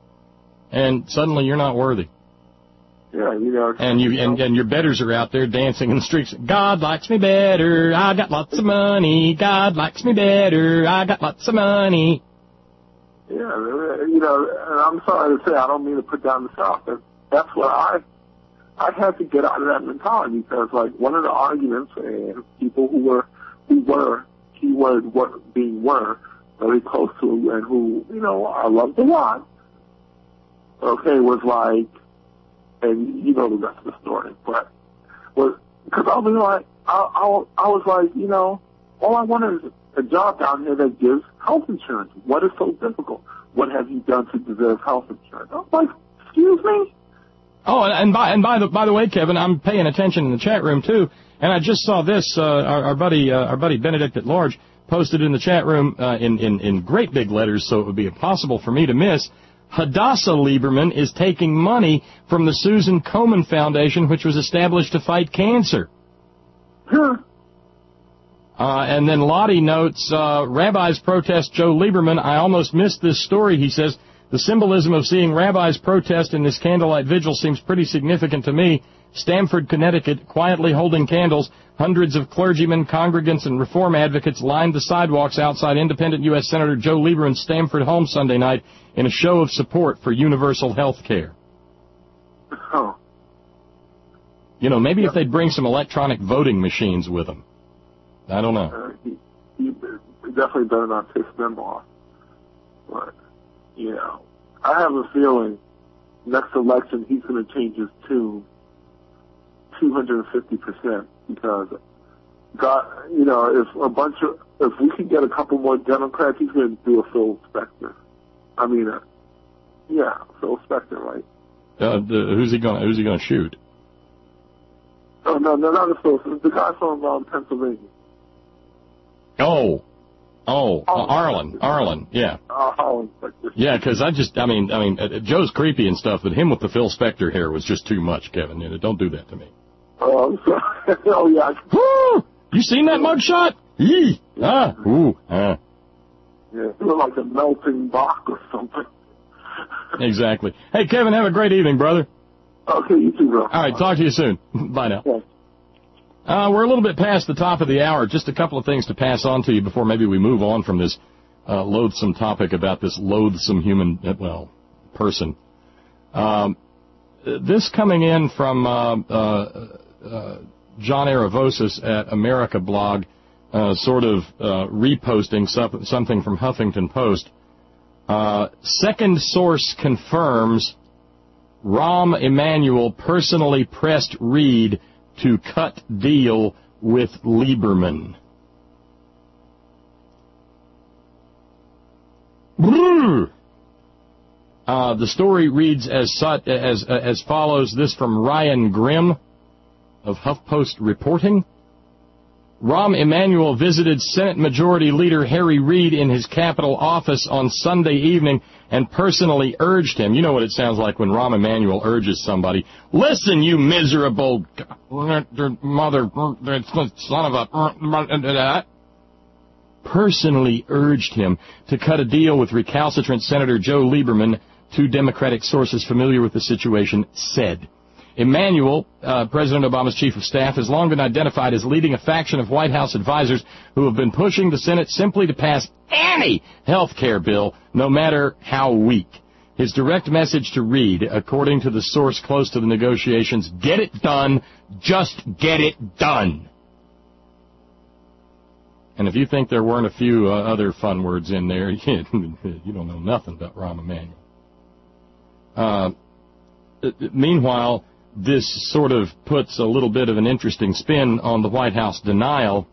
And suddenly you're not worthy. Yeah, you know. And you and, and your betters are out there dancing in the streets. God likes me better, I got lots of money. God likes me better, I got lots of money. Yeah, you know, and I'm sorry to say, I don't mean to put down the South, but that's what I, I had to get out of that mentality, because, like, one of the arguments, and people who were, who were, keyword what being were, very close to, and who, you know, I loved a lot, okay, was like, and you know the rest of the story, but, was, because I was like, I, I, I was like, you know, all I wanted is a job down here that gives health insurance. What is so difficult? What have you done to deserve health insurance? I was like, excuse me? Oh, and, and by and by the by the way, Kevin, I'm paying attention in the chat room too, and I just saw this. Uh, our, our buddy, uh, our buddy Benedict at Large, posted in the chat room uh, in, in in great big letters, so it would be impossible for me to miss. Hadassah Lieberman is taking money from the Susan Komen Foundation, which was established to fight cancer. Huh. Uh, and then Lottie notes, uh, rabbis protest Joe Lieberman. I almost missed this story, he says. The symbolism of seeing rabbis protest in this candlelight vigil seems pretty significant to me. Stamford, Connecticut, quietly holding candles, hundreds of clergymen, congregants, and reform advocates lined the sidewalks outside independent U S Senator Joe Lieberman's Stamford home Sunday night in a show of support for universal health care. Oh. You know, maybe if they'd bring some electronic voting machines with them. I don't know. Uh, he, he definitely better not piss them off. But, you know, I have a feeling next election he's going to change his tune two hundred fifty percent because, God, you know, if a bunch of, if we can get a couple more Democrats, he's going to do a Phil Spector. I mean, uh, yeah, Phil Spector, right? Uh, the, who's he going? Who's he going to shoot? Oh no, no, not the Phil. The guy from um, Pennsylvania. Oh, oh, uh, Arlen, Arlen, yeah, uh, Arlen Spector. Yeah, because I just, I mean, I mean, uh, Joe's creepy and stuff, but him with the Phil Spector hair was just too much, Kevin. You know, don't do that to me. Oh, I'm sorry. Oh yeah. Woo! You seen that mugshot? Yee! Ah, ooh, ah. Yeah, it looked like a melting Bach or something. Exactly. Hey, Kevin, have a great evening, brother. Okay, you too, bro. All right, talk to you soon. Bye now. Yeah. Uh, we're a little bit past the top of the hour. Just a couple of things to pass on to you before maybe we move on from this uh, loathsome topic about this loathsome human, well, person. Um, this coming in from uh, uh, uh, John Aravosis at America Blog, uh, sort of uh, reposting something from Huffington Post. Uh, second source confirms Rahm Emanuel personally pressed Reid to cut deal with Lieberman. Uh, the story reads as such, as as follows. This from Ryan Grimm of HuffPost Reporting. Rahm Emanuel visited Senate Majority Leader Harry Reid in his Capitol office on Sunday evening and personally urged him. You know what it sounds like when Rahm Emanuel urges somebody. Listen, you miserable mother, son of a... Personally urged him to cut a deal with recalcitrant Senator Joe Lieberman, two Democratic sources familiar with the situation said. Emanuel, uh, President Obama's chief of staff, has long been identified as leading a faction of White House advisors who have been pushing the Senate simply to pass any health care bill, no matter how weak. His direct message to Reid, according to the source close to the negotiations, get it done, just get it done. And if you think there weren't a few uh, other fun words in there, you don't know nothing about Rahm Emanuel. Uh, meanwhile, this sort of puts a little bit of an interesting spin on the White House denial.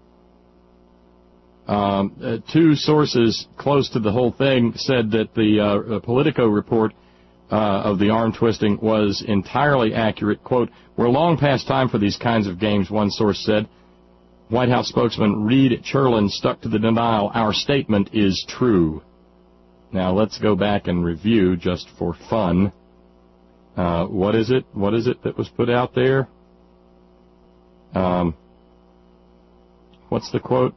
Um, uh, two sources close to the whole thing said that the uh, Politico report uh, of the arm twisting was entirely accurate. Quote, we're long past time for these kinds of games, one source said. White House spokesman Reed Cherlin stuck to the denial. Our statement is true. Now let's go back and review just for fun. Uh, what is it? What is it that was put out there? Um, what's the quote?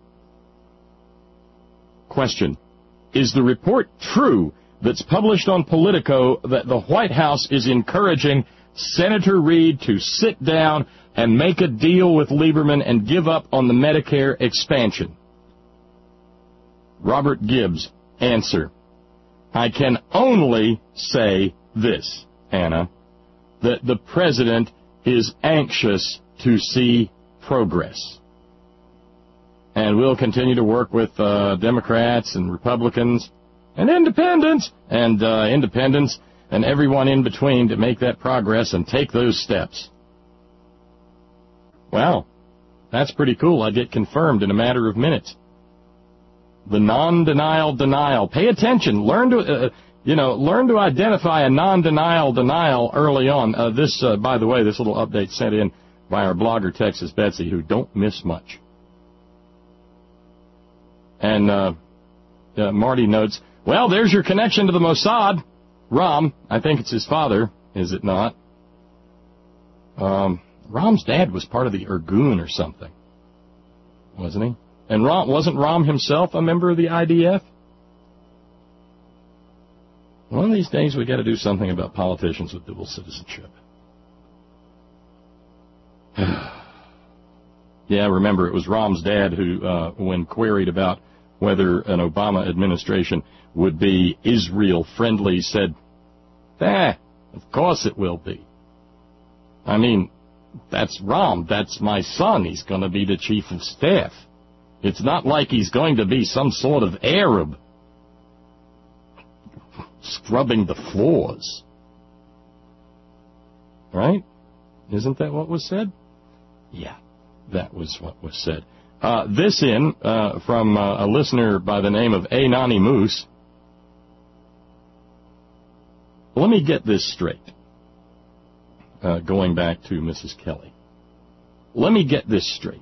Question. Is the report true that's published on Politico that the White House is encouraging Senator Reid to sit down and make a deal with Lieberman and give up on the Medicare expansion? Robert Gibbs. Answer. I can only say this, Anna, that the president is anxious to see progress. And we'll continue to work with uh, Democrats and Republicans and independents and uh, independents and everyone in between to make that progress and take those steps. Wow, that's pretty cool. I get confirmed in a matter of minutes. The non-denial denial. Pay attention. Learn to, uh, you know, learn to identify a non-denial denial early on. Uh, this, uh, by the way, this little update sent in by our blogger Texas Betsy, who don't miss much. And uh, uh, Marty notes, well, there's your connection to the Mossad. Rahm, I think it's his father, is it not? Um, Rahm's dad was part of the Irgun or something, wasn't he? And Rahm, wasn't Rahm himself a member of the I D F? One of these days we got to do something about politicians with dual citizenship. Yeah, remember, it was Rahm's dad who, uh, when queried about whether an Obama administration would be Israel-friendly, said, "Ah, of course it will be. I mean, that's Rahm. That's my son. He's going to be the chief of staff. It's not like he's going to be some sort of Arab scrubbing the floors." Right? Isn't that what was said? Yeah, that was what was said. Uh, this in uh, from uh, a listener by the name of Anonymous. Let me get this straight. Uh, going back to Missus Kelly. Let me get this straight.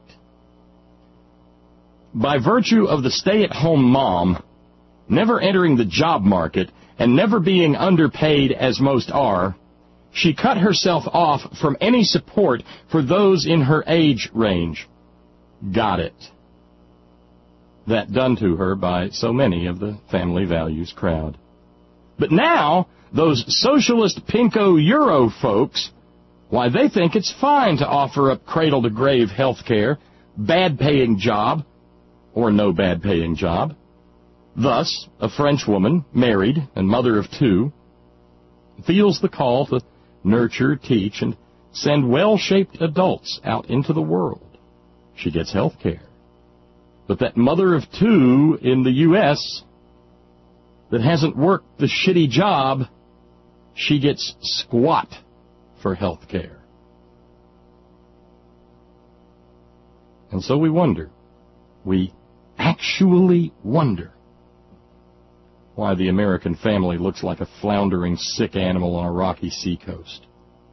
By virtue of the stay-at-home mom never entering the job market and never being underpaid as most are, she cut herself off from any support for those in her age range. Got it. That done to her by so many of the family values crowd. But now, those socialist pinko Euro folks, why, they think it's fine to offer up cradle-to-grave health care, bad-paying job, or no bad-paying job. Thus, a French woman, married and mother of two, feels the call to nurture, teach, and send well-shaped adults out into the world. She gets health care. But that mother of two in the U S that hasn't worked the shitty job, she gets squat for health care. And so we wonder, we actually wonder, why the American family looks like a floundering, sick animal on a rocky seacoast.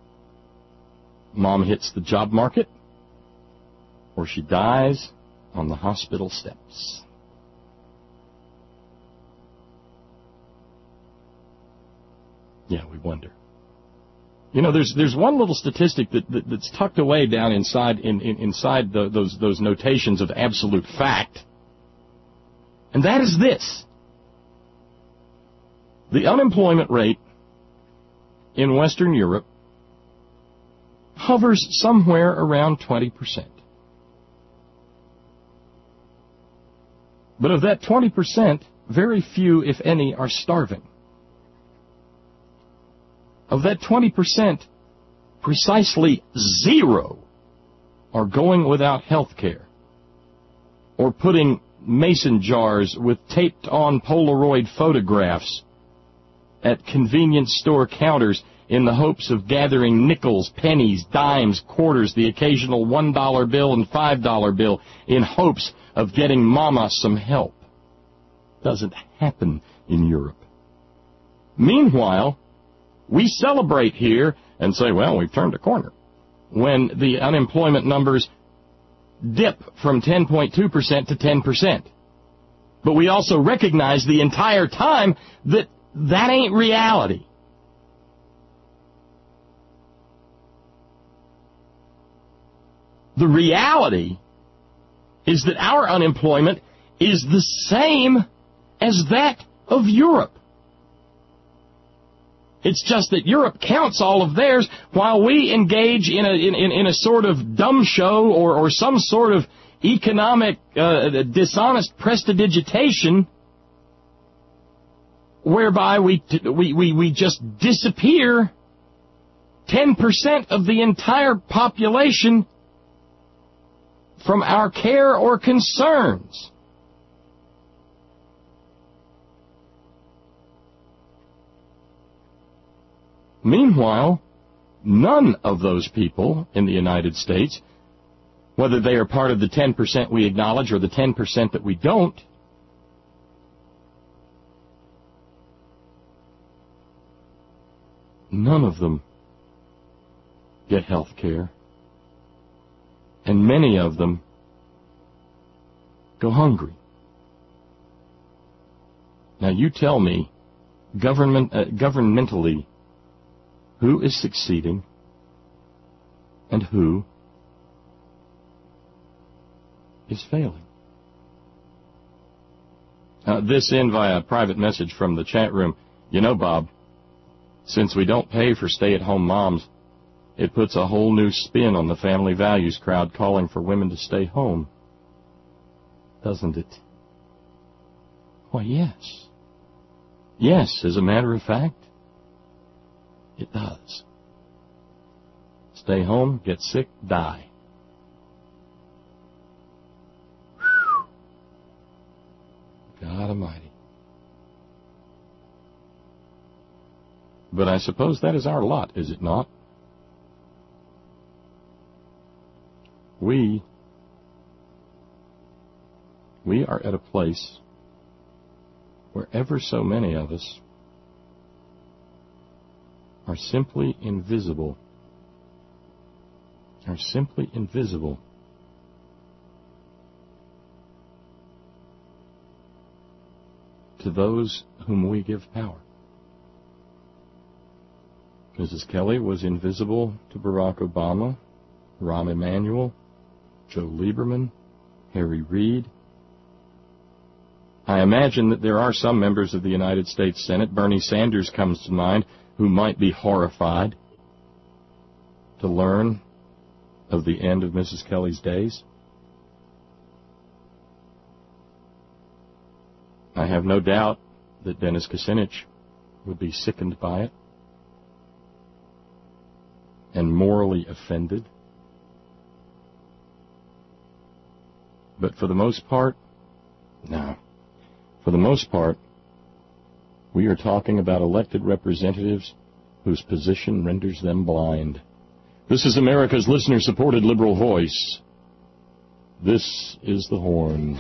Mom hits the job market, or she dies on the hospital steps. Yeah, we wonder. You know, there's there's one little statistic that, that that's tucked away down inside in, in inside the, those those notations of absolute fact, and that is this: the unemployment rate in Western Europe hovers somewhere around twenty percent. But of that twenty percent, very few, if any, are starving. Of that twenty percent, precisely zero are going without health care, or putting mason jars with taped-on Polaroid photographs at convenience store counters in the hopes of gathering nickels, pennies, dimes, quarters, the occasional one dollar bill and five dollar bill in hopes of getting mama some help. Doesn't happen in Europe. Meanwhile, we celebrate here and say, well, we've turned a corner, when the unemployment numbers dip from ten point two percent to ten percent. But we also recognize the entire time that that ain't reality. The reality is that our unemployment is the same as that of Europe. It's just that Europe counts all of theirs while we engage in a in, in, in a sort of dumb show or, or some sort of economic uh, dishonest prestidigitation whereby we, we, we, we just disappear ten percent of the entire population from our care or concerns. Meanwhile, none of those people in the United States, whether they are part of the ten percent we acknowledge or the ten percent that we don't, none of them get health care. And many of them go hungry. Now you tell me, government, uh, governmentally, who is succeeding and who is failing? Uh, this in via a private message from the chat room. You know, Bob, since we don't pay for stay-at-home moms, It puts a whole new spin on the family values crowd calling for women to stay home. Doesn't it? Why, yes. Yes, as a matter of fact, it does. Stay home, get sick, die. God Almighty. But I suppose that is our lot, is it not? We, we are at a place where ever so many of us are simply invisible, are simply invisible to those whom we give power. Missus Kelly was invisible to Barack Obama, Rahm Emanuel, Joe Lieberman, Harry Reid. I imagine that there are some members of the United States Senate, Bernie Sanders comes to mind, who might be horrified to learn of the end of Missus Kelly's days. I have no doubt that Dennis Kucinich would be sickened by it and morally offended. But for the most part, no. For the most part, we are talking about elected representatives whose position renders them blind. This is America's listener-supported liberal voice. This is The Horn.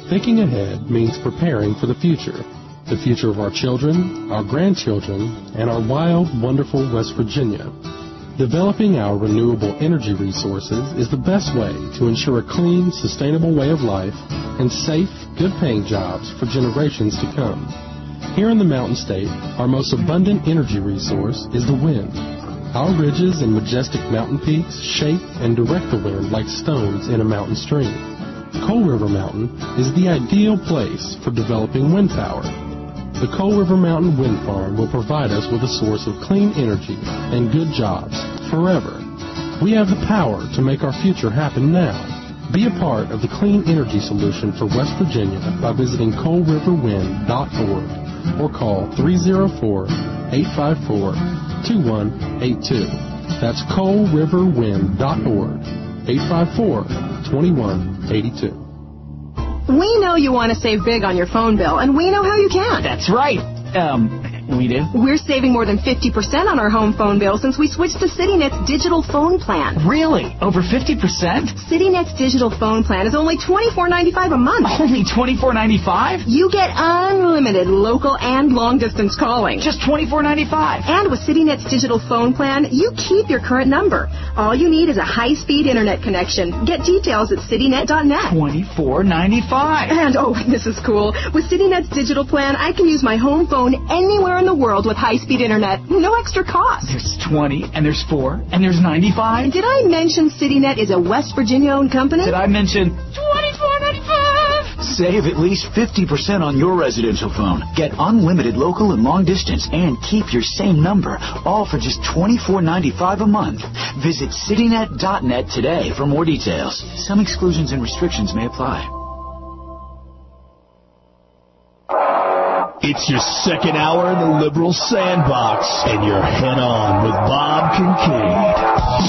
Thinking ahead means preparing for the future. The future of our children, our grandchildren, and our wild, wonderful West Virginia. Developing our renewable energy resources is the best way to ensure a clean, sustainable way of life and safe, good-paying jobs for generations to come. Here in the Mountain State, our most abundant energy resource is the wind. Our ridges and majestic mountain peaks shape and direct the wind like stones in a mountain stream. Coal River Mountain is the ideal place for developing wind power. The Coal River Mountain Wind Farm will provide us with a source of clean energy and good jobs forever. We have the power to make our future happen now. Be a part of the clean energy solution for West Virginia by visiting coal river wind dot org or call three oh four, eight five four, two one eight two. That's coal river wind dot org, eight five four, two one eight two. We know you want to save big on your phone bill, and we know how you can. That's right. Um, we do? We're saving more than fifty percent on our home phone bill since we switched to CityNet's digital phone plan. Really? Over fifty percent? CityNet's digital phone plan is only twenty-four ninety-five a month. Only twenty-four ninety-five? You get unlimited local and long-distance calling. Just twenty-four ninety-five. And with CityNet's digital phone plan, you keep your current number. All you need is a high-speed internet connection. Get details at citynet dot net. twenty-four ninety-five. And, oh, this is cool. With CityNet's digital plan, I can use my home phone anywhere in the world with high-speed internet. No extra cost. There's twenty, and there's four, and there's ninety-five. Did I mention CityNet is a West Virginia-owned company? Did I mention twenty-four ninety-five? Save at least fifty percent on your residential phone. Get unlimited local and long distance and keep your same number, all for just twenty-four ninety-five a month. Visit citynet dot net today for more details. Some exclusions and restrictions may apply. It's your second hour in the Liberal Sandbox, and you're head on with Bob Kincaid.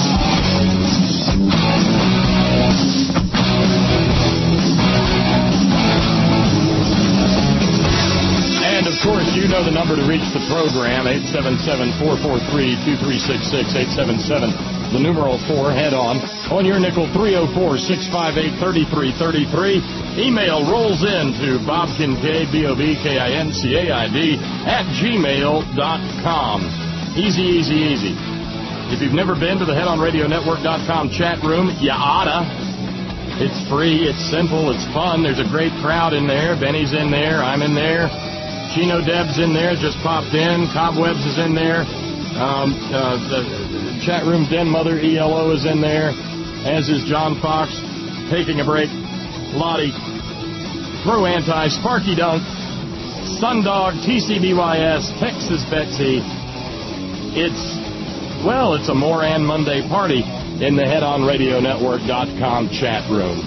And, of course, you know the number to reach the program, eight seven seven, four four three, two three six six, eight seven seven, the numeral four, head on. On your nickel, three oh four, six five eight, three three three three. Email rolls in to Bob Kincaid, B O B K I N C A I D, at gmail dot com. Easy, easy, easy. If you've never been to the head on radio network dot com chat room, you oughta. It's free, it's simple, it's fun. There's a great crowd in there. Benny's in there, I'm in there. Chino Deb's in there, just popped in. Cobwebs is in there. Um, uh, the chat room den mother E L O is in there, as is John Fox, taking a break. Lottie, Pro Anti, Sparky Dunk, Sundog, T C B Y S, Texas Betsy. It's, well, it's a Moran Monday party in the head on radio network dot com chat room.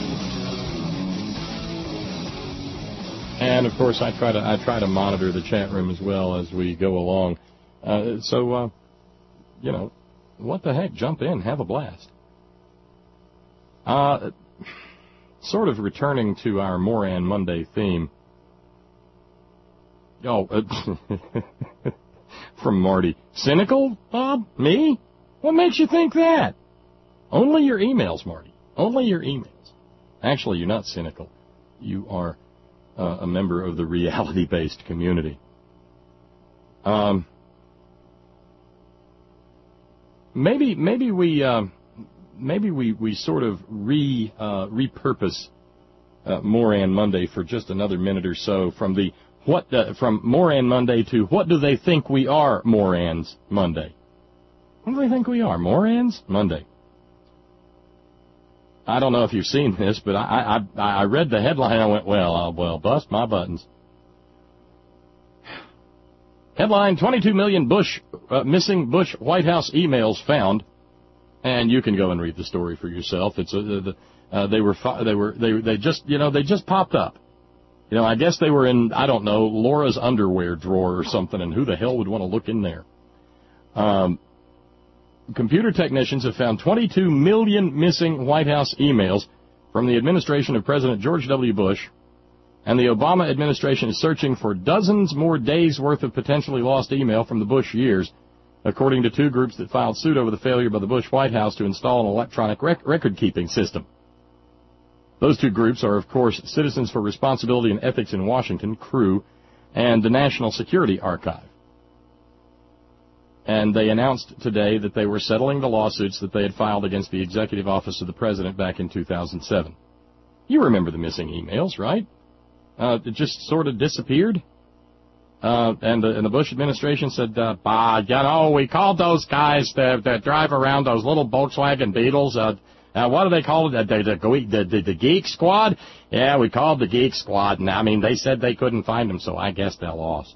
And, of course, I try to I try to monitor the chat room as well as we go along. Uh, so, uh, you know, what the heck? Jump in. Have a blast. Uh, sort of returning to our Moran Monday theme. Oh, uh, from Marty. Cynical, Bob? Me? What makes you think that? Only your emails, Marty. Only your emails. Actually, you're not cynical. You are uh, a member of the reality-based community. Um, maybe, maybe we, uh, maybe we, we sort of re uh, repurpose uh, Moran Monday for just another minute or so from the what uh, from Moran Monday to what do they think we are Morans Monday? What do they think we are Morans Monday? I don't know if you've seen this, but I I, I read the headline and I went, well, I'll, well, bust my buttons. Headline, twenty-two million Bush uh, missing Bush White House emails found. And you can go and read the story for yourself. It's a, the, uh, they were they were they they just you know they just popped up. You know, I guess they were in, I don't know, Laura's underwear drawer or something, and who the hell would want to look in there? Um, computer technicians have found twenty-two million missing White House emails from the administration of President George W. Bush, and the Obama administration is searching for dozens more days' worth of potentially lost email from the Bush years, according to two groups that filed suit over the failure by the Bush White House to install an electronic rec- record-keeping system. Those two groups are, of course, Citizens for Responsibility and Ethics in Washington, C R U, and the National Security Archive. And they announced today that they were settling the lawsuits that they had filed against the Executive Office of the President back in two thousand seven. You remember the missing emails, right? Uh, it just sort of disappeared. Uh, and, the, and the Bush administration said, uh, bah, you know, we called those guys that, that drive around those little Volkswagen Beetles, uh, uh, what do they call it? The, the, the, the, the Geek Squad? Yeah, we called the Geek Squad, and I mean, they said they couldn't find them, so I guess they lost.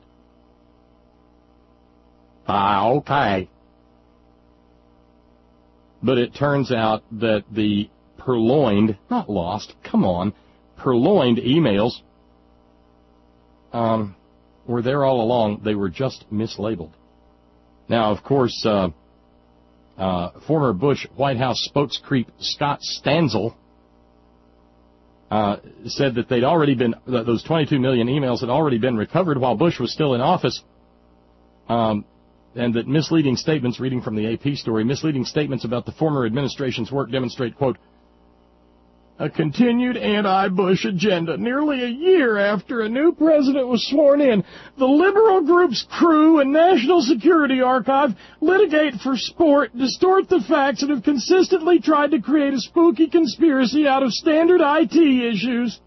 Ah, uh, okay. But it turns out that the purloined, not lost, come on, purloined emails, um, were there all along. They were just mislabeled. Now, of course, uh, uh, former Bush White House spokescreep Scott Stanzel uh, said that they'd already been, that those twenty-two million emails had already been recovered while Bush was still in office, um, and that misleading statements, reading from the A P story, misleading statements about the former administration's work demonstrate, quote, a continued anti-Bush agenda. Nearly a year after a new president was sworn in, the liberal group's C R U and National Security Archive litigate for sport, distort the facts, and have consistently tried to create a spooky conspiracy out of standard I T issues.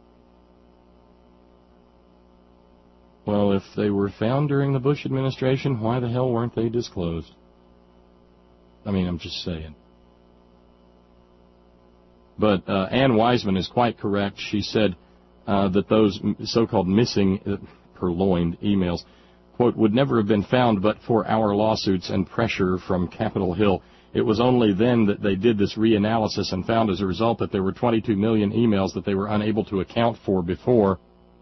Well, if they were found during the Bush administration, why the hell weren't they disclosed? I mean, I'm just saying. But uh, Ann Wiseman is quite correct. She said uh, that those so-called missing, uh, purloined emails, quote, would never have been found but for our lawsuits and pressure from Capitol Hill. It was only then that they did this reanalysis and found as a result that there were twenty-two million emails that they were unable to account for before.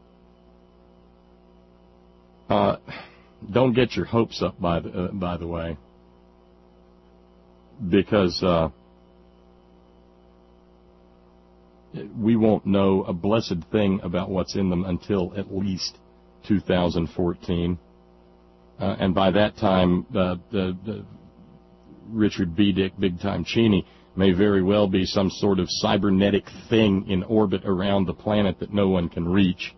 Uh, don't get your hopes up, by the, uh, by the way, because uh, we won't know a blessed thing about what's in them until at least two thousand fourteen. Uh, and by that time, uh, the, the Richard B. Dick Big Time Cheney may very well be some sort of cybernetic thing in orbit around the planet that no one can reach.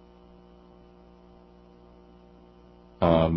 Um,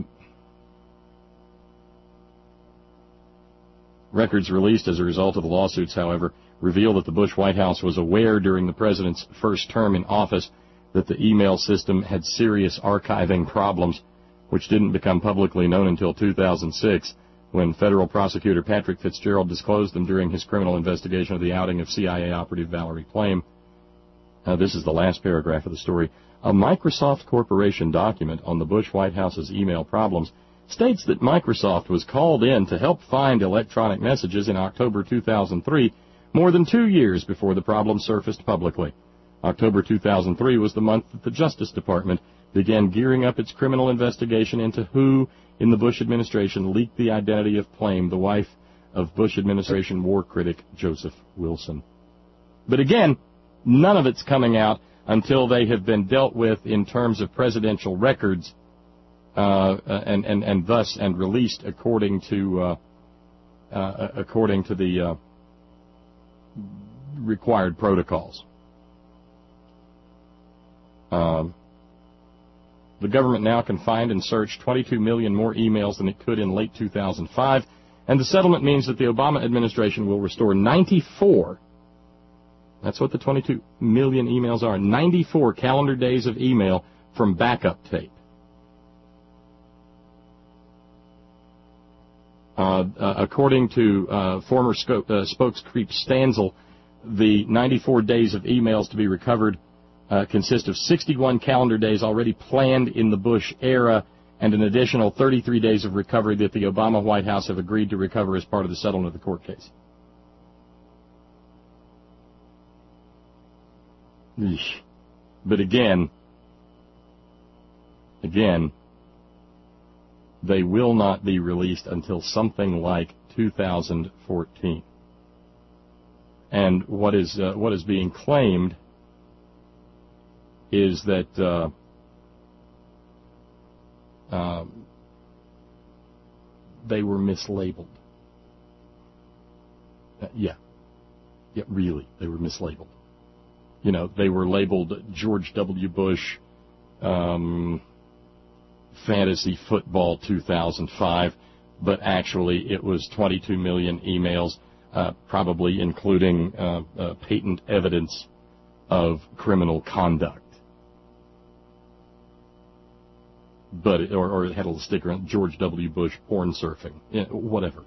records released as a result of the lawsuits, however, reveal that the Bush White House was aware during the president's first term in office that the email system had serious archiving problems, which didn't become publicly known until two thousand six, when federal prosecutor Patrick Fitzgerald disclosed them during his criminal investigation of the outing of C I A operative Valerie Plame. Uh, this is the last paragraph of the story. A Microsoft Corporation document on the Bush White House's email problems states that Microsoft was called in to help find electronic messages in October two thousand three, more than two years before the problem surfaced publicly. October two thousand three was the month that the Justice Department began gearing up its criminal investigation into who in the Bush administration leaked the identity of Plame, the wife of Bush administration war critic Joseph Wilson. But again, none of it's coming out until they have been dealt with in terms of presidential records, uh, and, and, and thus and released according to uh, uh, according to the uh, required protocols. Um, the government now can find and search twenty-two million more emails than it could in late two thousand five, and the settlement means that the Obama administration will restore ninety-four. That's what the twenty-two million emails are. ninety-four calendar days of email from backup tape. Uh, uh, according to uh, former scope, uh, spokescreep Stanzel, the ninety-four days of emails to be recovered uh, consist of sixty-one calendar days already planned in the Bush era and an additional thirty-three days of recovery that the Obama White House have agreed to recover as part of the settlement of the court case. Eesh. But again, again, they will not be released until something like two thousand fourteen. And what is uh, what is being claimed is that uh, uh, they were mislabeled. Uh, yeah, yeah, really, they were mislabeled. you know, they were labeled George W. Bush um, Fantasy Football two thousand five, but actually it was twenty-two million emails, uh, probably including uh, uh, patent evidence of criminal conduct. But it, or, or it had a little sticker on George W. Bush porn surfing, yeah, whatever.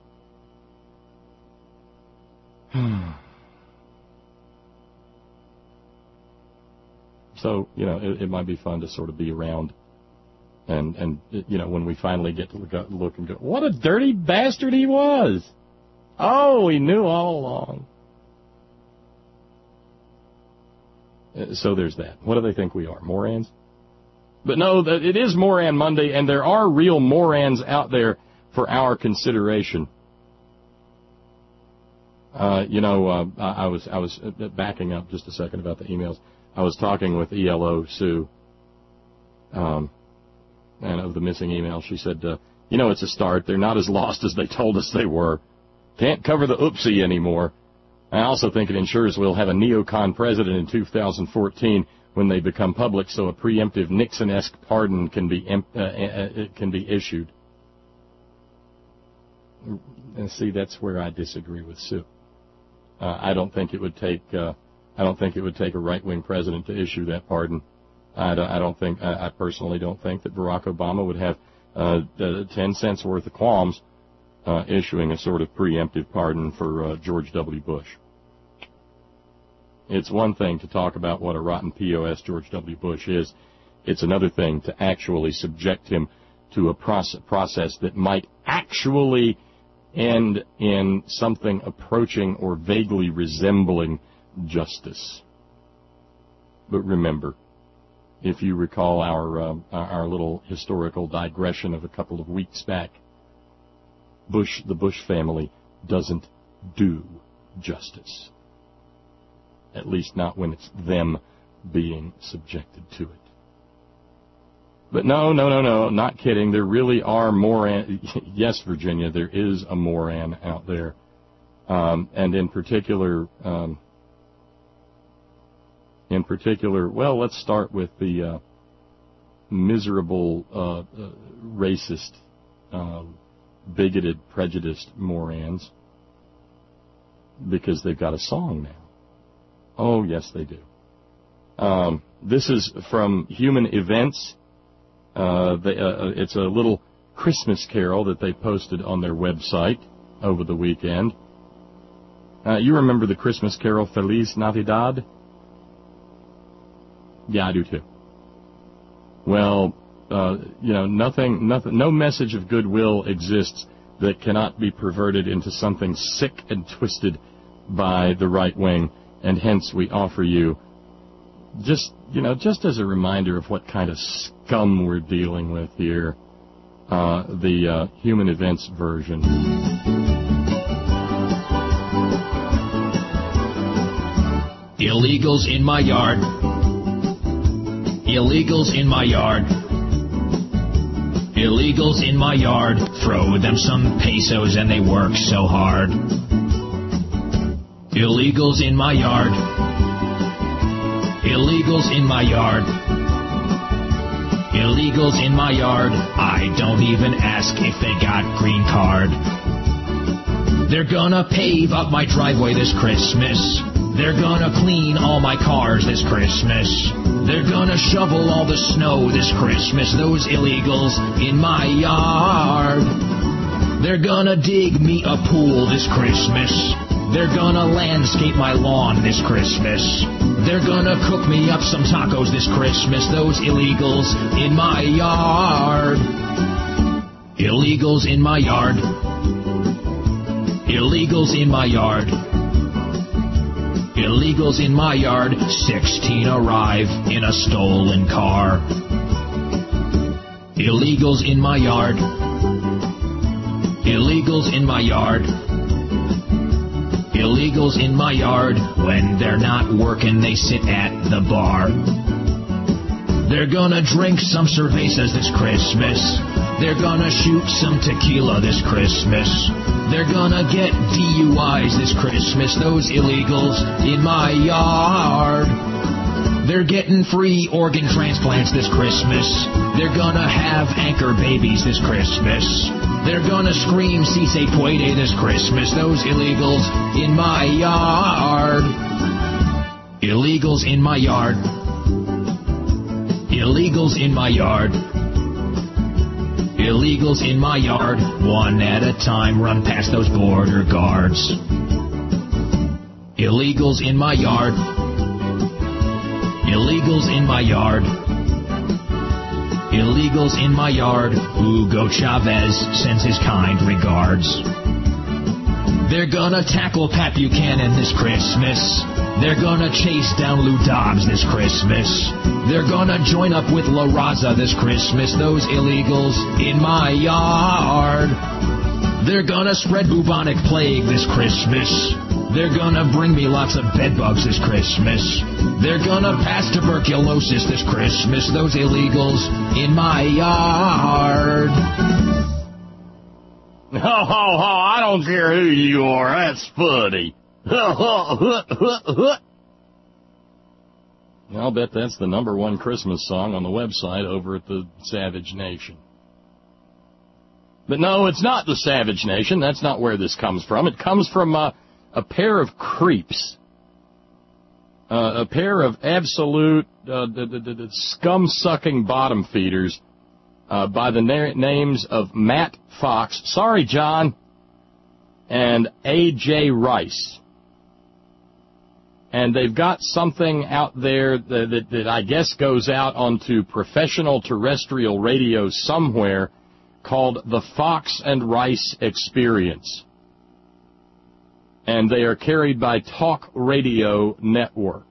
So, you know, it, it might be fun to sort of be around, and and you know, when we finally get to look, look and go, what a dirty bastard he was! Oh, he knew all along. So there's that. What do they think we are, Morans? But no, it is Moran Monday, and there are real Morans out there for our consideration. Uh, you know, uh, I was I was backing up just a second about the emails. I was talking with E L O Sue, um, and of the missing email, she said, uh, you know, it's a start. They're not as lost as they told us they were. Can't cover the oopsie anymore. I also think it ensures we'll have a neocon president in two thousand fourteen when they become public, so a preemptive Nixon-esque pardon can be uh, uh, can be issued. And see, that's where I disagree with Sue. Uh, I don't think it would take uh, I don't think it would take a right-wing president to issue that pardon. I don't, I don't think I, I personally don't think that Barack Obama would have uh, uh, ten cents worth of qualms uh, issuing a sort of preemptive pardon for uh, George W. Bush. It's one thing to talk about what a rotten P O S George W. Bush is. It's another thing to actually subject him to a process, process that might actually end in something approaching or vaguely resembling justice. But remember, if you recall our uh, our little historical digression of a couple of weeks back, Bush, the Bush family, doesn't do justice. At least not when it's them being subjected to it. But no, no, no, no, not kidding. There really are Moran. Yes, Virginia, there is a Moran out there. Um, and in particular, um, in particular, well, let's start with the uh, miserable, uh, uh, racist, uh, bigoted, prejudiced Morans, because they've got a song now. Oh, yes, they do. Um, this is from Human Events. Uh, they, uh, it's a little Christmas carol that they posted on their website over the weekend. Uh, you remember the Christmas carol Feliz Navidad? Yeah, I do too. Well, uh, you know, nothing, nothing, no message of goodwill exists that cannot be perverted into something sick and twisted by the right wing, and hence we offer you, just, you know, just as a reminder of what kind of scum we're dealing with here, uh, the uh, Human Events version. Illegals in my yard. Illegals in my yard. Illegals in my yard. Throw them some pesos and they work so hard. Illegals in my yard. Illegals in my yard. Illegals in my yard. I don't even ask if they got green card. They're gonna pave up my driveway this Christmas. They're gonna clean all my cars this Christmas. They're gonna shovel all the snow this Christmas. Those illegals in my yard. They're gonna dig me a pool this Christmas. They're gonna landscape my lawn this Christmas. They're gonna cook me up some tacos this Christmas. Those illegals in my yard. Illegals in my yard. Illegals in my yard. Illegals in my yard. Sixteen arrive in a stolen car. Illegals in my yard. Illegals in my yard. Illegals in my yard. When they're not working, they sit at the bar. They're gonna drink some cervezas this Christmas. They're gonna shoot some tequila this Christmas. They're gonna get D U Is this Christmas, those illegals in my yard. They're getting free organ transplants this Christmas. They're gonna have anchor babies this Christmas. They're gonna scream si se puede this Christmas, those illegals in my yard. Illegals in my yard. Illegals in my yard. Illegals in my yard. One at a time, run past those border guards. Illegals in my yard. Illegals in my yard. Illegals in my yard. Hugo Chavez sends his kind regards. They're gonna tackle Pat Buchanan this Christmas. They're gonna chase down Lou Dobbs this Christmas. They're gonna join up with La Raza this Christmas, those illegals in my yard. They're gonna spread bubonic plague this Christmas. They're gonna bring me lots of bedbugs this Christmas. They're gonna pass tuberculosis this Christmas, those illegals in my yard. Ho, ho, ho, I don't care who you are, that's funny. I'll bet that's the number one Christmas song on the website over at the Savage Nation. But no, it's not the Savage Nation. That's not where this comes from. It comes from uh, a pair of creeps. Uh, a pair of absolute uh, the, the, the scum-sucking bottom feeders uh, by the na- names of Matt Fox, sorry, John, and A J Rice. And they've got something out there that, that, that I guess goes out onto professional terrestrial radio somewhere called the Fox and Rice Experience. And they are carried by Talk Radio Network.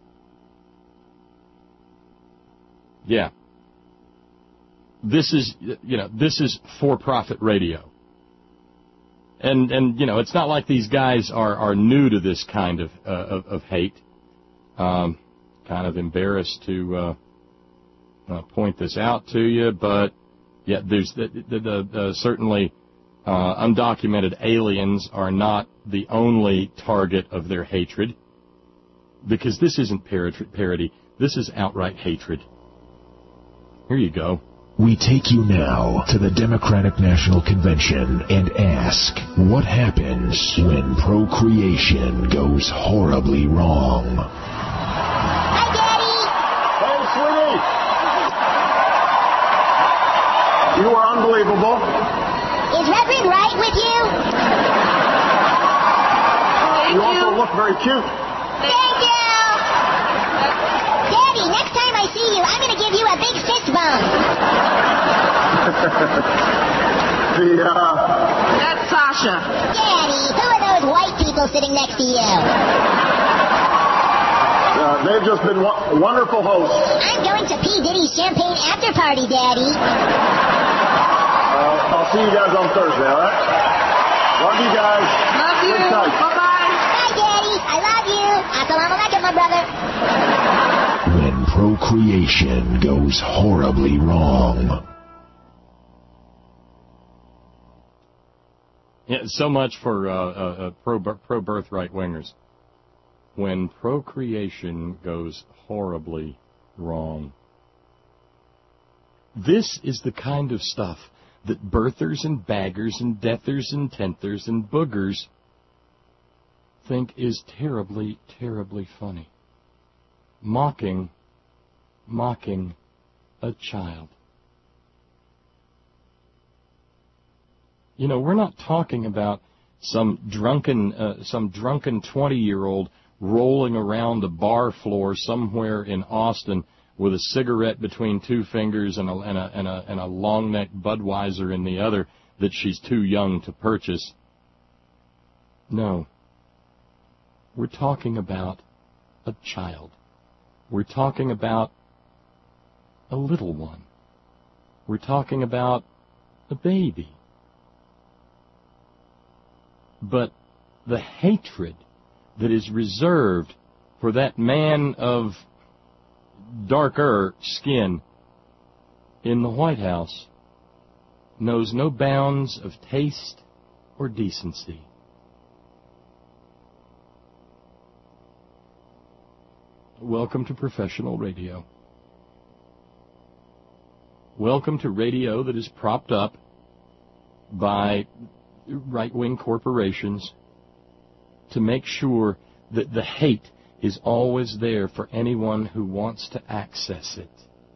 Yeah. This is, you know, this is for-profit radio. And, and you know, it's not like these guys are, are new to this kind of, uh, of, of hate. Um, kind of embarrassed to uh, uh, point this out to you, but yeah, there's the, the, the, uh, certainly uh, undocumented aliens are not the only target of their hatred, because this isn't parody. This is outright hatred. Here you go. We take you now to the Democratic National Convention and ask, what happens when procreation goes horribly wrong? Hi, Daddy! Hey, sweetie! You are unbelievable. Is Reverend right with you? Uh, you also look very cute. Thank you! Daddy, next time I see you, I'm going to give you a big fist bump. the, uh... That's Sasha. Daddy, who are those white people sitting next to you? Uh, they've just been wo- wonderful hosts. I'm going to P. Diddy's champagne after party, Daddy. Uh, I'll see you guys on Thursday, all right? Love you guys. Love you. Bye-bye. Bye, Daddy. I love you. Assalamu alaikum, my brother. When procreation goes horribly wrong. Yeah, so much for uh, uh, pro pro birth right wingers. When procreation goes horribly wrong. This is the kind of stuff that birthers and baggers and deathers and tenthers and boogers think is terribly, terribly funny. Mocking, mocking a child. You know, we're not talking about some drunken, uh, some drunken twenty-year-old rolling around a bar floor somewhere in Austin with a cigarette between two fingers and a, and a, and a, and a long-neck Budweiser in the other that she's too young to purchase. No. We're talking about a child. We're talking about a little one. We're talking about a baby. But the hatred that is reserved for that man of, darker skin in the White House knows no bounds of taste or decency. Welcome to professional radio. Welcome to radio that is propped up by right-wing corporations to make sure that the hate is always there for anyone who wants to access it.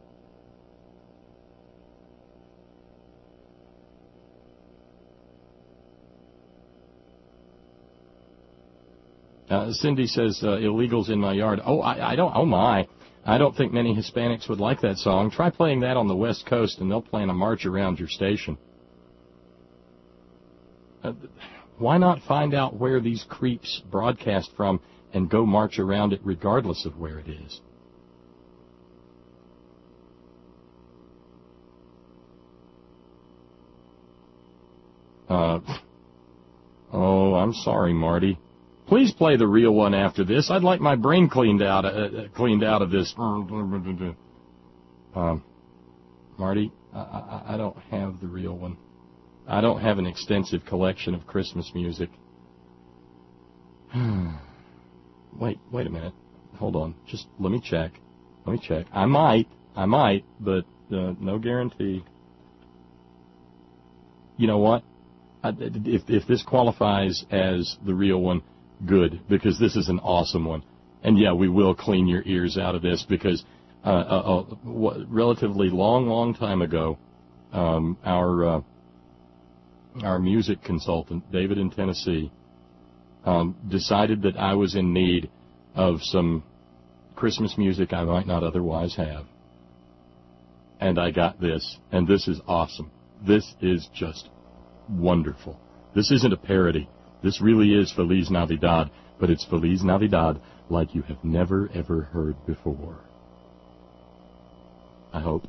Uh, Cindy says, uh, illegals in my yard. Oh, I, I don't, oh my. I don't think many Hispanics would like that song. Try playing that on the West Coast and they'll plan a march around your station. Uh, why not find out where these creeps broadcast from and go march around it regardless of where it is? Uh, oh, I'm sorry, Marty. Please play the real one after this. I'd like my brain cleaned out, uh, cleaned out of this. Um, Marty, I, I, I don't have the real one. I don't have an extensive collection of Christmas music. wait, wait a minute. Hold on. Just let me check. Let me check. I might. I might, but uh, no guarantee. You know what? I, if if this qualifies as the real one, good, because this is an awesome one. And yeah, we will clean your ears out of this because uh, a, a relatively long, long time ago, um, our uh, our music consultant, David in Tennessee, um, decided that I was in need of some Christmas music I might not otherwise have. And I got this, and this is awesome. This is just wonderful. This isn't a parody. This really is Feliz Navidad, but it's Feliz Navidad like you have never, ever heard before. I hope.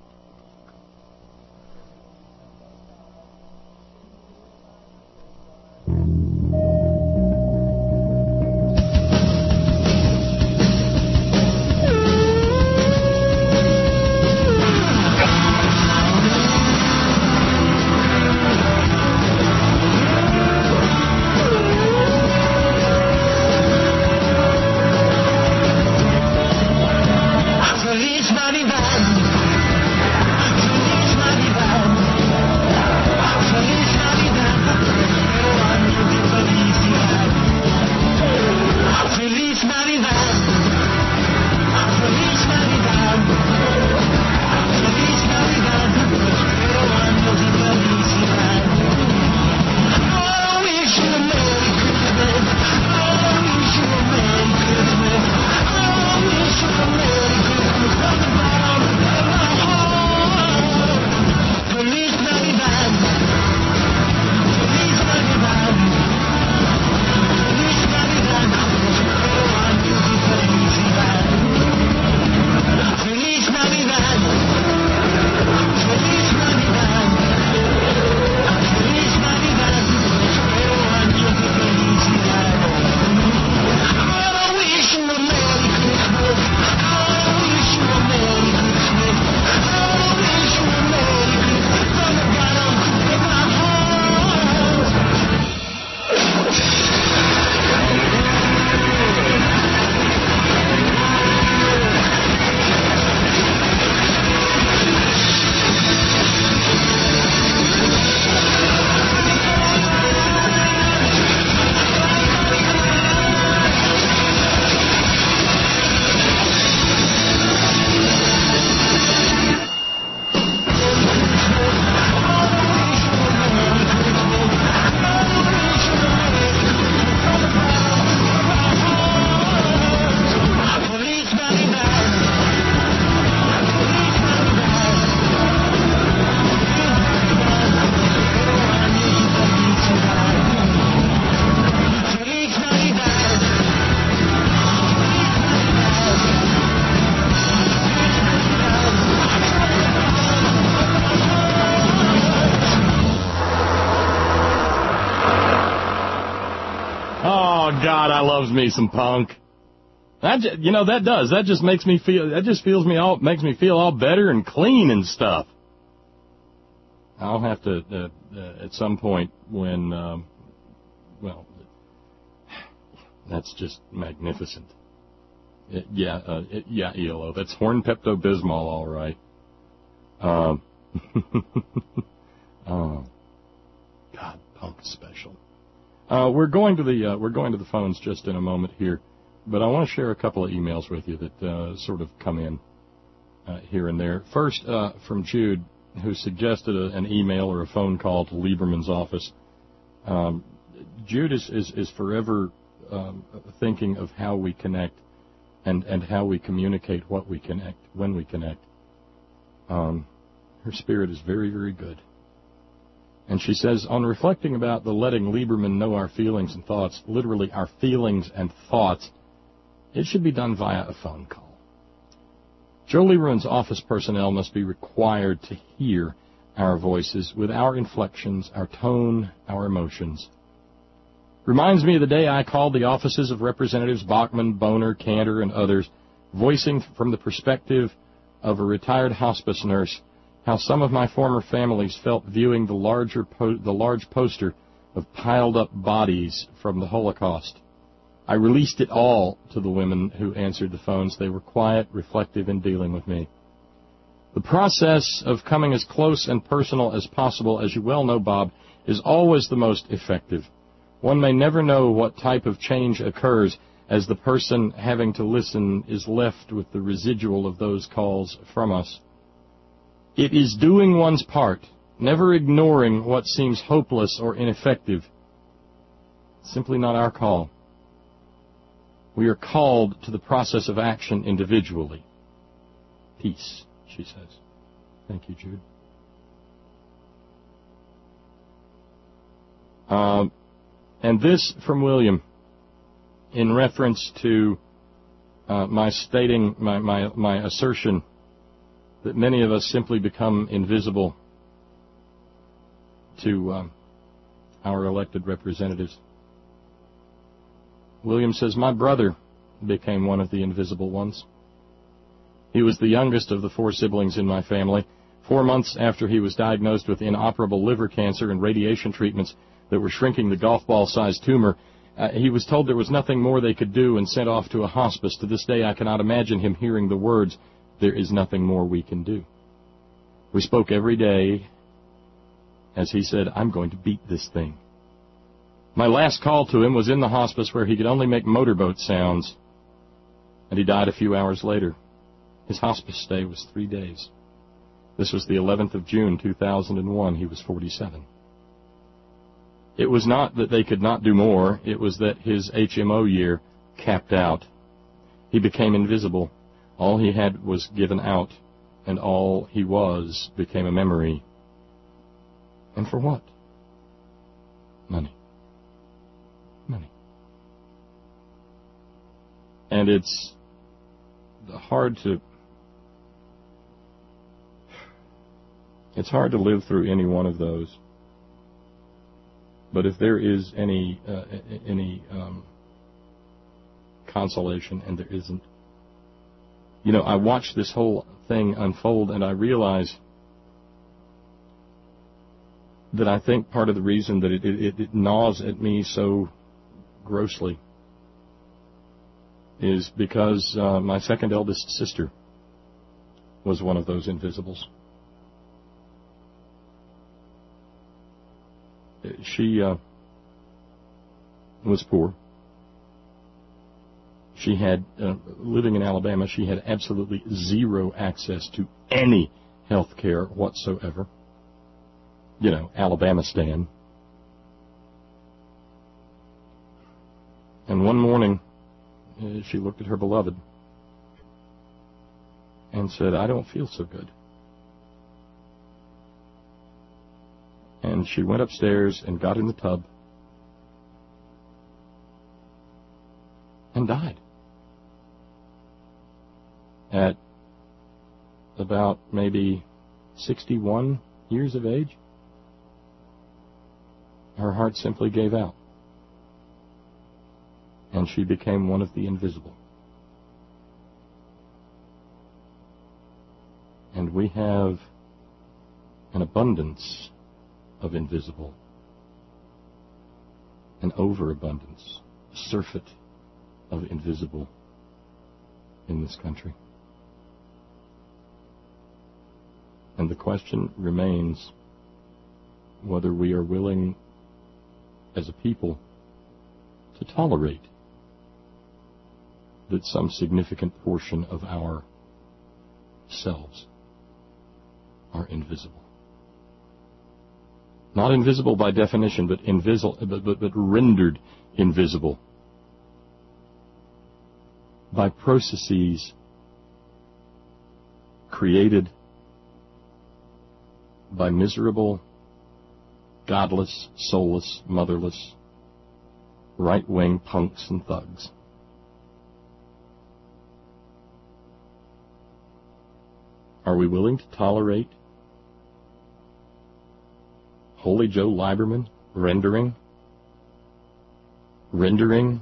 God, I loves me some punk. That just, you know, that does. That just makes me feel, that just feels me all, makes me feel all better and clean and stuff. I'll have to, uh, uh, at some point when, um, well, that's just magnificent. It, yeah, uh, it, yeah, E L O. That's Horn Pepto-Bismol, all right. Um, oh, God, punk special. Uh, we're going to the, uh, we're going to the phones just in a moment here. But I want to share a couple of emails with you that uh, sort of come in uh, here and there. First, uh, from Jude, who suggested a, an email or a phone call to Lieberman's office. Um, Jude is, is, is forever um, thinking of how we connect and, and how we communicate what we connect, when we connect. Um, her spirit is very, very good. And she says, on reflecting about the letting Lieberman know our feelings and thoughts, literally our feelings and thoughts, it should be done via a phone call. Joe Lieberman's office personnel must be required to hear our voices with our inflections, our tone, our emotions. Reminds me of the day I called the offices of Representatives Bachmann, Boner, Cantor, and others, voicing from the perspective of a retired hospice nurse how some of my former families felt viewing the larger po- the large poster of piled-up bodies from the Holocaust. I released it all to the women who answered the phones. They were quiet, reflective in dealing with me. The process of coming as close and personal as possible, as you well know, Bob, is always the most effective. One may never know what type of change occurs as the person having to listen is left with the residual of those calls from us. It is doing one's part, never ignoring what seems hopeless or ineffective. Simply not our call. We are called to the process of action individually. Peace, she says. Thank you, Jude. Uh, and this from William, in reference to uh, my stating, my, my, my assertion that many of us simply become invisible to um, our elected representatives. William says, my brother became one of the invisible ones. He was the youngest of the four siblings in my family. Four months after he was diagnosed with inoperable liver cancer and radiation treatments that were shrinking the golf ball-sized tumor, uh, he was told there was nothing more they could do and sent off to a hospice. To this day, I cannot imagine him hearing the words, there is nothing more we can do. We spoke every day as he said, I'm going to beat this thing. My last call to him was in the hospice where he could only make motorboat sounds, and he died a few hours later. His hospice stay was three days. This was the eleventh of June, two thousand one. He was forty-seven. It was not that they could not do more. It was that his H M O year capped out. He became invisible. All he had was given out, and all he was became a memory. And for what? Money. Money. And it's hard to it's hard to live through any one of those. But if there is any uh, any um, consolation, and there isn't, you know, I watch this whole thing unfold, and I realize that I think part of the reason that it, it, it gnaws at me so grossly is because uh, my second eldest sister was one of those invisibles. She uh, was poor. She had, uh, living in Alabama, she had absolutely zero access to any health care whatsoever. You know, Alabama-stan. And one morning, uh, she looked at her beloved and said, I don't feel so good. And she went upstairs and got in the tub and died at about maybe sixty-one years of age. Her heart simply gave out, and she became one of the invisible. we have an abundance of invisible, an overabundance, a surfeit of invisible in this country. And the question remains whether we are willing as a people to tolerate that some significant portion of our selves are invisible. Not invisible by definition, but invisible, but, but, but rendered invisible by processes created by miserable, godless, soulless, motherless, right-wing punks and thugs. Are we willing to tolerate Holy Joe Lieberman rendering, rendering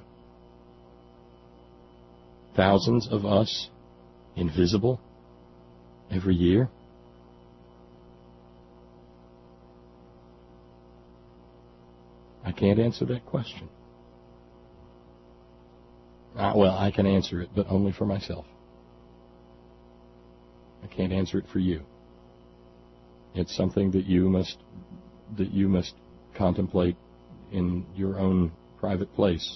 thousands of us invisible every year? I can't answer that question. Uh, well, I can answer it, but only for myself. I can't answer it for you. It's something that you must that you must contemplate in your own private place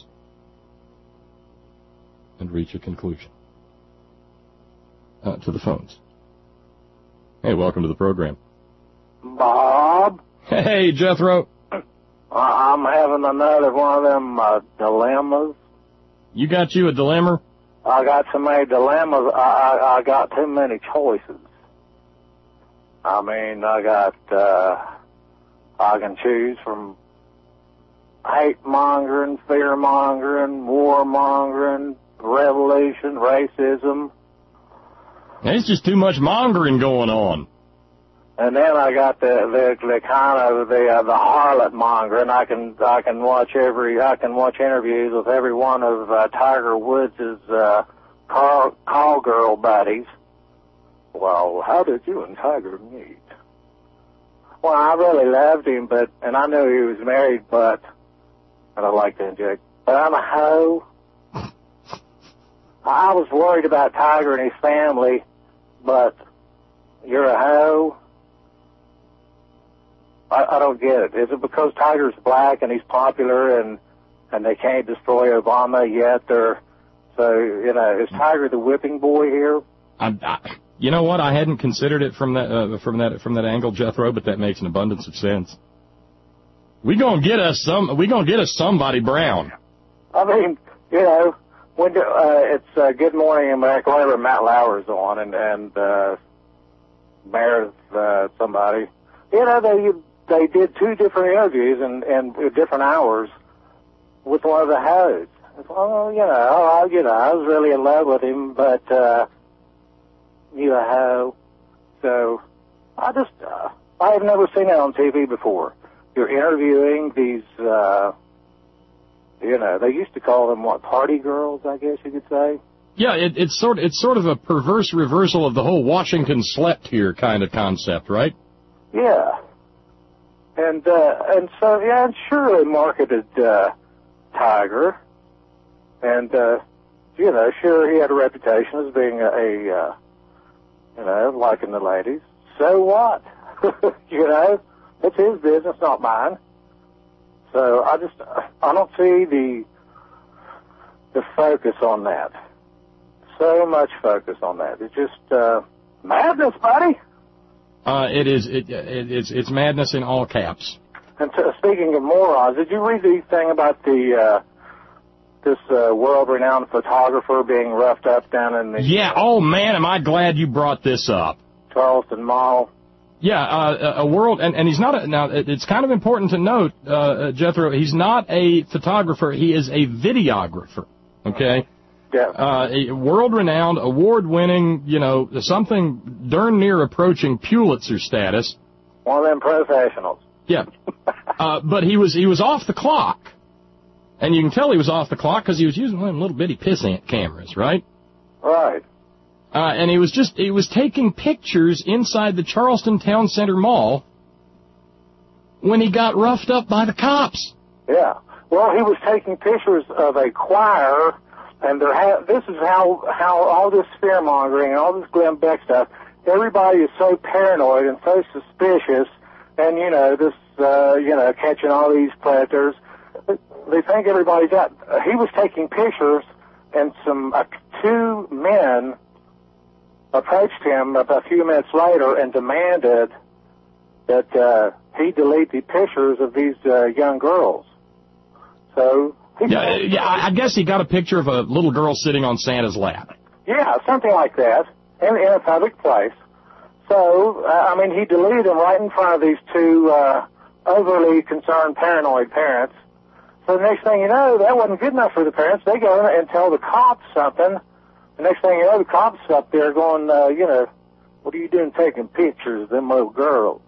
and reach a conclusion. Uh, to the phones. Hey, welcome to the program. Bob? Hey, Jethro. I'm having another one of them uh, dilemmas. You got you a dilemma? I got so many dilemmas, I, I, I got too many choices. I mean, I got, uh, I can choose from hate-mongering, fear-mongering, war-mongering, revolution, racism. There's just too much mongering going on. And then I got the the, the kind of the uh, the harlot mongering. I can I can watch every I can watch interviews with every one of uh, Tiger Woods' uh, call call girl buddies. Well, how did you and Tiger meet? Well, I really loved him, but and I knew he was married, but and I like to inject. But I'm a hoe. I was worried about Tiger and his family, but you're a hoe. I, I don't get it. Is it because Tiger's black and he's popular and and they can't destroy Obama yet? Or so you know, is Tiger the whipping boy here? I, I, you know what? I hadn't considered it from that uh, from that from that angle, Jethro, but that makes an abundance of sense. We gonna get us some. We gonna get us somebody brown. I mean, you know, when do, uh, it's uh, Good Morning America, whenever Matt Lauer's on, and and uh, Meredith uh, somebody, you know, they. They did two different interviews in, in different hours with one of the hosts. Well, you know, I, you know, I was really in love with him, but uh, you a hoe. So I just, uh, I have never seen it on T V before. You're interviewing these, uh, you know, they used to call them what, party girls, I guess you could say. Yeah, it, it's sort it's sort of a perverse reversal of the whole Washington slept here kind of concept, right? Yeah. And uh, and so, yeah, and sure they marketed uh, Tiger. And, uh, you know, sure he had a reputation as being a, a uh, you know, liking the ladies. So what? You know, it's his business, not mine. So I just, I don't see the the focus on that. So much focus on that. It's just uh, madness, buddy. Uh, it is. It, it, it's it's madness in all caps. And t- speaking of morons, did you read the thing about the uh, this uh, world-renowned photographer being roughed up down in the Yeah. Oh man, am I glad you brought this up. Charleston Mall? Yeah, uh, a world, and, and he's not a, now. It's kind of important to note, uh, Jethro. He's not a photographer. He is a videographer. Okay. Yeah. Uh, a world-renowned, award-winning, you know, something darn near approaching Pulitzer status. One of them professionals. Yeah. uh, but he was he was off the clock, and you can tell he was off the clock because he was using one of them little bitty piss ant cameras, right? Right. Uh, and he was just, he was taking pictures inside the Charleston Town Center Mall when he got roughed up by the cops. Yeah. Well, he was taking pictures of a choir, and there ha- this is how, how all this fear-mongering and all this Glenn Beck stuff, everybody is so paranoid and so suspicious, and, you know, this, uh, you know, catching all these predators. They think everybody got, uh, he was taking pictures, and some, uh, two men approached him a few minutes later and demanded that, uh, he delete the pictures of these, uh, young girls. So, he yeah, yeah, I guess he got a picture of a little girl sitting on Santa's lap. Yeah, something like that, in, in a public place. So, uh, I mean, he deleted them right in front of these two, uh, overly concerned, paranoid parents. So the next thing you know, that wasn't good enough for the parents. They go in and tell the cops something. The next thing you know, the cops up there going, uh, you know, what are you doing taking pictures of them little girls?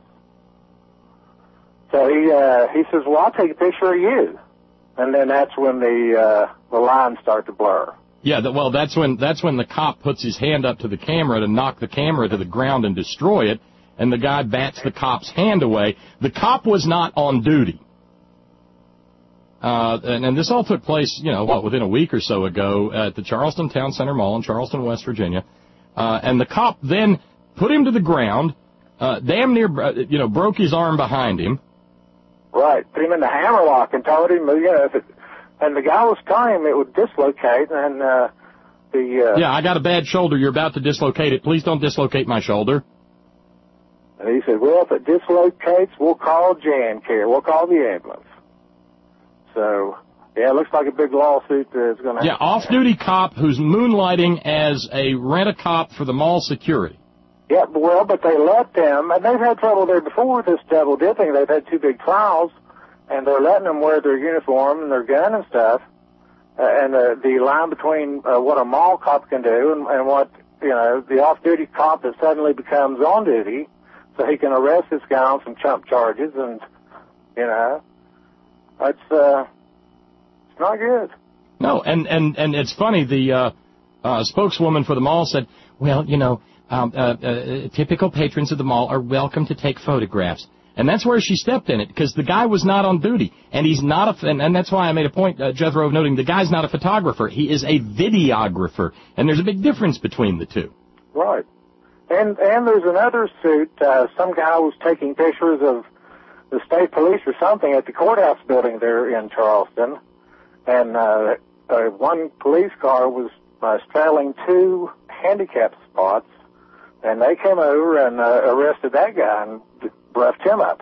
So he, uh, he says, well, I'll take a picture of you. And then that's when the, uh, the lines start to blur. Yeah, the, well, that's when, that's when the cop puts his hand up to the camera to knock the camera to the ground and destroy it, and the guy bats the cop's hand away. The cop was not on duty. Uh, and, and this all took place, you know, what, within a week or so ago at the Charleston Town Center Mall in Charleston, West Virginia. Uh, and the cop then put him to the ground, uh, damn near, you know, broke his arm behind him. Right. Put him in the hammerlock and told him, you know, if it, and the guy was telling him it would dislocate, and, uh, the, uh... Yeah, I got a bad shoulder. You're about to dislocate it. Please don't dislocate my shoulder. And he said, well, if it dislocates, we'll call Jan Care. We'll call the ambulance. So, yeah, it looks like a big lawsuit is going to... Yeah, off-duty cop who's moonlighting as a rent-a-cop for the mall security. Yeah, well, but they let them, and they've had trouble there before with this double-dipping. They've had two big trials, and they're letting them wear their uniform and their gun and stuff. Uh, and uh, the line between uh, what a mall cop can do and, and what, you know, the off-duty cop that suddenly becomes on-duty, so he can arrest this guy on some chump charges, and, you know... It's, uh, it's not good. No, and, and, and it's funny, the, uh, uh, spokeswoman for the mall said, well, you know, um, uh, uh, typical patrons of the mall are welcome to take photographs. And that's where she stepped in it, because the guy was not on duty. And he's not a, and, and that's why I made a point, uh, Jethro, of noting the guy's not a photographer. He is a videographer. And there's a big difference between the two. Right. And, and there's another suit, uh, some guy was taking pictures of the state police or something at the courthouse building there in Charleston, and uh, uh, one police car was uh, straddling two handicap spots, and they came over and uh, arrested that guy and roughed him up.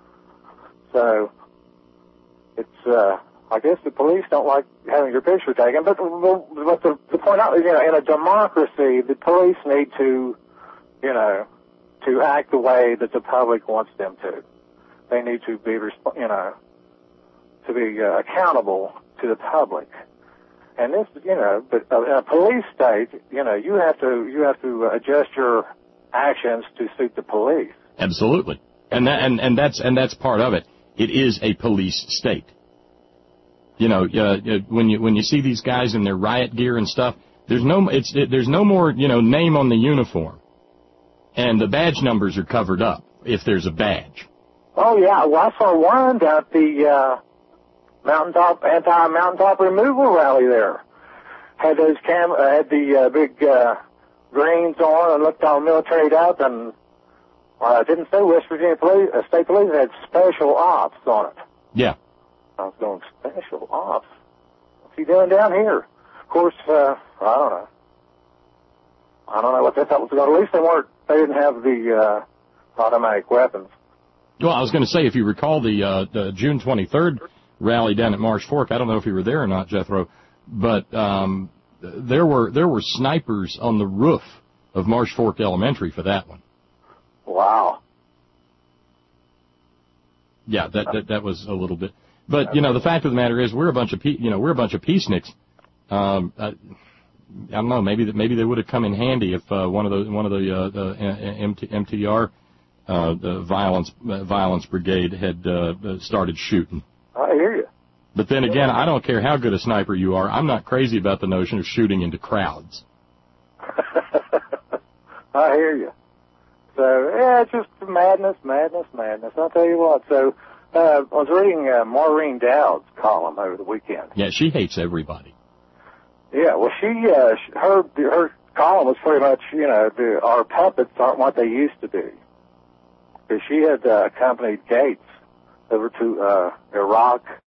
So it's, uh, I guess the police don't like having your picture taken, but, but the, the point out is, you know, in a democracy, the police need to, you know, to act the way that the public wants them to. They need to be, you know, to be uh, accountable to the public. And this, you know, but uh, in a police state, you know, you have to you have to adjust your actions to suit the police. Absolutely, and that and, and that's and that's part of it. It is a police state. You know, uh, when you when you see these guys in their riot gear and stuff, there's no it's it, there's no more, you know, name on the uniform, and the badge numbers are covered up if there's a badge. Oh, yeah. Well, I saw one down at the uh, mountaintop, anti-mountaintop removal rally there. Had those cam, uh, had the uh, big uh, greens on and looked all militaried up, and uh, didn't say West Virginia Police, uh, State Police had special ops on it. Yeah. I was going, special ops? What's he doing down here? Of course, uh, I don't know. I don't know what they thought was about. At least they weren't, they didn't have the uh, automatic weapons. Well, I was going to say, if you recall the, uh, the June twenty-third rally down at Marsh Fork, I don't know if you were there or not, Jethro, but um, there were there were snipers on the roof of Marsh Fork Elementary for that one. Wow. Yeah, that that, that was a little bit. But you know, the fact of the matter is, we're a bunch of pe- you know we're a bunch of peaceniks. Um, I, I don't know, maybe that maybe they would have come in handy if uh, one of the one of the, uh, the M T R. Uh, the violence uh, violence brigade had uh, started shooting. I hear you. But then again, I don't care how good a sniper you are. I'm not crazy about the notion of shooting into crowds. I hear you. So, yeah, it's just madness, madness, madness. I'll tell you what. So, uh, I was reading uh, Maureen Dowd's column over the weekend. Yeah, she hates everybody. Yeah, well, she, uh, her, her column was pretty much, you know, the, our puppets aren't what they used to be. Because she had uh, accompanied Gates over to uh, Iraq